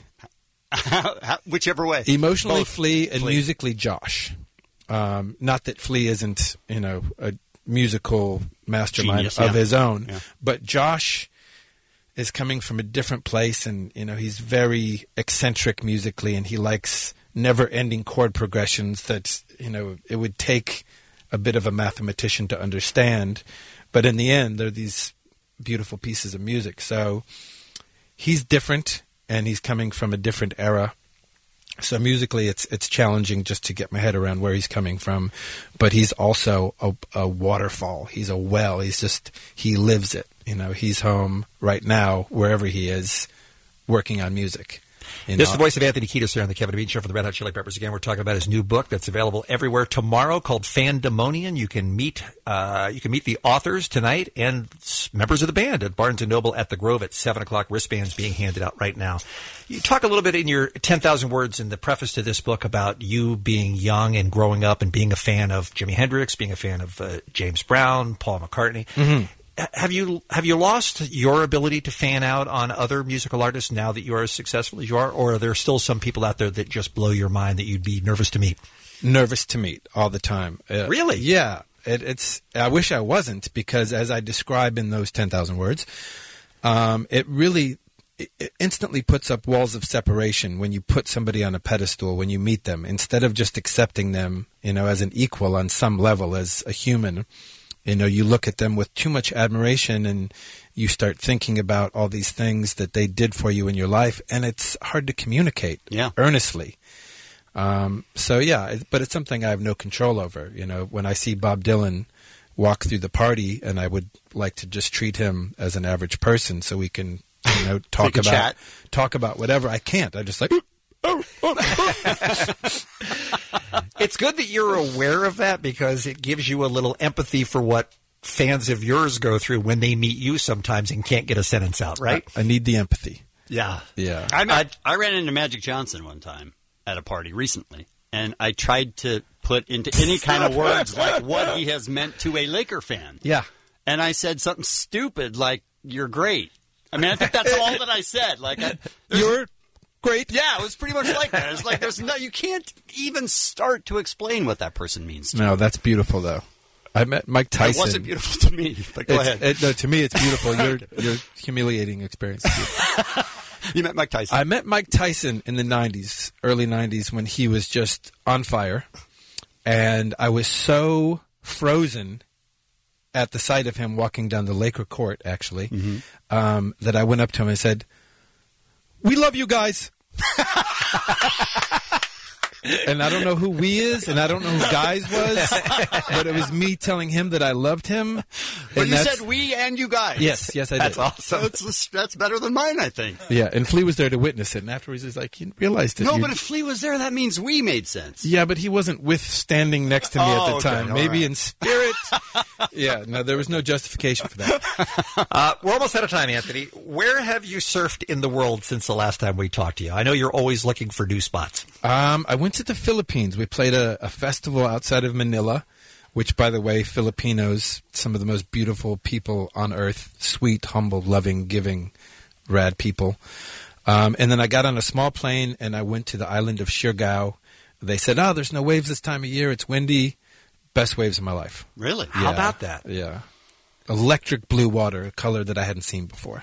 Whichever way. Emotionally, Both. Flea, and Flea. musically, Josh. Um, not that Flea isn't, you know, a musical mastermind Genius, of yeah. his own, Yeah. but Josh is coming from a different place, and you know he's very eccentric musically, and he likes never-ending chord progressions that you know it would take a bit of a mathematician to understand, but in the end, they're these beautiful pieces of music. So he's different, and he's coming from a different era. So musically, it's it's challenging just to get my head around where he's coming from, but he's also a, a waterfall. He's a well. He's just he lives it. You know, he's home right now, wherever he is, working on music. You This is know? the voice of Anthony Kiedis here on the Kevin and Bean Show for the Red Hot Chili Peppers. Again, we're talking about his new book that's available everywhere tomorrow called Fandemonium. You can meet uh, you can meet the authors tonight and s- members of the band at Barnes and Noble at the Grove at seven o'clock. Wristbands being handed out right now. You talk a little bit in your ten thousand words in the preface to this book about you being young and growing up and being a fan of Jimi Hendrix, being a fan of uh, James Brown, Paul McCartney. Mm-hmm. Have you have you lost your ability to fan out on other musical artists now that you are as successful as you are, or are there still some people out there that just blow your mind that you'd be nervous to meet? Nervous to meet all the time. Uh, Really? Yeah. It, it's. I wish I wasn't, because as I describe in those ten thousand words, um, it really it, it instantly puts up walls of separation when you put somebody on a pedestal, when you meet them, instead of just accepting them, you know, as an equal on some level, as a human. You know, you look at them with too much admiration and you start thinking about all these things that they did for you in your life, and it's hard to communicate Yeah. earnestly. Um, so, yeah, it, but it's something I have no control over. You know, when I see Bob Dylan walk through the party, and I would like to just treat him as an average person, so we can, you know, talk can about chat. talk about whatever. I can't. I just like. It's good that you're aware of that because it gives you a little empathy for what fans of yours go through when they meet you sometimes and can't get a sentence out, right? I, I need the empathy. Yeah. Yeah. I, met, I ran into Magic Johnson one time at a party recently, and I tried to put into any kind of words like what he has meant to a Laker fan. Yeah. And I said something stupid like, "You're great." I mean, I think that's all that I said. Like, I, You're great. Yeah, it was pretty much like that. It's like there's no, you can't even start to explain what that person means to No, you. that's beautiful, though. I met Mike Tyson. It wasn't beautiful to me, but go It's- ahead. It, no, to me, it's beautiful. Your your humiliating experience. You met Mike Tyson. I met Mike Tyson in the nineties, early nineties, when he was just on fire, and I was so frozen at the sight of him walking down the Laker court, actually, Mm-hmm. um, that I went up to him and said, "We love you guys." And I don't know who we is, and I don't know who guys was, but it was me telling him that I loved him. But and you that's- said we and you guys. Yes, yes, I did. That's awesome. That's, that's better than mine, I think. Yeah, and Flea was there to witness it, and afterwards he's like, "You realized it." No, you- but if Flea was there, that means we made sense. Yeah, but he wasn't with standing next to me at Oh, the okay, time. all Maybe right. in spirit. Yeah, no, there was no justification for that. Uh, we're almost out of time, Anthony. Where have you surfed in the world since the last time we talked to you? I know you're always looking for new spots. Um, I went to the Philippines. We played a, a festival outside of Manila, which, by the way, Filipinos, some of the most beautiful people on earth, sweet, humble, loving, giving, rad people. Um, and then I got on a small plane and I went to the island of Siargao. They said, "Oh, there's no waves this time of year. It's windy." Best waves of my life. Really? How Yeah, about that? Yeah. Electric blue water, a color that I hadn't seen before.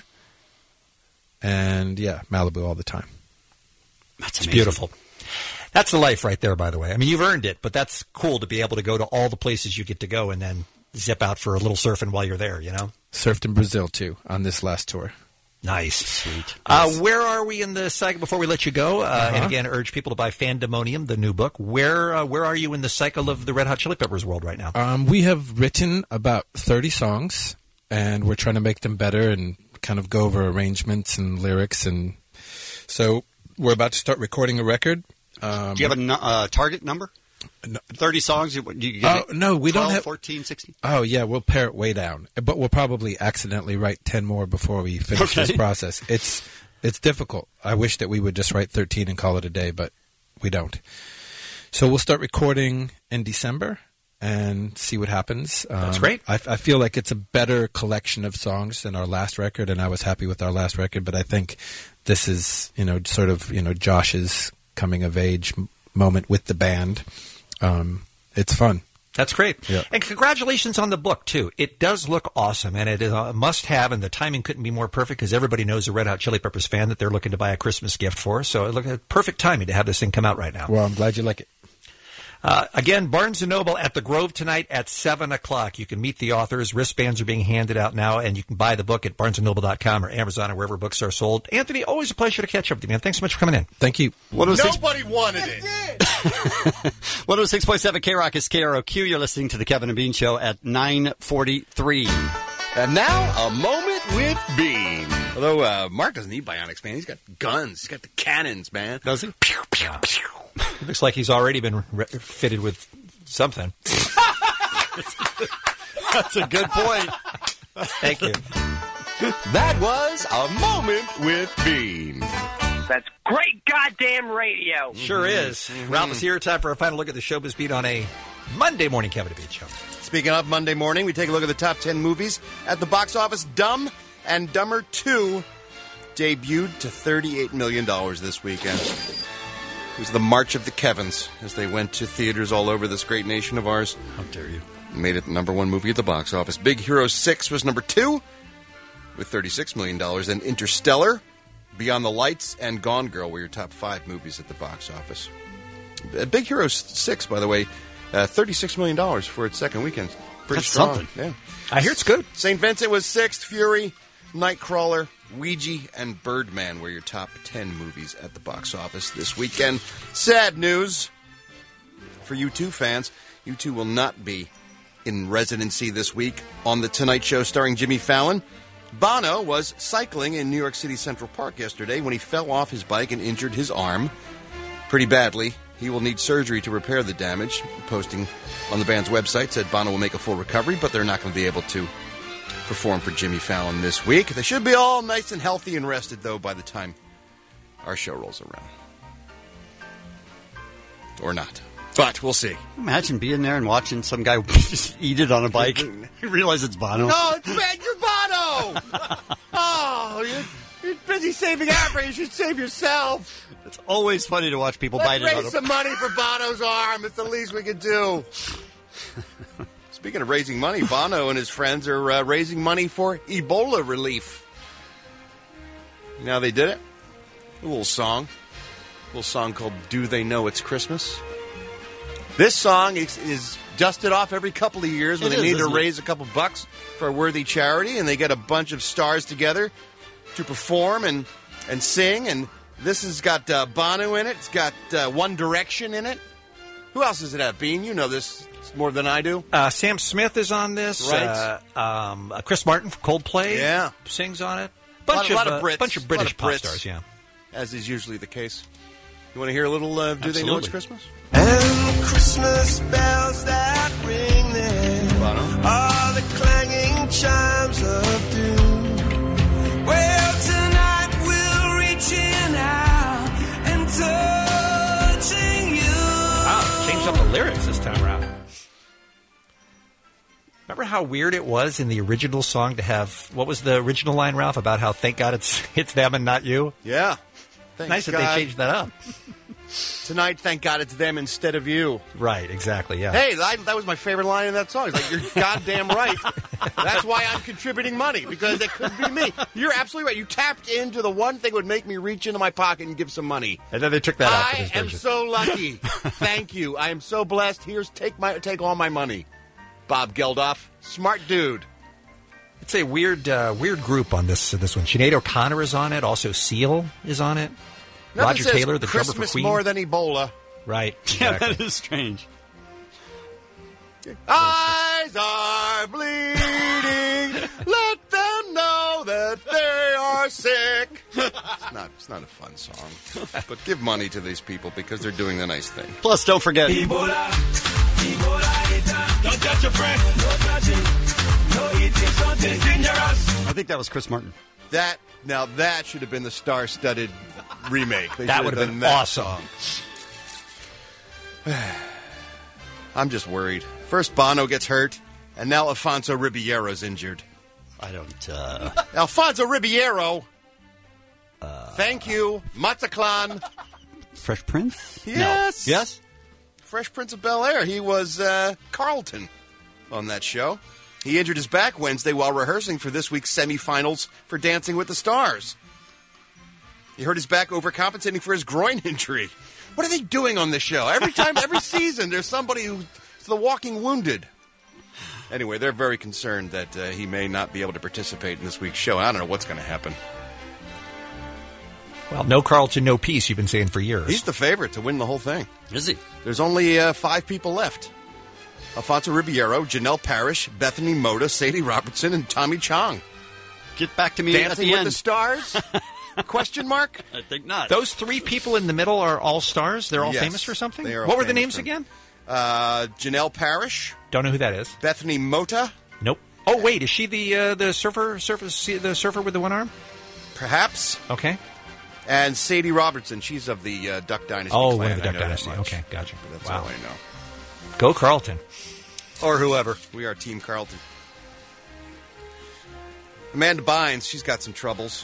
And, yeah, Malibu all the time. That's It's amazing. beautiful. That's the life right there, by the way. I mean, you've earned it, but that's cool to be able to go to all the places you get to go and then zip out for a little surfing while you're there, you know? Surfed in Brazil, too, on this last tour. Nice. Sweet. Uh, where are we in the cycle before we let you go? Uh, Uh-huh. And again, urge people to buy Fandemonium, the new book. Where uh, where are you in the cycle of the Red Hot Chili Peppers world right now? Um, we have written about thirty songs, and we're trying to make them better and kind of go over arrangements and lyrics. And so we're about to start recording a record. Um, Do you have a nu- uh, target number? thirty songs? You, you Oh, get no, we don't twelve, have- fourteen, sixteen? Oh, yeah, we'll pare it way down. But we'll probably accidentally write ten more before we finish Okay. this process. It's it's difficult. I wish that we would just write thirteen and call it a day, but we don't. So we'll start recording in December and see what happens. Um, That's great. I, I feel like it's a better collection of songs than our last record, and I was happy with our last record, but I think this is, you know, sort of, you know, Josh's coming of age m- moment with the band. Um, it's fun. That's great. Yeah. And congratulations on the book, too. It does look awesome, and it is a must-have, and the timing couldn't be more perfect because everybody knows a Red Hot Chili Peppers fan that they're looking to buy a Christmas gift for. So it looked like perfect timing to have this thing come out right now. Well, I'm glad you like it. Uh, again, Barnes and Noble at the Grove tonight at seven o'clock. You can meet the authors. Wristbands are being handed out now, and you can buy the book at barnes and noble dot com or Amazon or wherever books are sold. Anthony, always a pleasure to catch up with you, man. Thanks so much for coming in. Thank you. Nobody wanted it. one oh six point seven K-Rock is K R O Q. You're listening to the Kevin and Bean Show at nine forty-three. And now, a moment with Bean. Although uh, Mark doesn't need bionics, man. He's got guns. He's got the cannons, man. Does he? Pew, pew, pew. It looks like he's already been re- fitted with something. That's a good point. Thank you. That was a moment with Bean. That's great goddamn radio. Sure is. Ralph is here. Time for a final look at the showbiz beat on a Monday morning Kevin and Bean Show. Speaking of Monday morning, we take a look at the top ten movies at the box office. Dumb and Dumber two debuted to thirty-eight million dollars this weekend. It was the March of the Kevins as they went to theaters all over this great nation of ours. How dare you. Made it the number one movie at the box office. Big Hero six was number two with thirty-six million dollars. Then Interstellar, Beyond the Lights, and Gone Girl were your top five movies at the box office. Big Hero six, by the way, uh, thirty-six million dollars for its second weekend. Pretty That's strong. something. Yeah. I hear it's good. Saint Vincent was sixth. Fury, Nightcrawler, Ouija, and Birdman were your top ten movies at the box office this weekend. Sad news for U two fans. U two will not be in residency this week on The Tonight Show starring Jimmy Fallon. Bono was cycling in New York City Central Park yesterday when he fell off his bike and injured his arm pretty badly. He will need surgery to repair the damage. Posting on the band's website said Bono will make a full recovery, but they're not going to be able to perform for Jimmy Fallon this week. They should be all nice and healthy and rested, though, by the time our show rolls around. Or not. But we'll see. Imagine being there and watching some guy just eat it on a bike. You realize it's Bono. No, it's bad. You're Bono! Oh, you're, you're busy saving Africa. You should save yourself. It's always funny to watch people Let's bite it raise on a some money for Bono's arm. It's the least we could do. Speaking of raising money, Bono and his friends are uh, raising money for Ebola relief. You know how they did it? A little song. A little song called Do They Know It's Christmas? This song is, is dusted off every couple of years when It they is, need to isn't it? raise a couple bucks for a worthy charity, and they get a bunch of stars together to perform and, and sing. And this has got uh, Bono in it. It's got uh, One Direction in it. Who else does it have, Bean? You know this more than I do. Uh, Sam Smith is on this. Right. Uh, um, uh, Chris Martin from Coldplay Yeah. sings on it. a lot, Bunch a lot of, of uh, Brits. bunch of A lot British of pop Brits, stars, yeah. As is usually the case. You want to hear a little uh, Do They Know It's Absolutely. Christmas? And Christmas bells that ring there are the clanging chimes of doom. Well, tonight we're reaching out and touching you. Wow, changed up the lyrics this time around. Remember how weird it was in the original song to have, what was the original line, Ralph, about how thank God it's it's them and not you? Yeah. Thank nice that God. they changed that up. Tonight, thank God it's them instead of you. Right, exactly, yeah. Hey, that, that was my favorite line in that song. It's like, you're goddamn right. That's why I'm contributing money, because it could be me. You're absolutely right. You tapped into the one thing that would make me reach into my pocket and give some money. And then they took that out for I this am version. so lucky. Thank you. I am so blessed. Here's take my take all my money. Bob Geldof, smart dude. It's a weird uh, weird group on this uh, this one. Sinead O'Connor is on it. Also, Seal is on it. Nothing Roger says Taylor, the drummer Christmas for Queen. more than Ebola. Right. Yeah, Exactly. that is strange. Eyes are bleeding. Let them know that they are sick. It's not. It's not a fun song, but give money to these people because they're doing the nice thing. Plus, don't forget. Ebola, Ebola, don't touch your friend. No touching, no eating something dangerous. I think that was Chris Martin. That now that should have been the star-studded remake. They That should would have done been that awesome. song. I'm just worried. First Bono gets hurt, and now Alfonso Ribeiro's injured. I don't. Uh... Alfonso Ribeiro. Uh... Thank you, Mazaclan. Fresh Prince? Yes. No. Yes? Fresh Prince of Bel-Air. He was uh, Carlton on that show. He injured his back Wednesday while rehearsing for this week's semifinals for Dancing with the Stars. He hurt his back overcompensating for his groin injury. What are they doing on this show? Every time, every season, there's somebody who's the walking wounded. Anyway, they're very concerned that uh, he may not be able to participate in this week's show. I don't know what's going to happen. Well, no Carlton, no peace, you've been saying for years. He's the favorite to win the whole thing. Is he? There's only uh, five people left. Alfonso Ribeiro, Janelle Parrish, Bethany Mota, Sadie Robertson, and Tommy Chong. Get back to me Dancing at the with end. the Stars? Question mark? I think not. Those three people in the middle are all stars? They're all Yes, famous for something? they are all What were the famous names for- again? Uh, Janelle Parrish, Don't know who that is. Bethany Mota, Nope. Oh, wait, is she the uh, the surfer, surfer the surfer with the one arm? perhaps, Okay. and Sadie Robertson. She's of the uh, Duck Dynasty Oh, clan. one of the I Duck know that Dynasty. much. Okay, gotcha. But that's Wow. all I know. Go Carlton. Or whoever. We are Team Carlton. Amanda Bynes, she's got some troubles.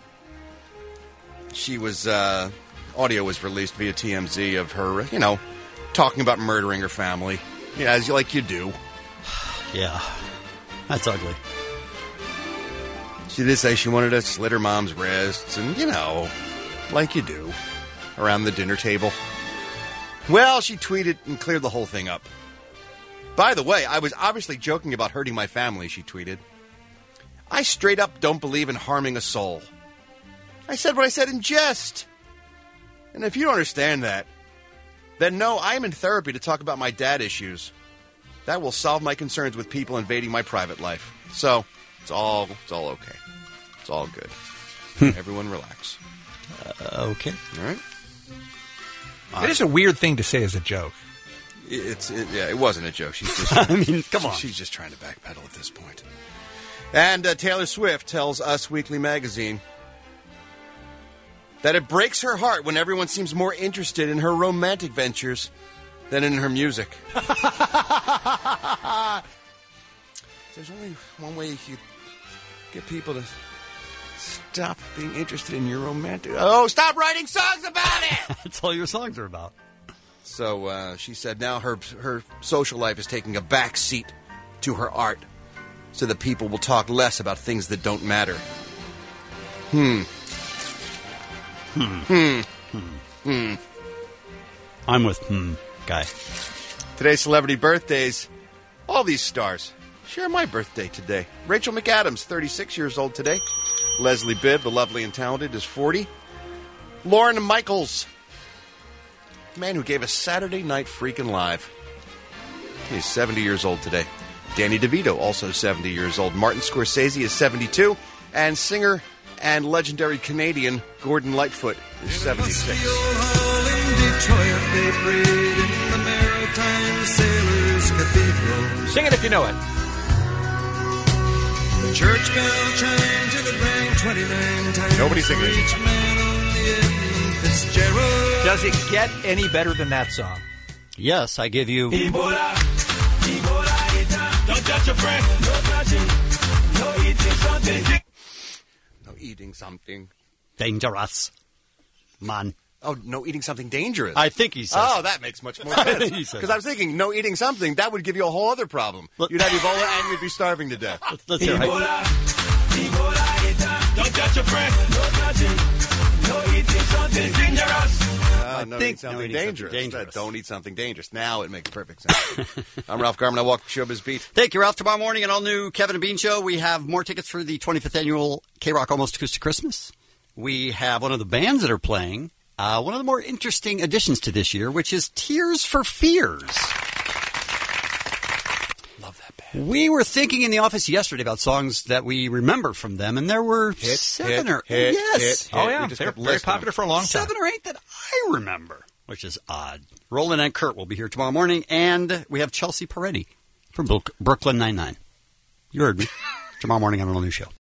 She was, uh, audio was released via T M Z of her, you know, talking about murdering her family. Yeah, as you, like you do. Yeah. That's ugly. She did say she wanted to slit her mom's wrists, and, you know, like you do, around the dinner table. Well, she tweeted and cleared the whole thing up. By the way, I was obviously joking about hurting my family, she tweeted. I straight up don't believe in harming a soul. I said what I said in jest. And if you don't understand that, then no, I am in therapy to talk about my dad issues. That will solve my concerns with people invading my private life. So, it's all it's all okay. It's all good. Everyone relax. Uh, okay. All right. It is a weird thing to say as a joke. It's it, yeah, it wasn't a joke. She's just I mean, come on. She's just trying to backpedal at this point. And uh, Taylor Swift tells Us Weekly Magazine that it breaks her heart when everyone seems more interested in her romantic ventures than in her music. There's only one way you can get people to stop being interested in your romantic... Oh, stop writing songs about it! That's all your songs are about. So uh, she said now her her social life is taking a back seat to her art so that people will talk less about things that don't matter. Hmm. Hmm. Hmm. Hmm. Hmm. I'm with hmm guy. Today's celebrity birthdays. All these stars share my birthday today. Rachel McAdams, thirty-six years old today. Leslie Bibb, the lovely and talented, is forty. Lauren Michaels, the man who gave us Saturday Night Freakin' Live. He's seventy years old today. Danny DeVito, also seventy years old. Martin Scorsese is seventy-two. And singer and legendary Canadian Gordon Lightfoot is seventy-six. Sing it if you know it. The church bell chimed till it rang twenty-nine times. Nobody's singing it. Each man on the end, Fitzgerald. Does it get any better than that song? Yes, I give you... Ebola, Ebola, Ebola. Don't touch your friend. No touching. No eating something. No eating something. Dangerous. Man. Oh, no eating something dangerous. I think he says. Oh, that makes much more sense. Because I was thinking, no eating something, that would give you a whole other problem. You'd have Ebola and you'd be starving to death. Let's hear it. Ebola, Ebola, don't touch your friend. No touching. No eating something dangerous. Uh, no, think- eat something no, eating dangerous. something dangerous. Don't eat something dangerous. Now it makes perfect sense. I'm Ralph Garman. I walk the Showbiz Beat. Thank you, Ralph. Tomorrow morning, an all-new Kevin and Bean Show. We have more tickets for the twenty-fifth annual K-Rock Almost Acoustic Christmas. We have one of the bands that are playing, uh, one of the more interesting additions to this year, which is Tears for Fears. Love that band. We were thinking in the office yesterday about songs that we remember from them, and there were Hit, seven hit, or hit, yes, hit, hit. Oh, yeah. We just They're kept very listing popular them. for a long time. seven or eight that I remember, which is odd. Roland and Kurt will be here tomorrow morning, and we have Chelsea Peretti from Brook- Brooklyn Nine-Nine. You heard me. Tomorrow morning on an all-new show.